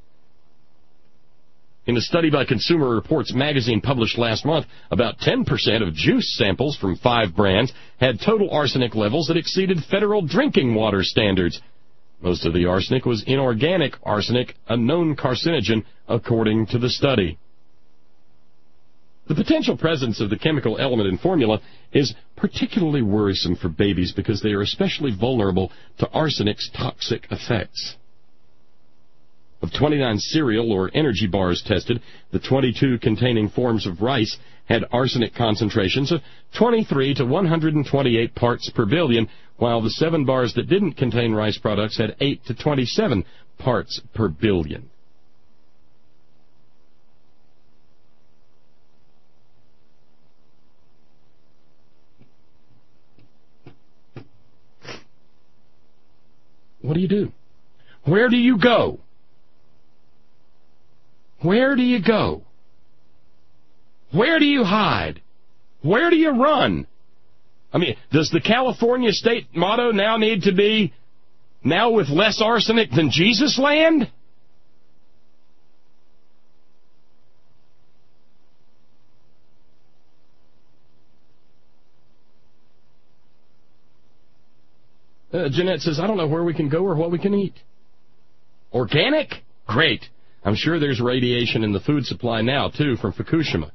In a study by Consumer Reports magazine published last month, about 10% of juice samples from 5 brands had total arsenic levels that exceeded federal drinking water standards. Most of the arsenic was inorganic arsenic, a known carcinogen, according to the study. The potential presence of the chemical element in formula is particularly worrisome for babies because they are especially vulnerable to arsenic's toxic effects. Of 29 cereal or energy bars tested, the 22 containing forms of rice had arsenic concentrations of 23 to 128 parts per billion, while the 7 bars that didn't contain rice products had 8 to 27 parts per billion. What do you do? Where do you go? Where do you go? Where do you hide? Where do you run? I mean, does the California state motto now need to be, now with less arsenic than Jesus land? Jeanette says, I don't know where we can go or what we can eat. Organic? Great. I'm sure there's radiation in the food supply now, too, from Fukushima.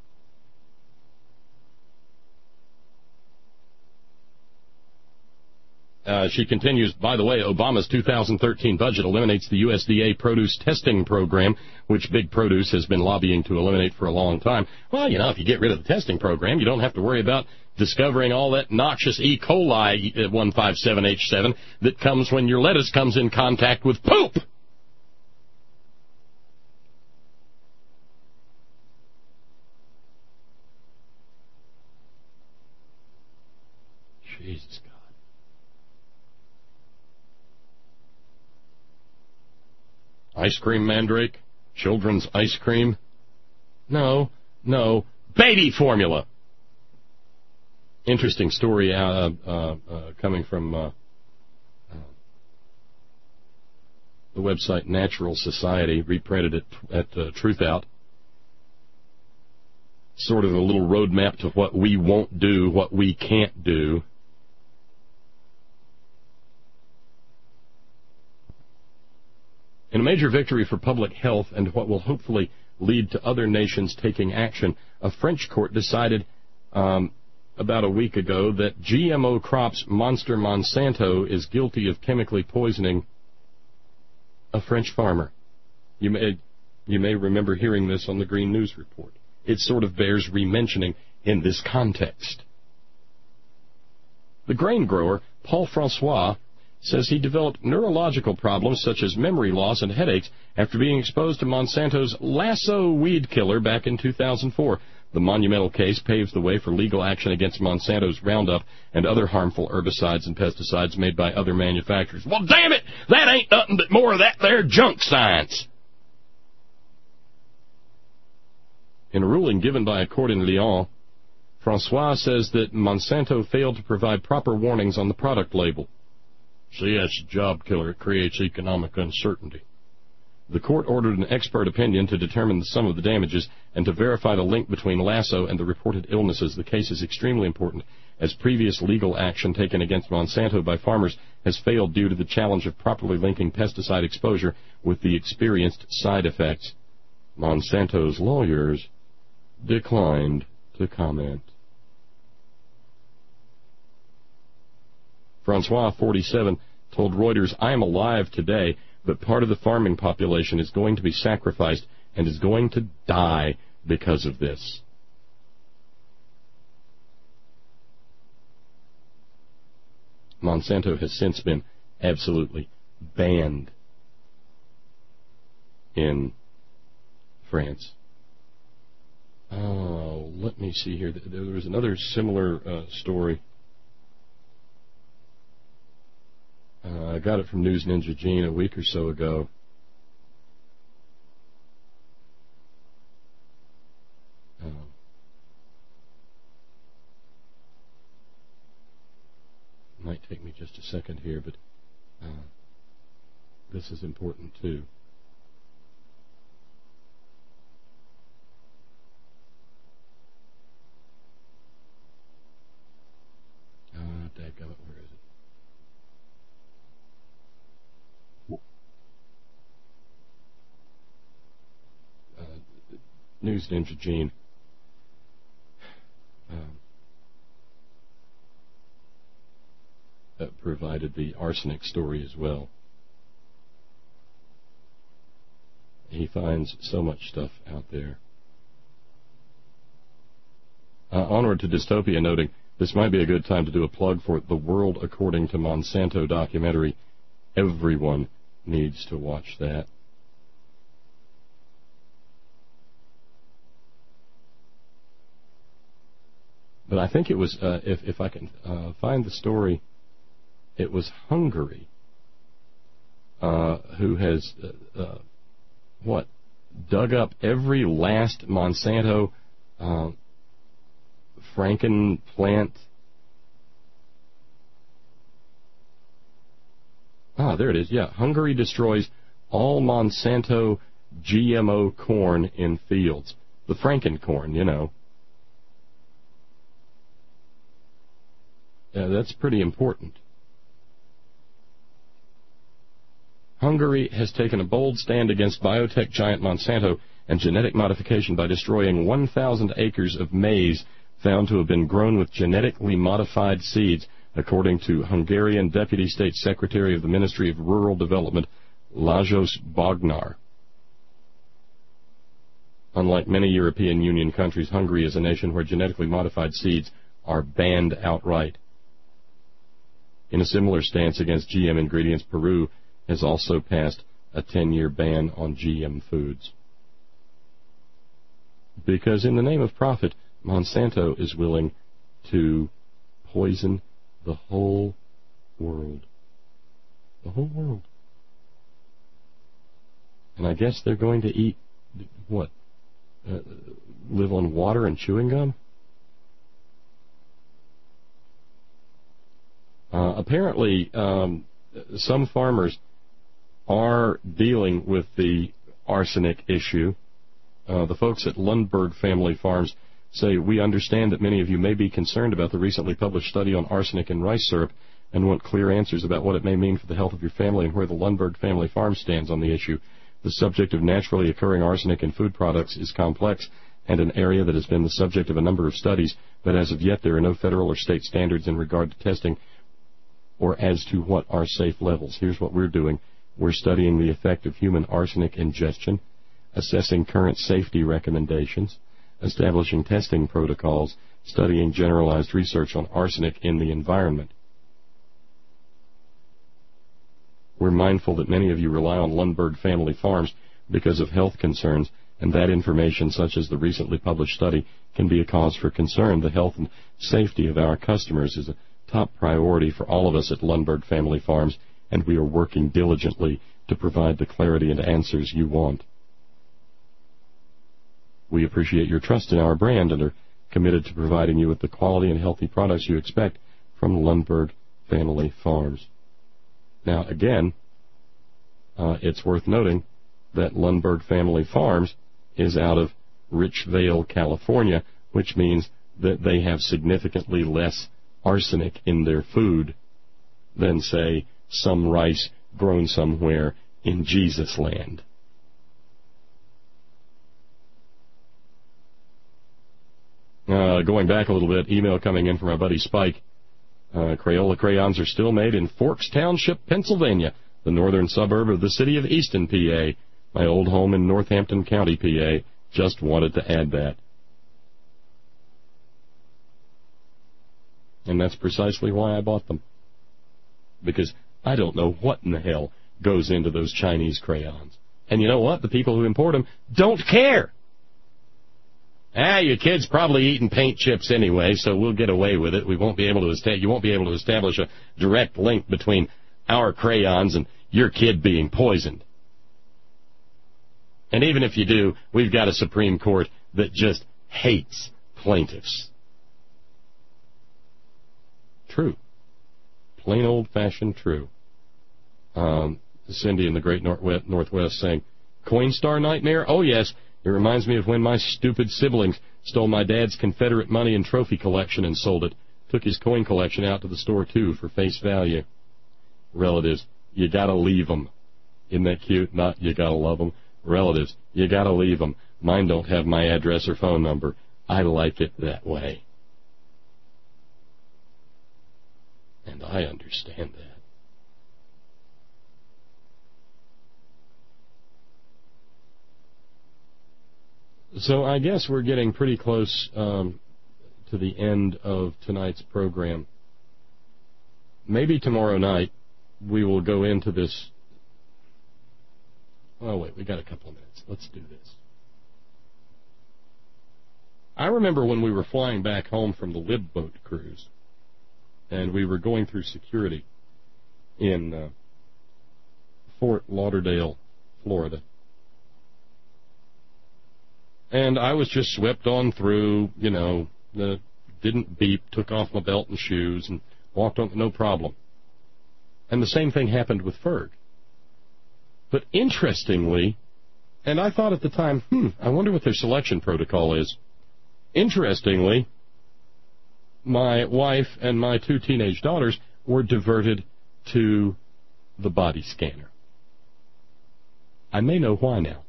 She continues, by the way, Obama's 2013 budget eliminates the USDA produce testing program, which Big Produce has been lobbying to eliminate for a long time. Well, you know, if you get rid of the testing program, you don't have to worry about discovering all that noxious E. coli 157H7 that comes when your lettuce comes in contact with poop. Jesus God. Ice cream mandrake? Children's ice cream? No. Baby formula! Interesting story coming from the website Natural Society, reprinted it at Truthout. Sort of a little roadmap to what we won't do, what we can't do. In a major victory for public health and what will hopefully lead to other nations taking action, a French court decided about a week ago that GMO crops monster Monsanto is guilty of chemically poisoning a French farmer. You may remember hearing this on the Green News Report. It sort of bears re-mentioning in this context. The grain grower, Paul Francois, says he developed neurological problems such as memory loss and headaches after being exposed to Monsanto's Lasso weed killer back in 2004. The monumental case paves the way for legal action against Monsanto's Roundup and other harmful herbicides and pesticides made by other manufacturers. Well, damn it! That ain't nothing but more of that there junk science. In a ruling given by a court in Lyon, Francois says that Monsanto failed to provide proper warnings on the product label. See, that's a job killer. It creates economic uncertainty. The court ordered an expert opinion to determine the sum of the damages and to verify the link between Lasso and the reported illnesses. The case is extremely important, as previous legal action taken against Monsanto by farmers has failed due to the challenge of properly linking pesticide exposure with the experienced side effects. Monsanto's lawyers declined to comment. Francois, 47, told Reuters, "I am alive today, but part of the farming population is going to be sacrificed and is going to die because of this." Monsanto has since been absolutely banned in France. Oh, let me see here. There was another similar story. I got it from News Ninja Gene a week or so ago. Might take me just a second here, but this is important too. Dadgummit, where is it? News Ninja Gene. Provided the arsenic story as well. He finds so much stuff out there. Onward to Dystopia, noting this might be a good time to do a plug for The World According to Monsanto documentary. Everyone needs to watch that. But I think it was, if I can find the story, it was Hungary who has, dug up every last Monsanto Franken plant. There it is. Yeah, Hungary destroys all Monsanto GMO corn in fields. The Franken corn, you know. Yeah, that's pretty important. Hungary has taken a bold stand against biotech giant Monsanto and genetic modification by destroying 1,000 acres of maize found to have been grown with genetically modified seeds, according to Hungarian Deputy State Secretary of the Ministry of Rural Development, Lajos Bognar. Unlike many European Union countries, Hungary is a nation where genetically modified seeds are banned outright. In a similar stance against GM ingredients, Peru has also passed a 10-year ban on GM foods. Because in the name of profit, Monsanto is willing to poison the whole world. The whole world. And I guess they're going to eat, what? Live on water and chewing gum? Apparently, some farmers are dealing with the arsenic issue. The folks at Lundberg Family Farms say, we understand that many of you may be concerned about the recently published study on arsenic in rice syrup and want clear answers about what it may mean for the health of your family and where the Lundberg Family Farm stands on the issue. The subject of naturally occurring arsenic in food products is complex and an area that has been the subject of a number of studies, but as of yet there are no federal or state standards in regard to testing or as to what are safe levels. Here's what we're doing. We're studying the effect of human arsenic ingestion, assessing current safety recommendations, establishing testing protocols, studying generalized research on arsenic in the environment. We're mindful that many of you rely on Lundberg Family Farms because of health concerns, and that information, such as the recently published study, can be a cause for concern. The health and safety of our customers is a top priority for all of us at Lundberg Family Farms, and we are working diligently to provide the clarity and answers you want. We appreciate your trust in our brand and are committed to providing you with the quality and healthy products you expect from Lundberg Family Farms. Now, again, it's worth noting that Lundberg Family Farms is out of Richvale, California, which means that they have significantly less arsenic in their food than, say, some rice grown somewhere in Jesus land. Going back a little bit, email coming in from our buddy Spike. Crayola crayons are still made in Forks Township, Pennsylvania, the northern suburb of the city of Easton, PA. My old home in Northampton County, PA. Just wanted to add that. And that's precisely why I bought them. Because I don't know what in the hell goes into those Chinese crayons. And you know what? The people who import them don't care. Your kid's probably eating paint chips anyway, so we'll get away with it. You won't be able to establish a direct link between our crayons and your kid being poisoned. And even if you do, we've got a Supreme Court that just hates plaintiffs. True. Plain old-fashioned true. Cindy in the Great Northwest saying, Coinstar nightmare? Oh, yes. It reminds me of when my stupid siblings stole my dad's Confederate money and trophy collection and sold it. Took his coin collection out to the store, too, for face value. Relatives, you gotta leave them. Isn't that cute? Not you gotta love them. Relatives, you gotta leave them. Mine don't have my address or phone number. I like it that way. And I understand that. So I guess we're getting pretty close to the end of tonight's program. Maybe tomorrow night we will go into this. Oh, wait, we got a couple of minutes. Let's do this. I remember when we were flying back home from the Lib Boat cruise, and we were going through security in Fort Lauderdale, Florida. And I was just swept on through, didn't beep, took off my belt and shoes, and walked on, no problem. And the same thing happened with Ferg. But interestingly, and I thought at the time, I wonder what their selection protocol is. Interestingly, my wife and my 2 teenage daughters were diverted to the body scanner. I may know why now.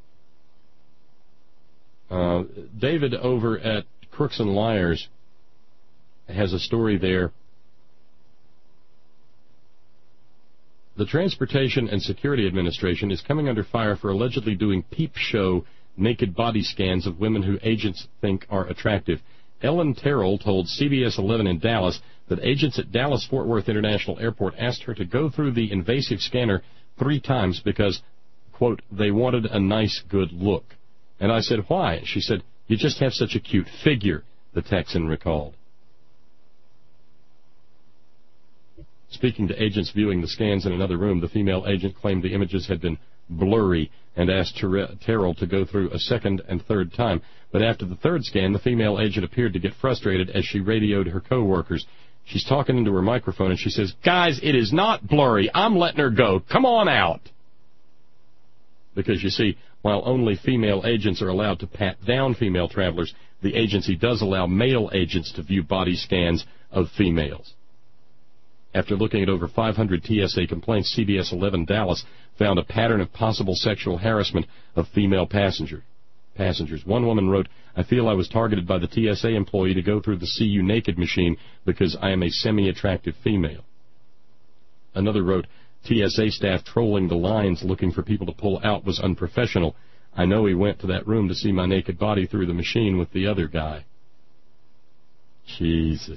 David over at Crooks and Liars has a story there. The Transportation and Security Administration is coming under fire for allegedly doing peep show naked body scans of women who agents think are attractive. Ellen Terrell told CBS 11 in Dallas that agents at Dallas-Fort Worth International Airport asked her to go through the invasive scanner 3 times because, quote, they wanted a nice, good look. And I said, why? She said, you just have such a cute figure, the Texan recalled. Speaking to agents viewing the scans in another room, the female agent claimed the images had been blurry and asked Terrell to go through a second and third time. But after the third scan, the female agent appeared to get frustrated as she radioed her co-workers. She's talking into her microphone, and she says, guys, it is not blurry. I'm letting her go. Come on out. Because, you see, while only female agents are allowed to pat down female travelers, the agency does allow male agents to view body scans of females. After looking at over 500 TSA complaints, CBS 11 Dallas found a pattern of possible sexual harassment of female passengers. One woman wrote, I feel I was targeted by the TSA employee to go through the See You Naked machine because I am a semi-attractive female. Another wrote, TSA staff trolling the lines looking for people to pull out was unprofessional. I know he went to that room to see my naked body through the machine with the other guy. Jesus.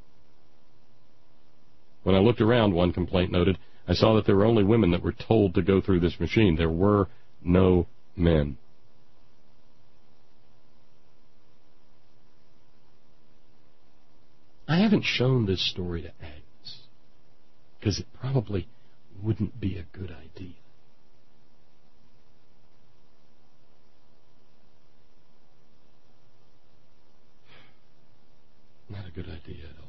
When I looked around, one complaint noted, I saw that there were only women that were told to go through this machine. There were no men. I haven't shown this story to Agnes because it probably wouldn't be a good idea. Not a good idea at all.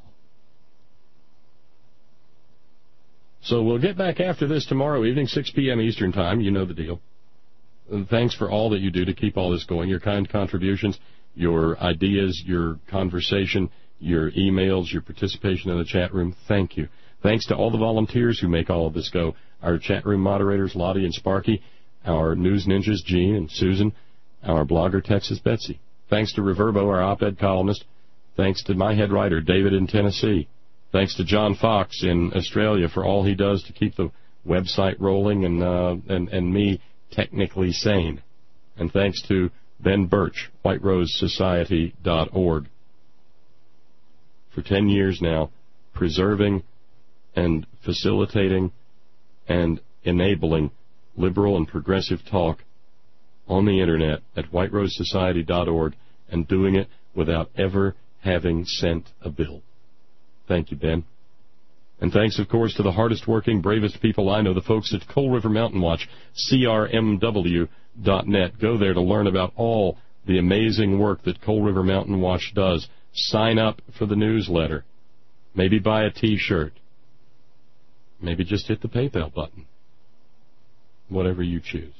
So we'll get back after this tomorrow evening, 6 p.m. Eastern Time. You know the deal. And thanks for all that you do to keep all this going, your kind contributions, your ideas, your conversation, your emails, your participation in the chat room. Thank you. Thanks to all the volunteers who make all of this go. Our chat room moderators, Lottie and Sparky, our news ninjas, Gene and Susan, our blogger, Texas Betsy. Thanks to Reverbo, our op-ed columnist. Thanks to my head writer, David in Tennessee. Thanks to John Fox in Australia for all he does to keep the website rolling and me technically sane. And thanks to Ben Birch, WhiteRoseSociety.org. For 10 years now, preserving and facilitating and enabling liberal and progressive talk on the Internet at WhiteRoseSociety.org and doing it without ever having sent a bill. Thank you, Ben. And thanks, of course, to the hardest-working, bravest people I know, the folks at Coal River Mountain Watch, CRMW.net. Go there to learn about all the amazing work that Coal River Mountain Watch does. Sign up for the newsletter. Maybe buy a T-shirt. Maybe just hit the PayPal button. Whatever you choose.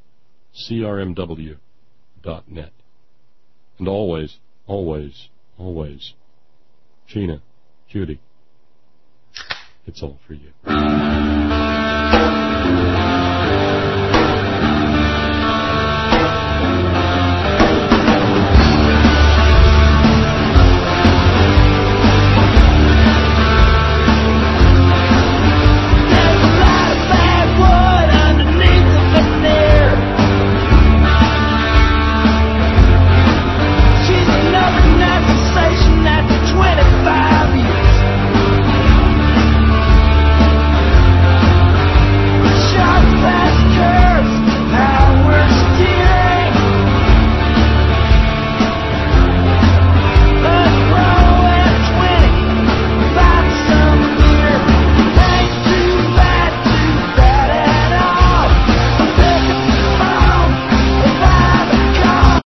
CRMW.net. And always, always, always, Gina, Judy, it's all for you.